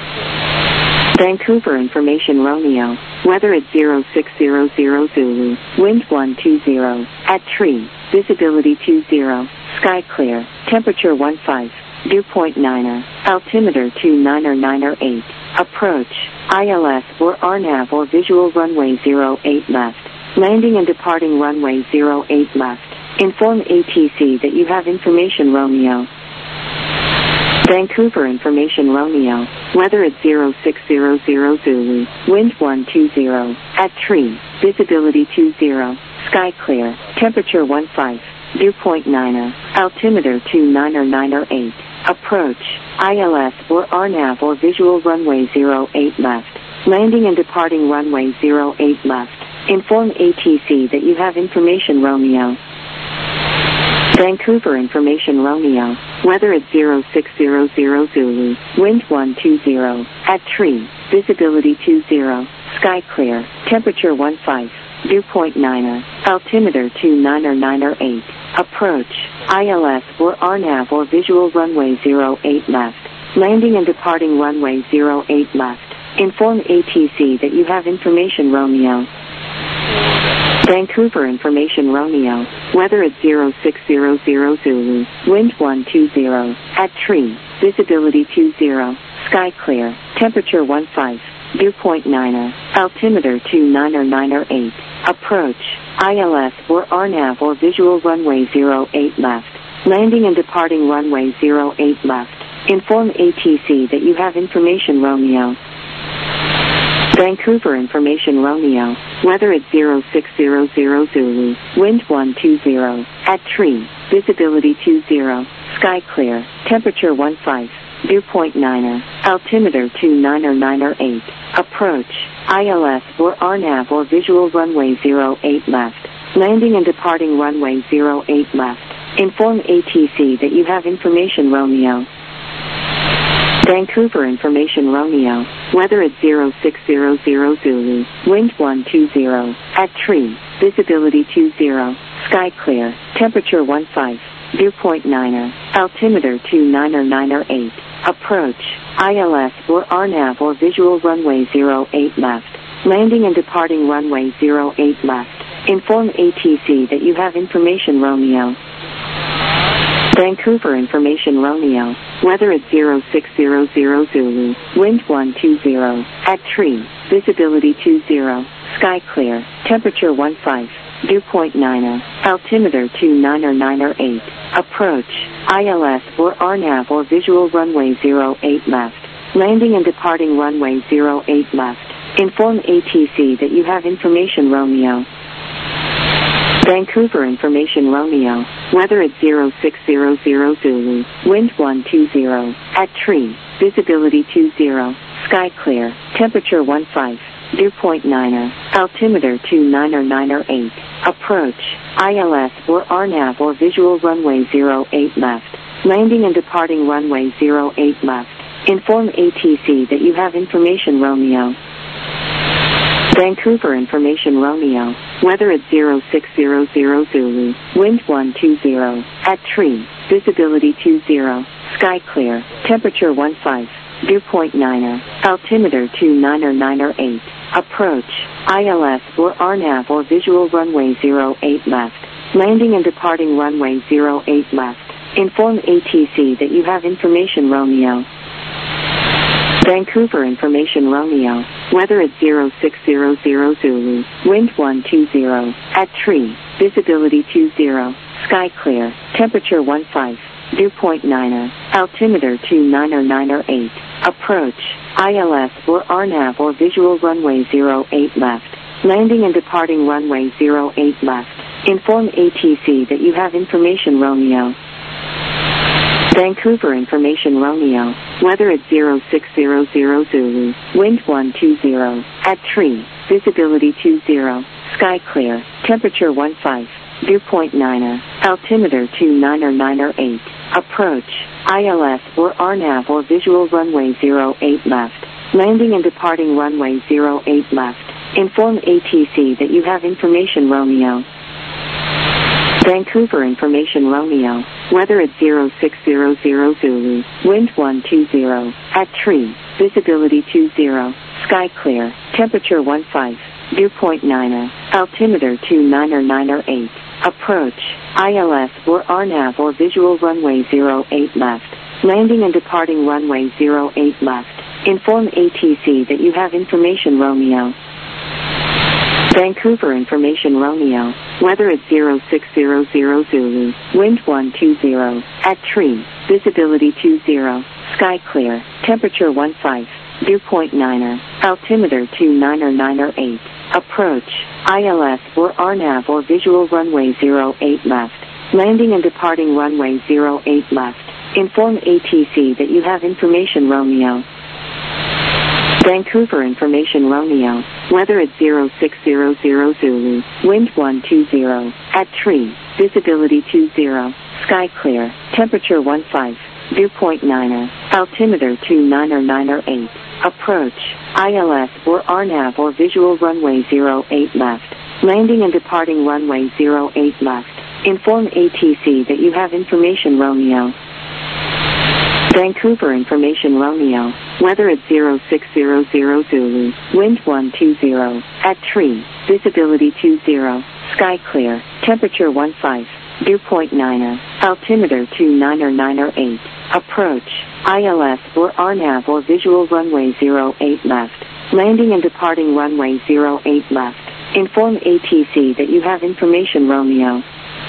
Vancouver Information Romeo, weather at zero six zero zero Zulu, wind one two zero, at tree, visibility two zero, sky clear, temperature one five, dew point niner, altimeter two niner niner eight, approach, I L S or R NAV or visual runway zero eight left, landing and departing runway zero eight left, inform A T C that you have information Romeo. Vancouver Information Romeo, weather at zero six zero zero Zulu, wind one two zero, at tree, visibility two zero, sky clear, temperature one five, dew point niner, altimeter two niner niner eight, approach, I L S or R NAV or visual runway zero eight left, landing and departing runway zero eight left, inform A T C that you have information Romeo. Vancouver Information Romeo, weather at zero six zero zero Zulu, wind one two zero, at tree, visibility two zero, sky clear, temperature one five, dew point niner, altimeter two niner niner eight, approach, I L S or R NAV or visual runway zero eight left, landing and departing runway zero eight left, inform A T C that you have information Romeo. Vancouver Information Romeo, weather at zero six zero zero Zulu, wind one two zero, at tree, visibility two zero, sky clear, temperature one five, dew point niner, altimeter two niner niner eight, approach, I L S or R NAV or visual runway zero eight left, landing and departing runway zero eight left, inform A T C that you have information Romeo. Vancouver information Romeo, weather at zero six zero zero Zulu, wind one two zero, at tree, visibility two zero, sky clear, temperature one five, dew point niner, altimeter two niner niner eight, approach, I L S or R NAV or visual runway zero eight left, landing and departing runway zero eight left, inform A T C that you have information Romeo. Vancouver information Romeo, weather at zero six zero zero Zulu, wind one two zero, at tree, visibility two zero, sky clear, temperature one five, dew point niner, altimeter two niner niner eight, approach, I L S or R NAV or visual runway zero eight left, landing and departing runway zero eight left, inform A T C that you have information Romeo. Vancouver information Romeo, weather at zero six zero zero Zulu, wind one two zero, at tree, visibility two zero, sky clear, temperature one five, dew point niner, altimeter two niner niner eight, approach, I L S or R NAV or visual runway zero eight left, landing and departing runway zero eight left, inform A T C that you have information Romeo. Vancouver information Romeo, weather at zero six zero zero Zulu, wind one two zero, at tree, visibility two zero, sky clear, temperature one five, dew point niner, altimeter two niner niner eight, approach, I L S or R NAV or visual runway zero eight left, landing and departing runway zero eight left, inform A T C that you have information Romeo. Vancouver information Romeo, weather at zero six zero zero Zulu, wind one two zero, at tree, visibility two zero, sky clear, temperature one five, dew point niner, altimeter two niner niner eight, approach, I L S or R NAV or visual runway zero eight left, landing and departing runway zero eight left, inform A T C that you have information Romeo. Vancouver information Romeo, weather at zero six zero zero Zulu, wind one two zero, at tree, visibility two zero, sky clear, temperature one five, dew point niner, altimeter two niner niner eight, approach, I L S or R NAV or visual runway zero eight left, landing and departing runway zero eight left, inform A T C that you have information Romeo. Vancouver information Romeo, weather at zero six zero zero Zulu, wind one two zero, at tree, visibility two zero, sky clear, temperature one five, dew point niner, altimeter two niner niner eight, approach, I L S or R NAV or visual runway zero eight left, landing and departing runway zero eight left, inform A T C that you have information Romeo. Vancouver information Romeo, weather at zero six zero zero Zulu, wind one two zero, at tree, visibility two zero, sky clear, temperature one five, dew point niner, altimeter two niner niner eight, approach, I L S or R NAV or visual runway zero eight left, landing and departing runway zero eight left, inform A T C that you have information Romeo. Vancouver information Romeo, weather at zero six zero zero Zulu, wind one two zero, at tree, visibility two zero, sky clear, temperature one five, dew point niner, altimeter two niner niner eight, approach, I L S or R NAV or visual runway zero eight left, landing and departing runway zero eight left, inform A T C that you have information Romeo. Vancouver information Romeo, weather at zero six zero zero Zulu, wind one two zero, at tree, visibility two zero, sky clear, temperature one five, dew point niner, altimeter two niner niner eight, approach, I L S or R NAV or visual runway zero eight left, landing and departing runway zero eight left, inform A T C that you have information Romeo. Vancouver information Romeo, weather at zero six zero zero Zulu, wind one two zero, at tree, visibility two zero, sky clear, temperature one five, dew point niner, altimeter two niner niner eight, Approach, I L S or R NAV or visual runway zero eight left. Landing and departing runway zero eight left. Inform A T C that you have information Romeo.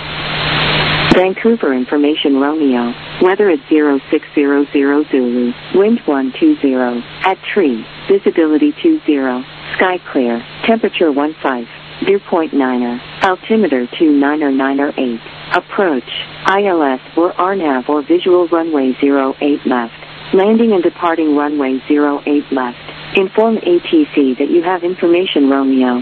Vancouver information Romeo. Weather at zero six zero zero Zulu. Wind one two zero. At tree. Visibility two zero. Sky clear. Temperature one five. Dew point niner. Altimeter two niner niner eight. Approach, I L S or R NAV or visual runway zero eight left. Landing and departing runway zero eight left. Inform A T C that you have information Romeo.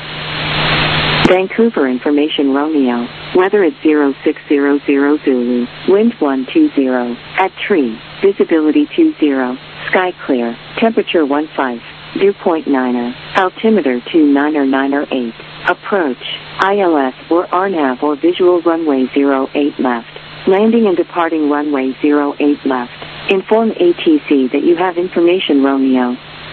Vancouver information Romeo. Weather at zero six zero zero Zulu. Wind one two zero. At tree. Visibility two zero. Sky clear. Temperature one five. Dew point niner. Altimeter two niner niner eight. Approach, I L S or R NAV or visual runway zero eight left. Landing and departing runway zero eight left. Inform A T C that you have information Romeo.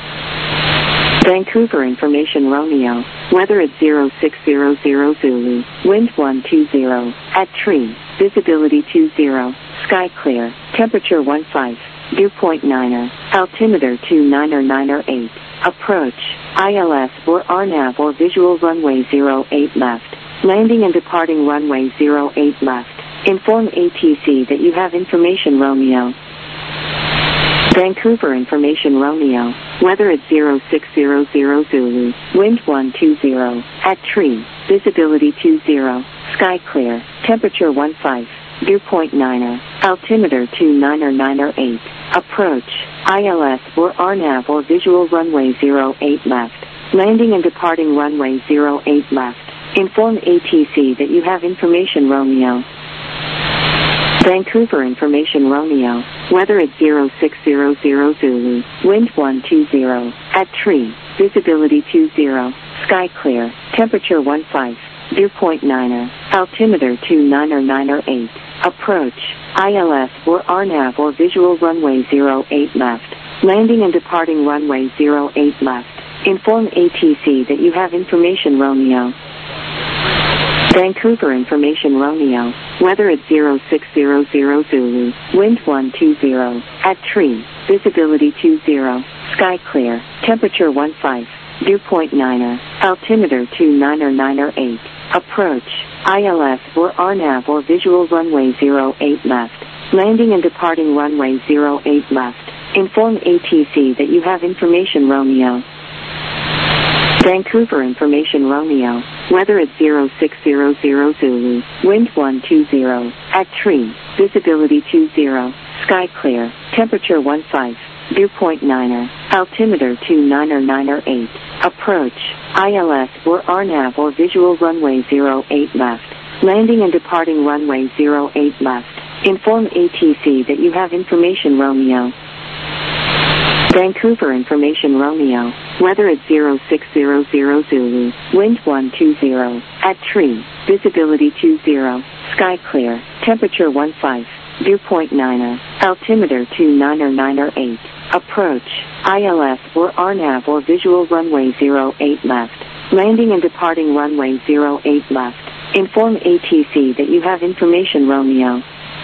Vancouver information Romeo. Weather at zero six zero zero Zulu. Wind one two zero. At tree. Visibility two zero. Sky clear. Temperature one five. Dew point niner. Altimeter two niner niner eight. Approach, I L S or R NAV or visual runway zero eight left. Landing and departing runway zero eight left. Inform A T C that you have information Romeo. Vancouver information Romeo. Weather at zero six zero zero Zulu. Wind one two zero. At tree. Visibility two zero. Sky clear. Temperature one five. Dew point niner. Altimeter two niner niner eight. Approach, I L S or R NAV or visual runway zero eight left. Landing and departing runway zero eight left. Inform A T C that you have information Romeo. Vancouver information Romeo. Weather at zero six zero zero Zulu. Wind one two zero. At tree. Visibility two zero. Sky clear. Temperature one five. Dew point niner. Altimeter two niner niner eight. Approach, I L S or R NAV or visual runway zero eight left. Landing and departing runway zero eight left. Inform A T C that you have information Romeo. Vancouver information Romeo. Weather at zero six zero zero Zulu. Wind one two zero. At tree. Visibility two zero. Sky clear. Temperature one five. Dew point niner. Altimeter two niner niner eight. Approach, I L S or R NAV or visual runway zero eight left. Landing and departing runway zero eight left. Inform A T C that you have information Romeo. Vancouver information Romeo. Weather at zero six zero zero Zulu. Wind one two zero. At tree. Visibility two zero. Sky clear. Temperature one five. Dew point niner. Altimeter two niner niner eight. Approach, I L S or R NAV or visual runway zero eight left. Landing and departing runway zero eight left. Inform A T C that you have information Romeo. Vancouver information Romeo. Weather at zero six zero zero Zulu. Wind one two zero. At tree. Visibility two zero. Sky clear. Temperature one five. Dew point niner. Altimeter two niner niner eight. Approach, I L S or R NAV or visual runway zero eight left. Landing and departing runway zero eight left. Inform A T C that you have information Romeo.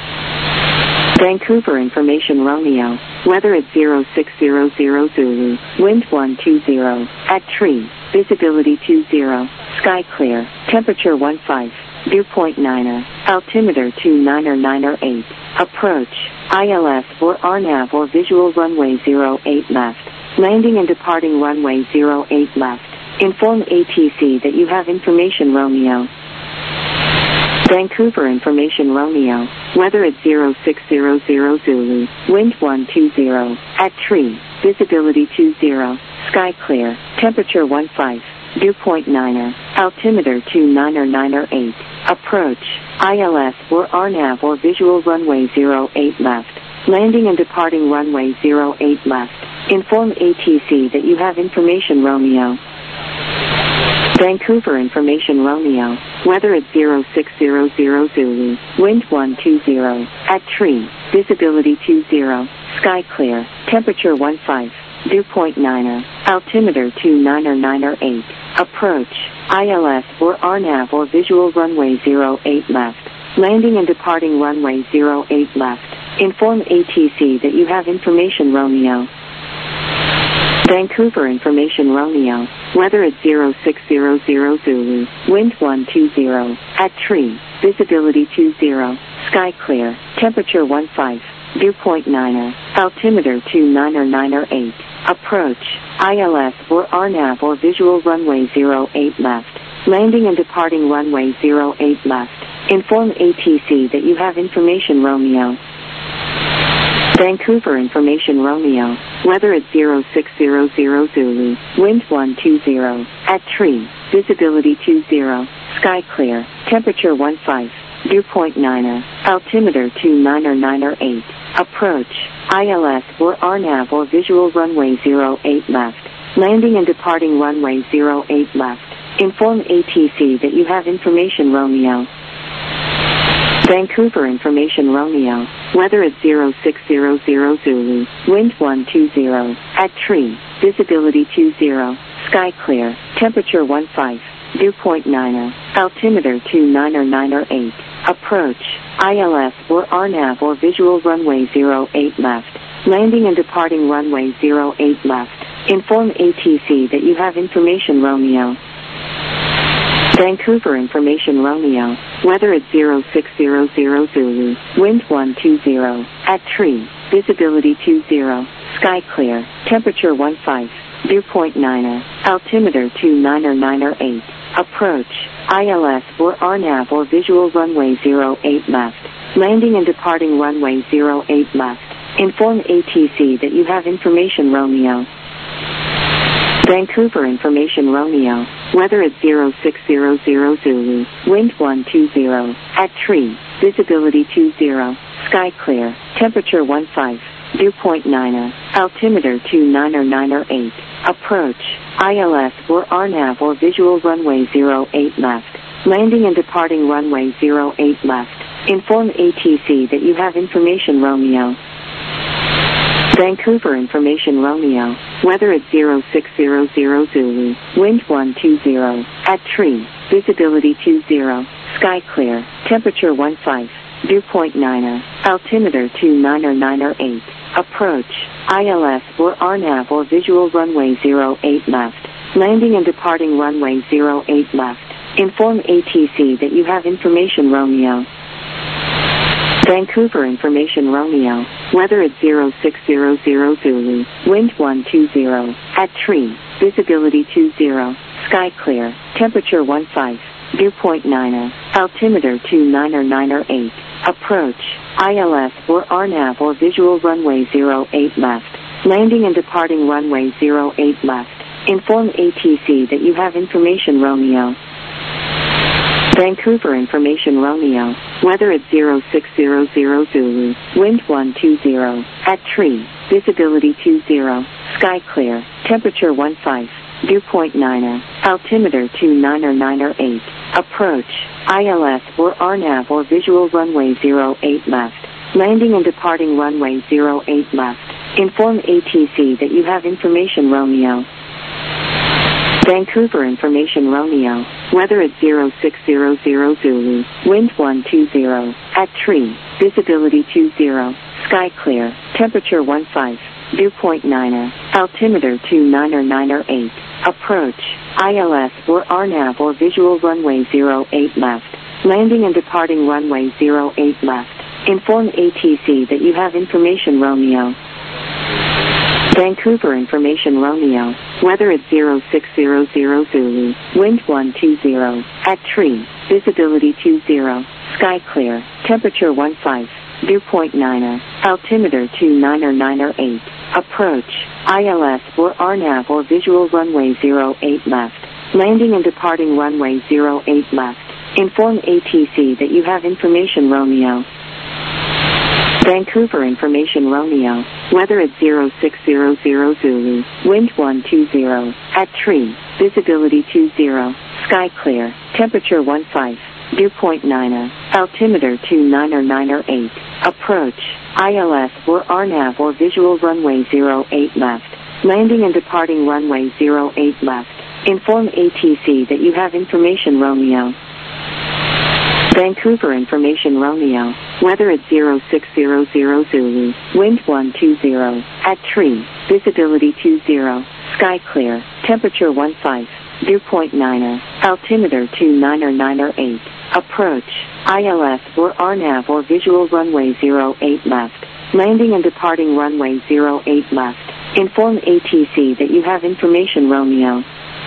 Vancouver information Romeo. Weather at zero six zero zero Zulu. Wind one two zero. At tree. Visibility two zero. Sky clear. Temperature one five. Dew point niner. Altimeter two niner niner eight. Approach, I L S or R NAV or visual runway zero eight left. Landing and departing runway zero eight left. Inform A T C that you have information Romeo. Vancouver information Romeo. Weather at zero six zero zero Zulu. Wind one two zero. At tree. Visibility two zero. Sky clear. Temperature one five. Dew point niner. Altimeter two niner niner eight. Approach, I L S or R NAV or visual runway zero eight left. Landing and departing runway zero eight left. Inform A T C that you have information Romeo. Vancouver information Romeo. Weather at zero six zero zero Zulu. Wind one two zero. At tree. Visibility two zero. Sky clear. Temperature one five. Dew point niner. Altimeter two niner niner eight. Approach, I L S or R NAV or visual runway zero eight left. Landing and departing runway zero eight left. Inform A T C that you have information Romeo. Vancouver Information Romeo. Weather at zero six zero zero Zulu. Wind one two zero. At tree. Visibility two zero. Sky clear. Temperature one five. Dew point niner. Altimeter two niner niner eight. Approach. I L S or R NAV or visual runway zero eight left. Landing and departing runway zero eight left. Inform A T C that you have information Romeo. Vancouver Information Romeo. Weather at zero six zero zero Zulu. Wind one two zero. At tree. Visibility two zero. Sky clear. Temperature one five. Dew point niner. Altimeter two niner niner eight. Approach. I L S or R NAV or visual runway zero eight left. Landing and departing runway zero eight left. Inform A T C that you have information Romeo. Vancouver Information Romeo. Weather at zero six zero zero Zulu. Wind one two zero. At tree. Visibility two zero. Sky clear. Temperature one five. Dew point niner. Altimeter two niner niner eight. Approach. I L S or R NAV or visual runway zero eight left. Landing and departing runway zero eight left. Inform A T C that you have information Romeo. Vancouver Information Romeo. Weather at zero six zero zero Zulu. Wind one two zero. At tree. Visibility two zero. Sky clear. Temperature one five. Dew point niner. Altimeter two niner niner eight. Approach. I L S or R NAV or visual runway zero eight left. Landing and departing runway zero eight left. Inform A T C that you have information Romeo. Vancouver Information Romeo. Weather at zero six zero zero Zulu. Wind one two zero. At tree. Visibility two zero. Sky clear. Temperature one five. Dew point niner. Altimeter two niner niner eight. Approach. I L S or R NAV or visual runway zero eight left. Landing and departing runway zero eight left. Inform A T C that you have information Romeo. Vancouver Information Romeo. Weather at zero six zero zero Zulu. Wind one two zero. At tree. Visibility two zero. Sky clear. Temperature one five. Dew point niner. Altimeter two niner niner eight. Approach. I L S or R NAV or visual runway zero eight left. Landing and departing runway zero eight left. Inform A T C that you have information Romeo. Vancouver Information Romeo. Weather at zero six zero zero Zulu. Wind one two zero. At tree. Visibility two zero. Sky clear. Temperature one five. Dew point niner. Altimeter two niner niner eight. Approach. I L S or R NAV or visual runway zero eight left. Landing and departing runway zero eight left. Inform A T C that you have information Romeo. Vancouver Information Romeo. Weather at zero six zero zero Zulu. Wind one two zero. At tree. Visibility two zero. Sky clear. Temperature one five. Dew point niner. Altimeter two niner niner eight. Approach. I L S or R NAV or visual runway zero eight left. Landing and departing runway zero eight left. Inform A T C that you have information Romeo. Vancouver Information Romeo. Weather at zero six zero zero Zulu. Wind one two zero. At tree. Visibility two zero. Sky clear. Temperature one five. Dew point niner. Altimeter two niner niner eight. Approach. I L S or R NAV or visual runway zero eight left. Landing and departing runway zero eight left. Inform A T C that you have information Romeo. Vancouver Information Romeo. Weather at zero six zero zero Zulu. Wind one two zero. At tree. Visibility two zero. Sky clear. Temperature one five. Dew point niner. Altimeter two niner niner eight. Approach. I L S or R NAV or visual runway zero eight left. Landing and departing runway zero eight left. Inform A T C that you have information Romeo. Vancouver Information Romeo. Weather at zero six zero zero Zulu. Wind one two zero. At tree. Visibility two zero. Sky clear. Temperature one five. Dew point niner. Altimeter two niner niner eight. Approach. I L S or R NAV or visual runway zero eight left. Landing and departing runway zero eight left. Inform A T C that you have information Romeo. Vancouver Information Romeo, weather at zero six zero zero Zulu, wind one two zero, at tree, visibility two zero, sky clear, temperature one five, dew point niner, altimeter two niner niner eight, approach, I L S or R NAV or visual runway zero eight left, landing and departing runway zero eight left, inform A T C that you have information Romeo.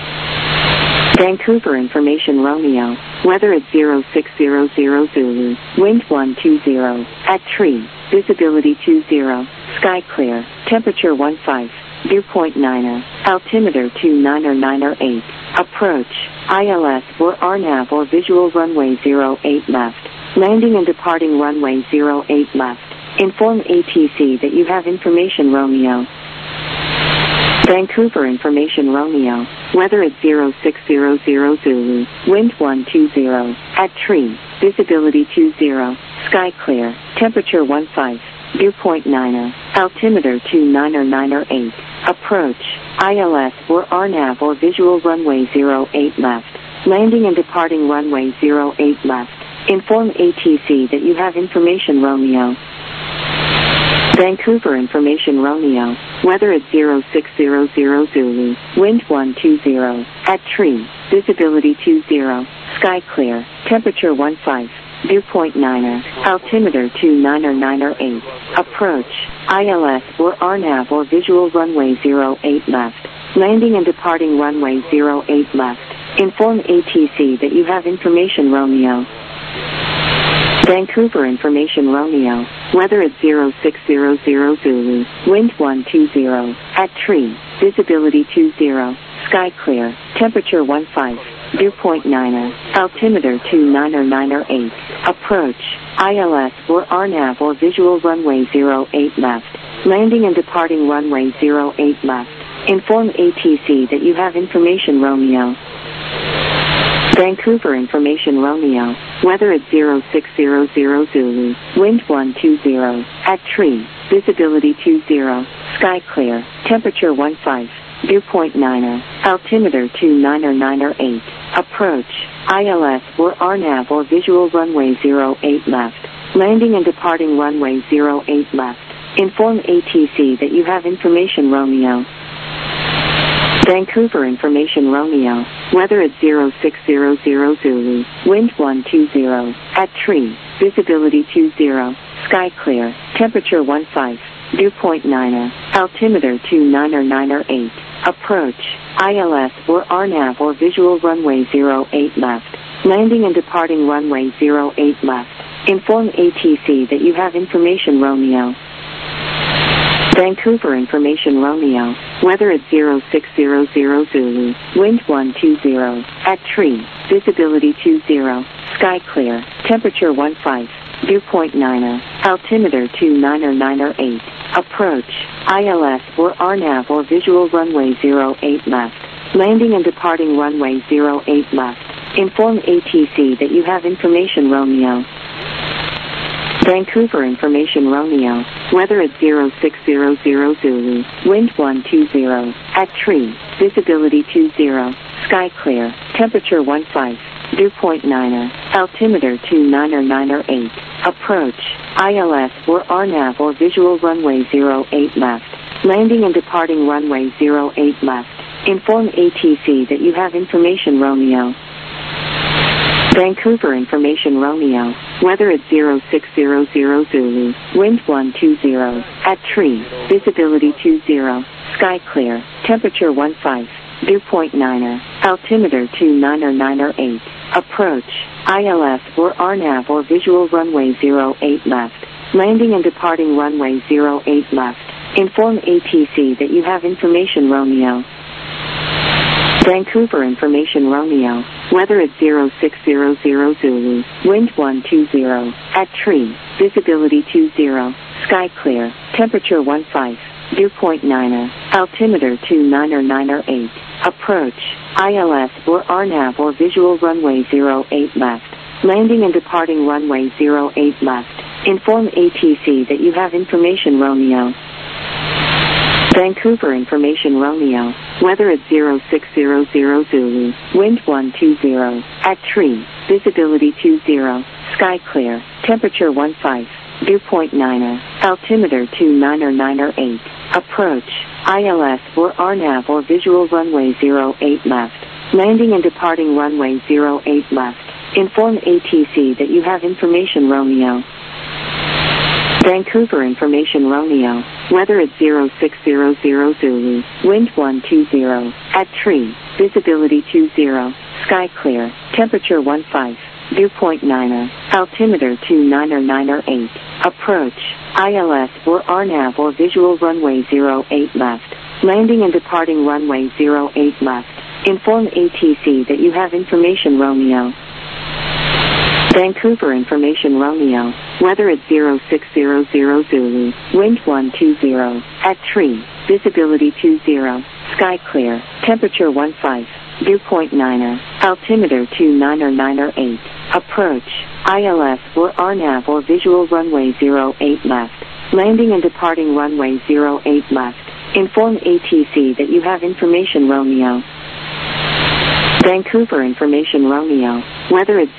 Vancouver Information Romeo, weather at zero six zero zero Zulu, wind one two zero, at tree, visibility two zero, sky clear, temperature one five, dew point niner, altimeter two niner niner eight, approach, I L S or R NAV or visual runway zero eight left, landing and departing runway zero eight left, inform A T C that you have information Romeo. Vancouver Information Romeo, weather at zero six zero zero Zulu, wind one two zero, at tree, visibility two zero, sky clear, temperature one five, dew point niner, altimeter two niner niner eight, approach, I L S or R NAV or visual runway zero eight left, landing and departing runway zero eight left, inform A T C that you have information Romeo. Vancouver Information Romeo, weather at zero six zero zero Zulu, wind one two zero, at tree, visibility two zero, sky clear, temperature one five, dew point niner, altimeter two niner niner eight, approach, I L S or R NAV or visual runway zero eight left, landing and departing runway zero eight left, inform A T C that you have information Romeo. Vancouver Information Romeo, weather at zero six zero zero Zulu, wind one two zero, at tree, visibility two zero, sky clear, temperature one five, dew point niner, altimeter two niner niner eight, approach, I L S or R NAV or visual runway zero eight left, landing and departing runway zero eight left, inform A T C that you have information Romeo. Vancouver Information Romeo, weather at zero six zero zero Zulu, wind one two zero, at tree, visibility two zero, sky clear, temperature one five, dew point niner, altimeter two niner niner eight, approach, I L S or R NAV or visual runway zero eight left, landing and departing runway zero eight left, inform A T C that you have information Romeo. Vancouver Information Romeo, weather at zero six zero zero Zulu, wind one two zero, at tree, visibility two zero, sky clear, temperature one five, dew point niner, altimeter two niner niner eight, approach, I L S or R NAV or visual runway zero eight left, landing and departing runway zero eight left, inform A T C that you have information Romeo. Vancouver Information Romeo, weather at zero six zero zero Zulu, wind one two zero, at tree, visibility two zero, sky clear, temperature one five, dew point niner, altimeter two niner niner eight, approach, I L S or R NAV or visual runway zero eight left, landing and departing runway zero eight left, inform A T C that you have information Romeo. Vancouver Information Romeo, weather at zero six zero zero Zulu, wind one two zero, at tree, visibility two zero, sky clear, temperature one five, dew point niner, altimeter two niner niner eight, approach, I L S or R NAV or visual runway zero eight left, landing and departing runway zero eight left, inform A T C that you have information Romeo. Vancouver Information Romeo, weather at zero six zero zero Zulu, wind one two zero, at tree, visibility two zero, sky clear, temperature one five, dew point niner, altimeter two niner niner eight, approach, I L S or R NAV or visual runway zero eight left, landing and departing runway zero eight left, inform A T C that you have information Romeo. Vancouver Information Romeo, weather at zero six zero zero Zulu, wind one two zero, at tree, visibility two zero, sky clear, temperature one five, dew point niner, altimeter two niner niner eight, approach, I L S or R NAV or visual runway zero eight left, landing and departing runway zero eight left, inform A T C that you have information Romeo. Vancouver Information Romeo, Weather at zero six zero zero Zulu. Wind one two zero. At tree. Visibility two zero. Sky clear. Temperature one five. Dew point niner. Altimeter two niner niner eight. Approach. I L S or R NAV or visual runway zero eight left. Landing and departing runway zero eight left. Inform A T C that you have information Romeo. Vancouver information Romeo. Weather at zero six zero zero Zulu. Wind one two zero. At tree. Visibility two zero. Sky clear. Temperature one five. Dew point niner. Altimeter two niner niner eight. Approach. I L S or R NAV or visual runway zero eight left. Landing and departing runway zero eight left. Inform A T C that you have information Romeo. Vancouver information Romeo. Weather at zero six zero zero Zulu. Wind one two zero. At tree. Visibility two zero. Sky clear. Temperature one five. Dew point niner. Altimeter two niner niner eight. Approach. I L S or R NAV or visual runway zero eight left. Landing and departing runway zero eight left. Inform A T C that you have information Romeo. Vancouver information Romeo. Weather at